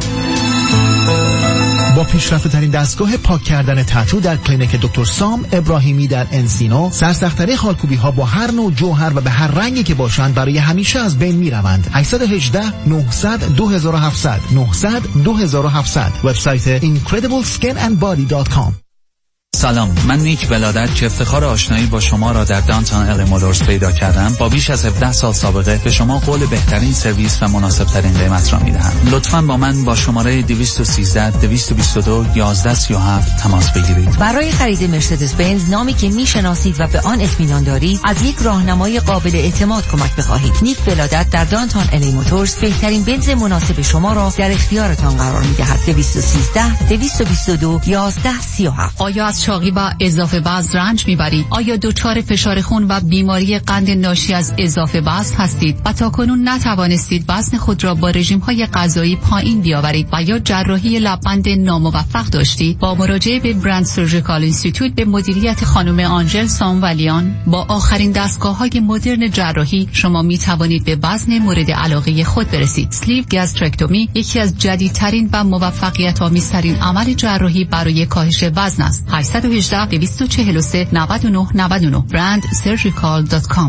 با پیشرفته ترین دستگاه پاک کردن تتو در کلینیک دکتر سام ابراهیمی در انسینو، سرسخت‌ترین خالکوبی ها با هر نوع جوهر و به هر رنگی که باشند برای همیشه از بین میروند. 818 900 2700 900 2700. وبسایت incredibleskinandbody.com. سلام، من نیک ولادت که افتخار آشنایی با شما را در دانتون ال مولورز پیدا کردم، با بیش از 17 سال سابقه به شما قول بهترین سرویس و مناسب ترین قیمت را میدهم. لطفاً با من با شماره 213 222 1137 تماس بگیرید. برای خرید مرسدس بنز، نامی که میشناسید و به آن اطمینان دارید، از یک راهنمای قابل اعتماد کمک بخواهید. نیک ولادت در دانتون ال مولورز بهترین بنز مناسب شما را در اختیارتان قرار میدهد. 213 222 1137. آیا از چاقی و اضافه وزن رنج میبرید؟ آیا دچار فشار خون و بیماری قند ناشی از اضافه وزن هستید و تاکنون نتوانستید وزن خود را با رژیم‌های غذایی پایین بیاورید و یا جراحی لب‌بند ناموفق داشتید؟ با مراجعه به برند سرجیکال اینستیتوت به مدیریت خانم آنژل سامولیان با آخرین دستگاه‌های مدرن جراحی شما میتوانید به وزن مورد علاقه خود برسید. اسلیو گاسترکتومی یکی از جدیدترین و موفقیت‌آمیزترین عمل جراحی برای کاهش وزن است. 818 243 99 99 brandsurgical.com.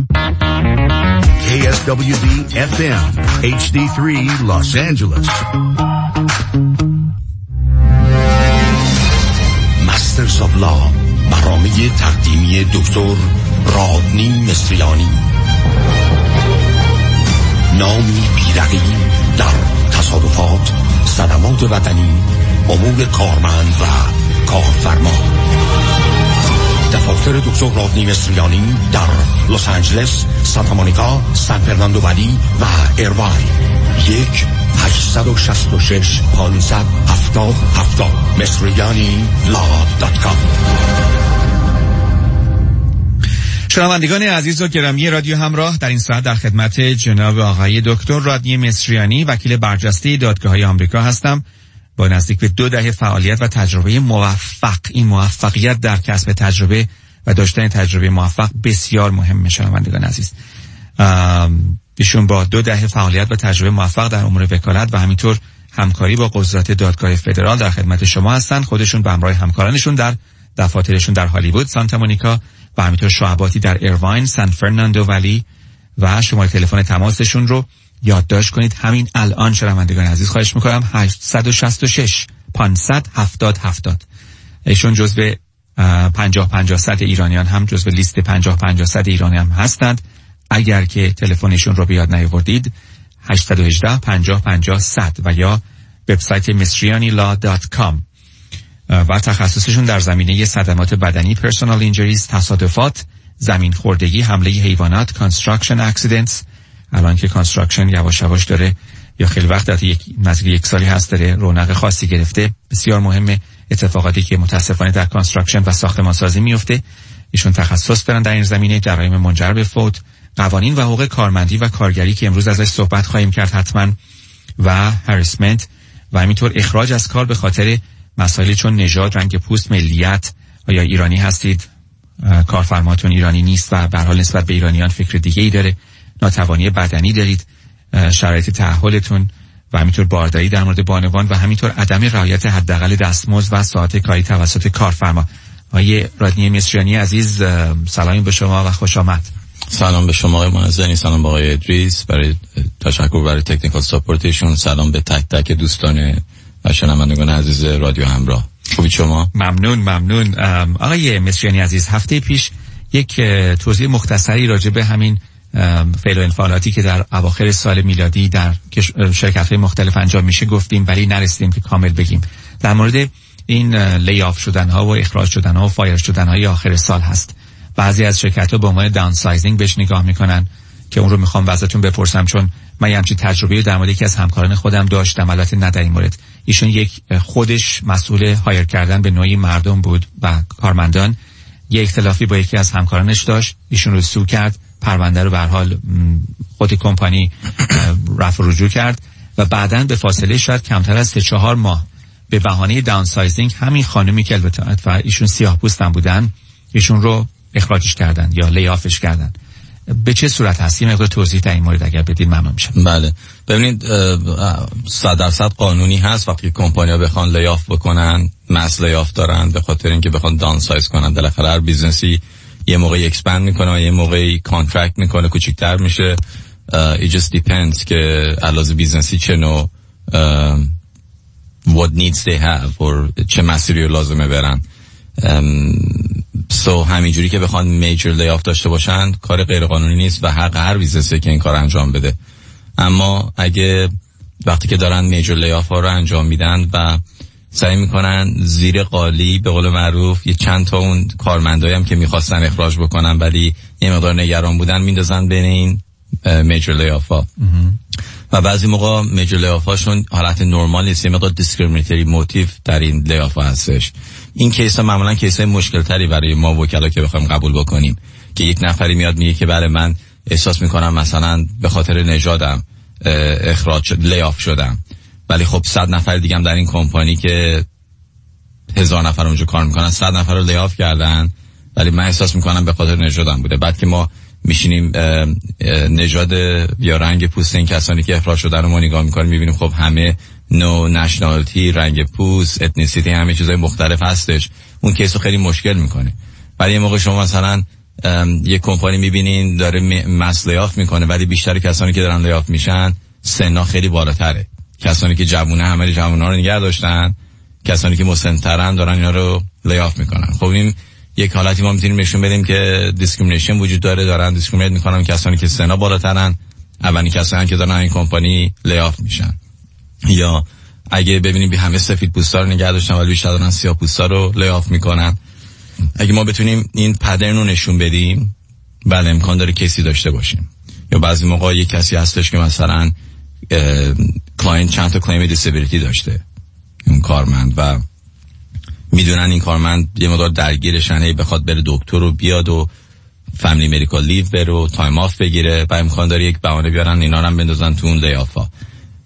KSWB FM HD3 Los Angeles. Masters of Law برنامه تقدیمی دکتر رادنی مصریانی، نامی بی‌رقیب در تصادفات، صدمات وطنی، امور کارمند و کارفرما. دفاتر دکتر رادنی مصریانی در لس آنجلس، سانتا مونیکا، سان فرناندو ولی و ایرواین. 1-866-570-7070 مصریانی.com. شنوندگان عزیز و گرامی رادیو همراه، در این ساعت در خدمت جناب آقای دکتر رادنی مصریانی، وکیل برجسته دادگاه‌های آمریکا هستم با نزدیک به 2 دهه فعالیت و تجربه موفق. این موفقیت در کسب تجربه و داشتن تجربه موفق بسیار مهمه شنوندگان عزیز. ایشون با 2 دهه فعالیت و تجربه موفق در امور وکالت و همینطور همکاری با قضات دادگاه فدرال در خدمت شما هستن. خودشون به همراه همکارانشون در دفاترشون در هالیوود، سانتا مونیکا و همینطور شعباتی در ایرواین، سان فرناندو ولی و شماره تلفن تماسشون رو یادداشت کنید همین الان شنوندگان عزیز. خواهش میکنم 866 570 70. ایشون جزو 50-50 ایرانیان هم جزو لیست 50-50 ایرانیان هم هستند. اگر که تلفنشون رو به یاد نیاوردید 818 50-50 100 و یا وبسایت mistrianilaw.com و تخصصشون در زمینه صدمات بدنی، پرسونال اینجریز، تصادفات، زمین خوردگی، حمله حیوانات، کانستراکشن اکسیدنتس. الان که کانستراکشن یواش یواش داره یا خیلی وقت داره نزدیک 1 سالی هست داره رونق خاصی گرفته. بسیار مهمه اتفاقاتی که متاسفانه در کانستراکشن و ساختمانسازی میفته. ایشون تخصص دارن در این زمینه، جرایم منجر به فوت، قوانین و حقوق کارمندی و کارگری که امروز ازش صحبت خواهیم کرد حتما، و هراسمنت و همینطور اخراج از کار به خاطر مسائلی چون نژاد، رنگ پوست، ملیت، آیا ایرانی هستید، کارفرماتون ایرانی نیست و به هر حال نسبت به ایرانیان فکر دیگه‌ای داره، ناتوانی بدنی دارید، شرایط تأهلتون و همینطور بارداری در مورد بانوان و همینطور عدم رعایت حداقل دستمزد و ساعت کاری توسط کارفرما. آقای رادنی مصریانی عزیز، سلامی به شما و خوش آمد. سلام به شما آقای معززنی، سلام به آقای ادریس، برای تشکر برای تکنیکال ساپورتشون، سلام به تک تک دوستان و شنوندگان عزیز رادیو همراه. خوبی شما؟ ممنون. آقای مصریانی عزیز، هفته پیش یک توضیح مختصری راجع به همین فعل و انفعالاتی که در اواخر سال میلادی در شرکت‌های مختلف انجام میشه گفتیم، ولی نرسیدیم که کامل بگیم. در مورد این لیاف شدن‌ها و اخراج شدن‌ها و فایر شدن‌های آخر سال هست. بعضی از شرکت‌ها به عنوان داون سایزینگ بهش نگاه میکنن که اون رو میخوام ازتون بپرسم، چون من یه همچین تجربه در مورد یکی از همکاران خودم داشتم، البته نه در این مورد. ایشون خودش مسئول هایر کردن به نوعی مردم بود و کارمندان. یه اختلافی با یکی از همکارانش داشت، ایشون رو سو کرد، پرونده رو به هر حال خود کمپانی رفع و رجوع کرد و بعداً به فاصله شاید کمتر از 3-4 ماه به بهانه داون سایزینگ همین خانومی که البته و ایشون سیاه‌پوستن بودن، ایشون رو اخراجش کردن یا لیافش کردن. به چه صورت هست؟ یه مقدار توضیح در این مورد اگر بدید ممنون میشم. بله، ببینید 100% قانونی هست وقتی کمپانی‌ها بخوان لیاف بکنن، مس لیاف دارن به خاطر اینکه بخوان داون سایز کنن. بالاخره هر بیزنسی یه موقعی اکسپند میکنه، یه موقعی کانترکت میکنه، کوچیک‌تر میشه. It just depends که علاوه بیزنسی چه نوع what needs they have or چه مسیری رو لازمه برن. همینجوری که بخوان میجر لیاف داشته باشن کار غیر قانونی نیست و حق هر بیزنسی که این کار انجام بده. اما اگه وقتی که دارن میجر لیاف ها رو انجام میدن و سعی میکنن زیر قالی به قول معروف یه چند تا اون کارمندایی هم که میخواستن اخراج بکنن ولی یه مقدار نگران بودن میندازن بین این میجر لیاف ها و بعضی موقع میجر لیاف هاشون حالت نرمال نیست، یه مقدار دیسکریمینیتری موتیو در این لیاف ها هستش. این کیس ها معمولا کیس های مشکل تری برای ما وکلا که بخوایم قبول بکنیم که یک نفری میاد میگه که بله من احساس میکنم مثلا به خاطر نژادم اخراج لیاف شدم، ولی خب 100 نفر دیگه هم در این کمپانی که 1000 نفر اونجا کار میکنن 100 نفر رو لیاف کردن ولی من احساس میکنم به خاطر نژادم بوده. بعد که ما میشینیم نژاد یا رنگ پوست این کسانی که اخراج شدن رو ما نگاه میکنیم میبینیم خب همه نو نشنالیتی، رنگ پوست، اتنیسیتی، همه چیزای مختلف هستش. اون کیسو خیلی مشکل میکنه. ولی یه موقع شما مثلا یه کمپانی میبینین داره مس لیاف میکنه ولی بیشتر کسانی که دارن لیاف میشن سنا خیلی بالاتره. کسانی که جوونه همه جوونا رو نگه داشتن، کسانی که مسن‌ترن دارن اینا رو لیاف میکنن. خب این یک حالتی ما میتونیم نشون بدیم که دیسکریمینیشن وجود داره، دارن دیسکریمینیت میکنن کسانی که سنا بالاترن، اولین کسانی که دارن این کمپانی لیاف میشن. یا اگه ببینیم همه سفید پوستا رو نگه داشتن ولی بیشتر دارن سیاه پوستا رو لیاف میکنن. اگه ما بتونیم این پدرن رو نشون بدیم بله امکان داره کسی داشته باشیم. یا بعضی موقع یک کسی هستش که مثلا کلاینت چند تا کلیم دیسابیلیتی داشته اون کارمند و میدونن این کارمند یه مقدار درگیرشن، هی بخواد بره دکتر رو بیاد و فامیلی مدیکال لیو بره و تایم آف بگیره و امکان داره یک بهانه بیارن اینا رو هم بندازن تو اون لیافا.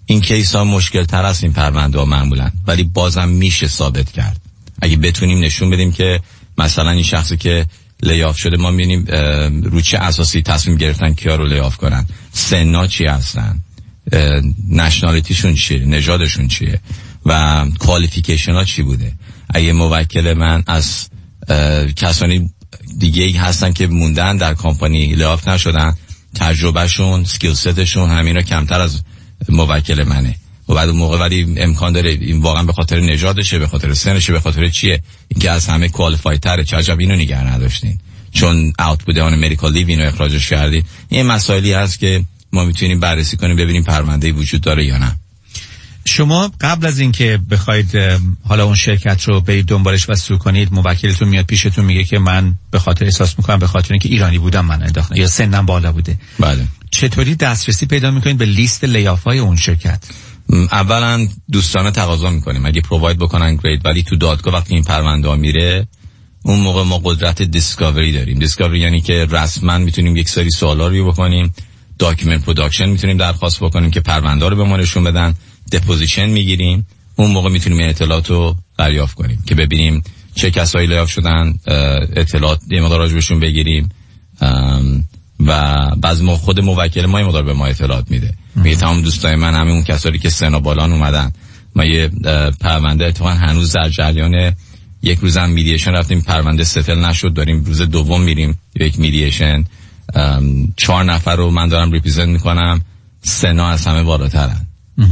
این کیس ها مشکل تر است این پرونده ها معمولا، ولی بازم میشه ثابت کرد اگه بتونیم نشون بدیم که مثلا این شخصی که لیاف شده ما می‌بینیم رو چه اساسی تصمیم گرفتن کیا رو لیاف کنن، سنا چی هستن، نشنالیتیشون چیه، نژادشون چیه و کوالیفیکیشن ها چی بوده. اگه موکل من از کسانی دیگه هستن که موندن در کمپانی لیاف نشدن، تجربهشون، سکیل ستشون همینا کمتر از موکل منه و بعد موقع ولی امکان داره این واقعا به خاطر نژادشه، به خاطر سنشه، به خاطر چیه، اینکه از همه کوالیفاید تره، چه عجب اینو نگه نداشتین چون اوت بوده آن مدیکال لیو اینو اخراجش کردین. این مسائلی هست که ما میتونیم بررسی کنیم ببینیم پرونده وجود داره یا نه. شما قبل از اینکه بخواید حالا اون شرکت رو برید دنبالش و سو کنید، موکلتون میاد پیشتون میگه که من به خاطر احساس میکنم به خاطر اینکه ایرانی بودم من انداختم یا سنم بالا بوده. بله. چطوری دسترسی پیدا میکنید به لیست لیافای اون شرکت؟ اولا دوستانه تقاضا میکنیم اگه پروواید بکنن گرید، ولی تو دادگاه وقتی این پرونده ها میره اون موقع ما قدرت دیسکاوری داریم. دیسکاوری یعنی که رسما میتونیم یک سری سوالا رو بکنیم، داکیومنت پروداکشن میتونیم درخواست بکنیم که پرونده رو به ما نشون بدن، دپوزیشن میگیریم، اون موقع میتونیم این اطلاعات رو دریافت کنیم که ببینیم چه کسایی لیاف شدن، اطلاعات یه مقدار راجبشون بگیریم و بعضی ما خود موکل ما یه مقدار به ما اطلاعات میده، میگه تمام دوستای من همه اون کسایی که سن بالان اومدن، ما یه پرونده اتفاقا هنوز در جریان، یک روزم میدییشن رفتیم پرونده ستل نشد، داریم روز دوم میریم یک میدییشن، 4 نفر رو من دارم ریپرزنت میکنم، سنا از همه بالاترن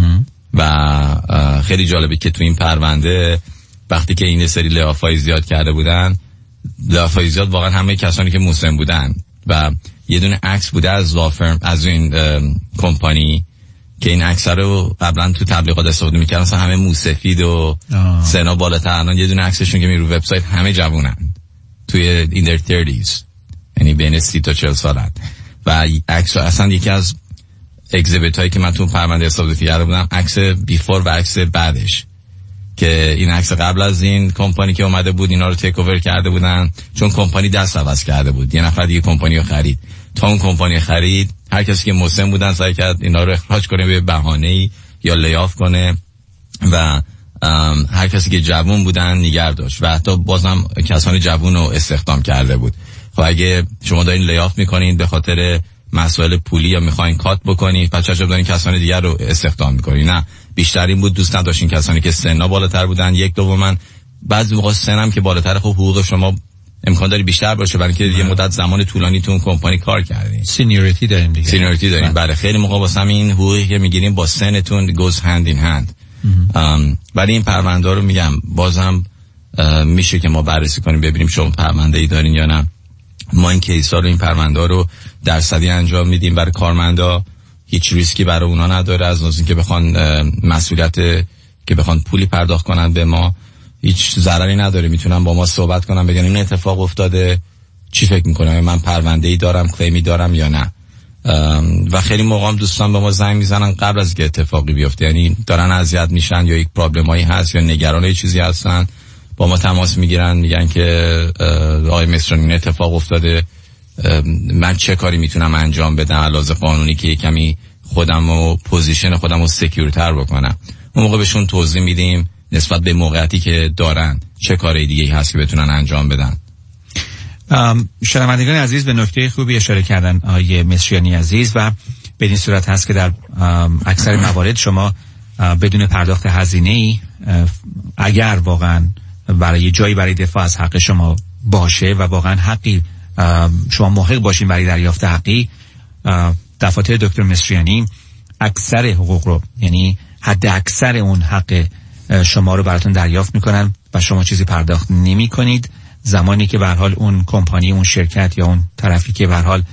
و خیلی جالبه که تو این پرونده وقتی که این سری لیافای زیاد کرده بودن، لیافای زیاد واقعا همه کسانی که مسن بودن و یه دونه عکس بوده از لافرم از این کمپانی که این عکس رو قبلا تو تبلیغات استفاده میکردن، مثلا همه موسفید و سنا بالاتر، الان یه دونه عکسشون که میره رو وبسایت همه جوونن توی این در 30s، یعنی بین 30 تا 40 سالن و عکس اصلا یکی از اگزیبیت هایی که من تو پرونده استفاده کرده بودم عکس بیفور و عکس بعدش، که این عکس قبل از این کمپانی که اومده بود اینا رو تیک اوور کرده بودن، چون کمپانی دست عوض کرده بود، یه نفر دیگه کمپانی رو خرید، تا اون کمپانی خرید هر کسی که مسن بودن سعی کرد اینا رو اخراج کنه به بهانه‌ای یا لیاف کنه و هر کسی که جوون بودن نگه داشت و حتی بازم کسانی جوون رو استخدام کرده بود. خب اگه شما دارین لیاف میکنین به خاطر مسائل پولی یا میخواین کات بکنین، پس چرا دارین کسانی دیگر رو استخدام میکنین؟ نه، بیشتر این بود دوست نداشتین کسانی که سن‌ها بالاتر بودن. یک دوما بعضی موقع سنم که بالاتر، خب حقوق شما امکان داری بیشتر باشه برای اینکه یه مدت زمان طولانی تو اون کمپانی کار کردین، سینیوریتی داریم دیگه، سینیوریتی داریم. بله خیلی موقع واسه این حقوقی که میگیریم با سنتون گوز هند این هند. ولی این پرونده رو میگم بازم میشه که ما بررسی کنیم ببینیم شما پرونده ای دارین یا نه. ما این کیسا رو، این پرونده رو درصدی انجام میدیم برای کارمندا، هیچ ریسکی برای اونا نداره از نظر اینکه بخوان مسئولیت که بخوان پولی پرداخت کنن به ما، هیچ ضرری نداره، میتونن با ما صحبت کنن بگن این اتفاق افتاده، چی فکر میکنم، من پرونده ای دارم، کلیمی دارم یا نه. و خیلی موقع هم دوستان به ما زنگ میزنن قبل از که اتفاقی بیفته، یعنی دارن اذیت میشن یا یک پرابلمایی هست یا نگران یه چیزی هستن، با ما تماس میگیرن میگن که آقای مصریانی این اتفاق افتاده، من چه کاری میتونم انجام بدم علاوه قانونی که کمی خودم و پوزیشن خودم رو سکیورتر بکنم. اون موقع بهشون توضیح میدیم نسبت به موقعیتی که دارن چه کاری دیگه هست که بتونن انجام بدن. شنوندگان عزیز به نکته خوبی اشاره کردن آقای مصریانی عزیز و به این صورت هست که در اکثر موارد شما بدون پرداخت هزینه‌ای اگر واقعا برای جایی برای دفاع از حق شما باشه و واقعا حقی شما محق باشین برای دریافت حقی، دفاتر دکتر مصریانی اکثر حقوق رو، یعنی حد اکثر اون حق شما رو براتون دریافت میکنن و شما چیزی پرداخت نمی کنید. زمانی که به هر حال اون کمپانی، اون شرکت یا اون طرفی که به هر حال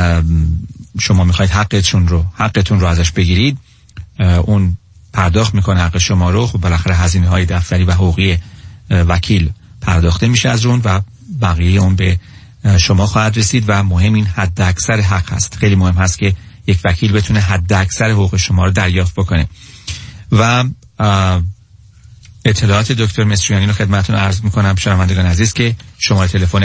شما میخواید حقتون رو ازش بگیرید، اون پرداخت میکنه حق شما رو. خب بالاخره هزینه های دفتری و حقوقی وکیل پرداخته میشه از اون و بقیه اون به شما خواهد رسید و مهم این حد اکثر حق هست. خیلی مهم هست که یک وکیل بتونه حد اکثر حقوق شما رو دریافت بکنه. و اطلاعات دکتر مصریانی رو خدمتتون عرض میکنم شنوندگان عزیز که شماره تلفن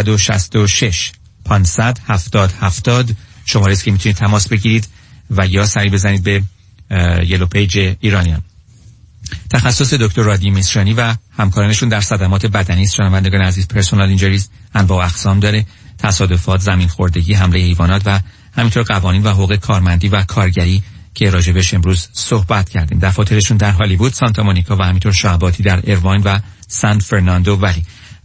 866 500 70 70 شماره است که میتونید تماس بگیرید و یا سری بزنید به یلو پیج ایرانیان. تخصص دکتر رادی مصریانی و همکارانشون در صدمات بدنی است. شنوندگان عزیز، پرسونال اینجریز انواع و اقسام داره، تصادفات، زمین خوردگی، حمله حیوانات و همینطور قوانین و حقوق کارمندی و کارگری که راجبش امروز صحبت کردیم. دفاترشون در هالیوود، سانتا مونیکا و همینطور شعباتی در ایرواین و سان فرناندو ولی.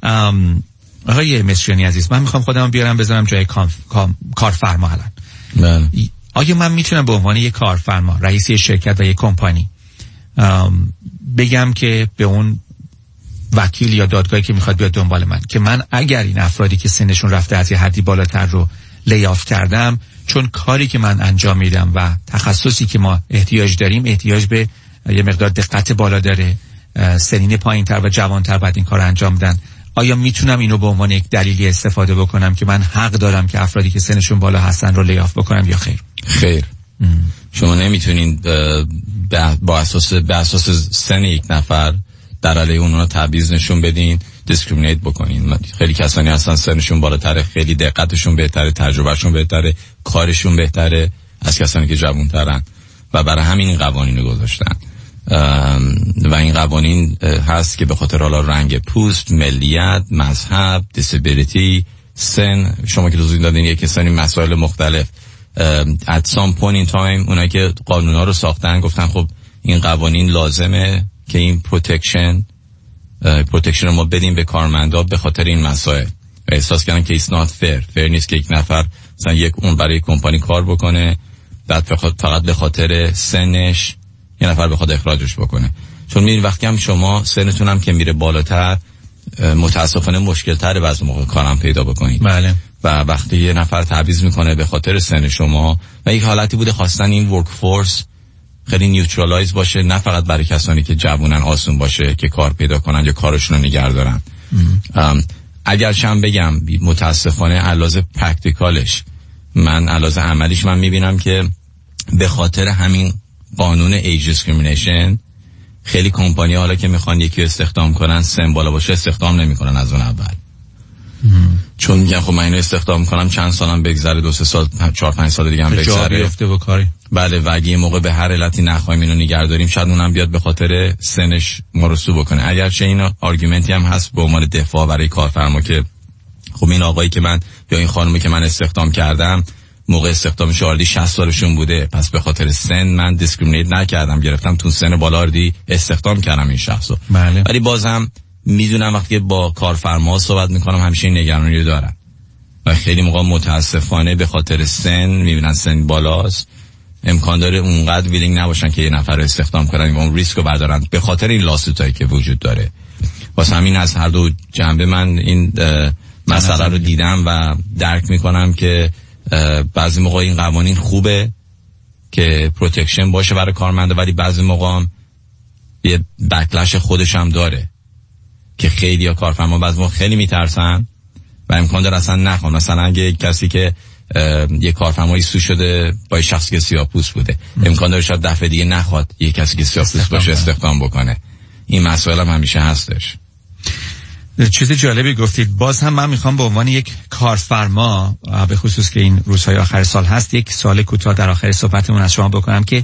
آقای مصریانی عزیز، من میخوام خودم بیارم بذارم جای کارفرما الان. آیا من میتونم به عنوان یک کارفرما، رئیس یک شرکت و یک کمپانی بگم که به اون وکیل یا دادگاهی که میخواد بیاد دنبال من که من اگر این افرادی که سنشون رفته از یه حدی بالاتر رو لیاف کردم، چون کاری که من انجام میدم و تخصصی که ما احتیاج داریم احتیاج به یه مقدار دقت بالا داره، سنین پایین‌تر و جوان‌تر بعد این کار انجام بدن، آیا میتونم اینو به عنوان یک دلیلی استفاده بکنم که من حق دارم که افرادی که سنشون بالا هستن رو لیاف بکنم یا خیر؟ خیر. شما نمیتونین با اساس سن یک نفر در علیه اونها تبعیض نشون بدین، دیسکریمینیت بکنین. خیلی کسانی هستن سنشون بالاتره، خیلی دقتشون بهتره، تجربهشون بهتره، کارشون بهتره از کسانی که جوان‌ترن و برای همین این قوانین رو گذاشتن. و این قوانین هست که به خاطر حالا رنگ پوست، ملیت، مذهب، دیسابیلیتی، سن، شما که توضیح دادین یک کسانی مسائل مختلف at some point in time اونایی که قانونا رو ساختن گفتن خب این قوانین لازمه که این پروتکشن رو ما بدیم به کارمندا به خاطر این مسائل. و احساس کردن که it's not fair نیست که یک نفر مثلا اون برای کمپانی کار بکنه بعد فقط به خاطر سنش یه نفر بخواد اخراجش بکنه. چون می‌بینید وقتی هم شما سنتون هم که میره بالاتر متاسفانه مشکل تره بعضی موقع کارم پیدا بکنید. بله. و وقتی یه نفر تبعیض میکنه به خاطر سن شما و یک حالتی بوده خواستن این ورک فورس خیلی نیوترالایز باشه، نه فقط برای کسانی که جوونن آسون باشه که کار پیدا کنن یا کارشون رو نگه دارن. اگر شم بگم متاسفانه علاوه پرکتیکالش من علاوه عملیش من میبینم که به خاطر همین قانون ایج دیسکریمینیشن خیلی کمپانی‌ها حالا که میخوان یکی استخدام کنن سن بالا باشه استخدام نمیکنن از اون اول. چون میگن خب من اینو استخدام کنم چند سالم بگذره، 2-3 سال 4-5 سال دیگه هم بگذره بیفته به کاری. بله و اگه یه موقع به هر علتی نخوایم اینو نگهداریم شاید اونم بیاد به خاطر سنش ما رو سو بکنه. اگرچه این آرگومنتی هم هست به عنوان دفاع برای کارفرما که خب این آقایی که من یا این خانومی که من استخدام کردم موقع استخدامش آردی 60 سالشون بوده، پس به خاطر سن من دیسکریمینیت نکردم، گرفتم تو سن بالا آردی استخدام کردم این شخصو. بله. ولی بازم میدونم وقتی با کارفرما صحبت میکنم همیشه این نگرانی رو دارن و خیلی موقع متاسفانه به خاطر سن میبینن سن بالاست امکان داره اونقدر ویلینگ نباشن که یه نفر رو استخدام کنن و اون ریسک رو بردارن به خاطر این لاسوتایی که وجود داره. واسه همین از هر دو جنبه من این مسئله رو دیدم و درک میکنم که بعضی موقع این قوانین خوبه که پروتکشن باشه برای کارمنده، ولی بعضی موقع هم یه بکلش خودش هم داره که خیلی یا کارفرما بعضی موقع خیلی میترسن و امکان داره اصلا نخوان. مثلا اگه کسی که یه کارفرمایی سو شده با شخصی که سیاه‌پوست بوده امکان داره شاید دفعه دیگه نخواد یه کسی که سیاه‌پوست باشه استخدام بکنه. این مسائل هم همیشه هستش. چیز جالبی گفتید. باز هم من میخوام به عنوان یک کارفرما به خصوص که این روزهای آخر سال هست یک سوال کوتاه در آخر صحبتمون از شما بکنم که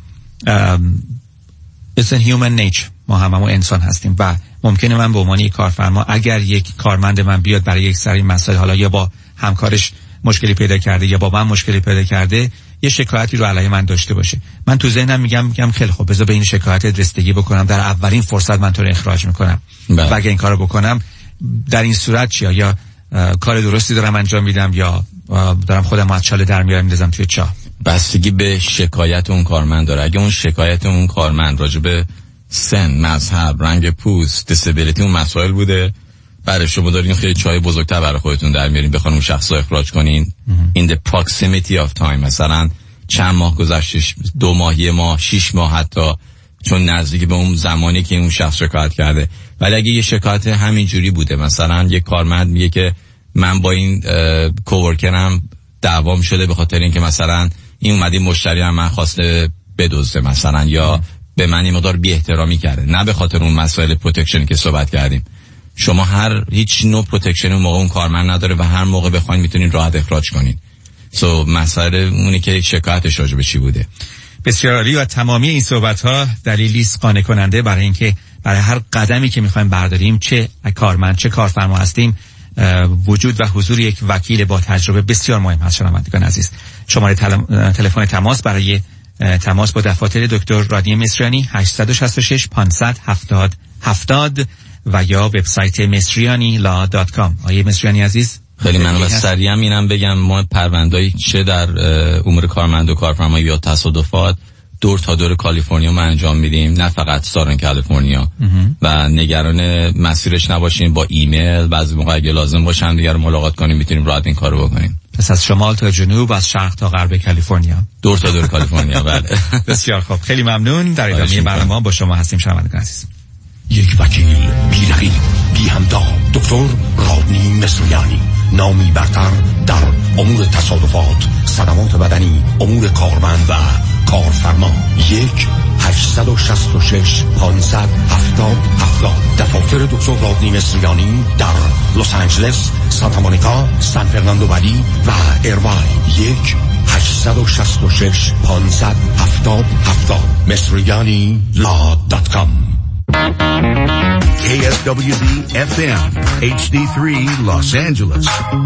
it's a human nature، ما هممون انسان هستیم و ممکنه من به عنوان یک کارفرما اگر یک کارمند من بیاد برای یک سری مسائل حالا یا با همکارش مشکلی پیدا کرده یا با من مشکلی پیدا کرده یه شکایتی رو علیه من داشته باشه، من تو ذهنم میگم خیلی خوب بذار به این شکایت رسیدگی بکنم، در اولین فرصت من تو رو اخراج میکنم. و اگه این کارو بکنم در این صورت چی؟ یا کار درستی دارم انجام میدم یا دارم خودم از چاله در میارم میندازم توی چاه؟ بستگی به شکایت اون کارمند داره. اگه اون شکایت اون کارمند راجع به سن، مذهب، رنگ پوست، دیسابیلیتی اون مسائل بوده، برای شما دارین خیلی چای بزرگتر برای خودتون در میارین بخوان اون شخص رو اخراج کنین in the proximity of time، مثلا چند ماه گذشت، 2 ماه، 1 ماه، 6 ماه حتی، چون نزدیک به اون زمانی که اون شخص شکایت کرده. ولی اگه یه شکایت همین جوری بوده، مثلا یه کارمند میگه که من با این کوورکرم دعوام شده به خاطر اینکه مثلا این اومد این مشتری هم من خواسته بدزده مثلا یا به من این مقدار بی احترامی کرده، نه به خاطر اون مسائل پروتکشن که صحبت کردیم. شما هیچ نوع پروتکشن اون موقع اون کارمند نداره و هر موقع بخواید میتونین راحت اخراج کنین. مسئله اونی که شکایتش راجع به چی بوده. بسیار عالی و تمامی این صحبت‌ها دلیلی است قانع کننده برای اینکه برای هر قدمی که می‌خوایم برداریم، چه کارمند چه کارفرما هستیم، وجود و حضور یک وکیل با تجربه بسیار مهم هست. شنوندگان عزیز، شماره تلفن تماس برای تماس با دفاتر دکتر رادنی مصریانی 866 500 70 70 و یا وبسایت مصریانی.com. آیه مصریانی عزیز، خیلی ممنون. سریعا اینم بگم ما پرونده‌ای چه در امور کارمند و کارفرما یا تصادفات دور تا دور کالیفرنیا ما انجام میدیم، نه فقط سارن کالیفرنیا، و نگران مسیرش نباشین. با ایمیل بعضی موقع اگه لازم باشه هم دیگه رو ملاقات کنیم، میتونیم راحت این کارو بکنیم. پس از شمال تا جنوب، از شرق تا غرب کالیفرنیا، دور تا دور کالیفرنیا. بله. بسیار خوب، خیلی ممنون. در ادامه برنامه با شما هستیم شنوندگان عزیز. یک وکیل بی رقیب بی همتا، دکتر رادنی مصریانی، نامی برتر در امور تصادفات، صدمات بدنی، امور کارمند و کارفرما. 1-866 500 70 70. دفاتر دکتر رادنی مصریانی در لس آنجلس، سانتا مونیکا، سان فرناندو ولی و ایرواین. 1-866 500 70 70. مصریانی.com. KSWB FM HD3 Los Angeles.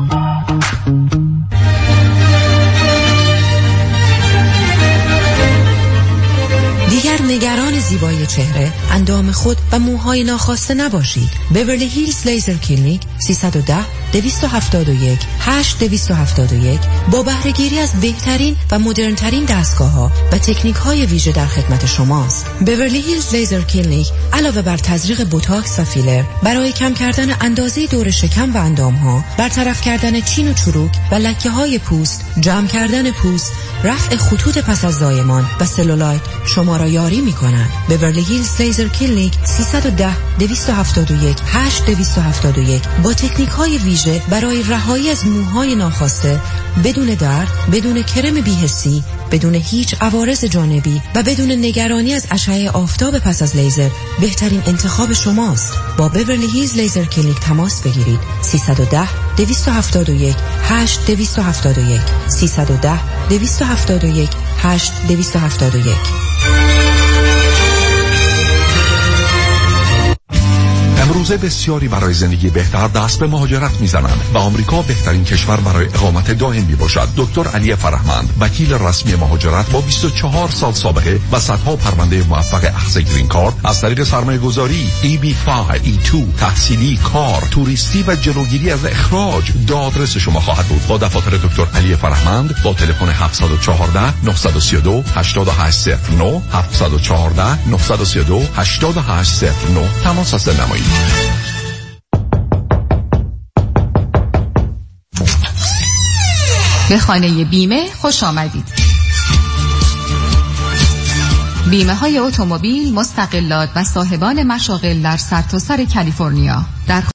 دیگر نگران زیبایی چهره، اندام خود و موهای ناخواسته نباشید. بیورلی هیلز لیزر کلینیک 310-271-8271 با بهره‌گیری از بهترین و مدرن‌ترین دستگاه‌ها و تکنیک‌های ویژه در خدمت شماست. بیورلی هیلز لیزر کلینیک علاوه بر تزریق بوتاکس و فیلر برای کم کردن اندازه دور شکم و اندام‌ها، برطرف کردن چین و چروک و لکه‌های پوست، جمع کردن پوست، رفع خطوط پس از زایمان و سلولایت شما را یاری می‌کنند. بیورلی هیلز لیزر کلینیک 310-271-8271 با تکنیک‌های ویژه برای رهایی از موهای ناخواسته بدون درد، بدون کرم بی‌حسی، بدون هیچ عوارض جانبی و بدون نگرانی از اشعه آفتاب پس از لیزر بهترین انتخاب شماست. با بیورلی هیلز لیزر کلینیک تماس بگیرید. 310-271-8271 310-271-8271. امروزه بسیاری برای زندگی بهتر دست به مهاجرت میزنند و آمریکا بهترین کشور برای اقامت دائم میباشد. دکتر علی فرهمند، وکیل رسمی مهاجرت با 24 سال سابقه و صدها پرونده موفق اخذ گرین کارت از طریق سرمایه‌گذاری، EB5، E2، تحصیلی، کار، توریستی و جلوگیری از اخراج دادرس شما خواهد بود. با دفاتر دکتر علی فرهمند با تلفن 714-932-8809 714-932-8809 تماس هست نمایید. به خانه بیمه خوش آمدید. بیمه های اتومبیل، مستقلات و صاحبان مشاغل در سرتاسر کالیفرنیا. در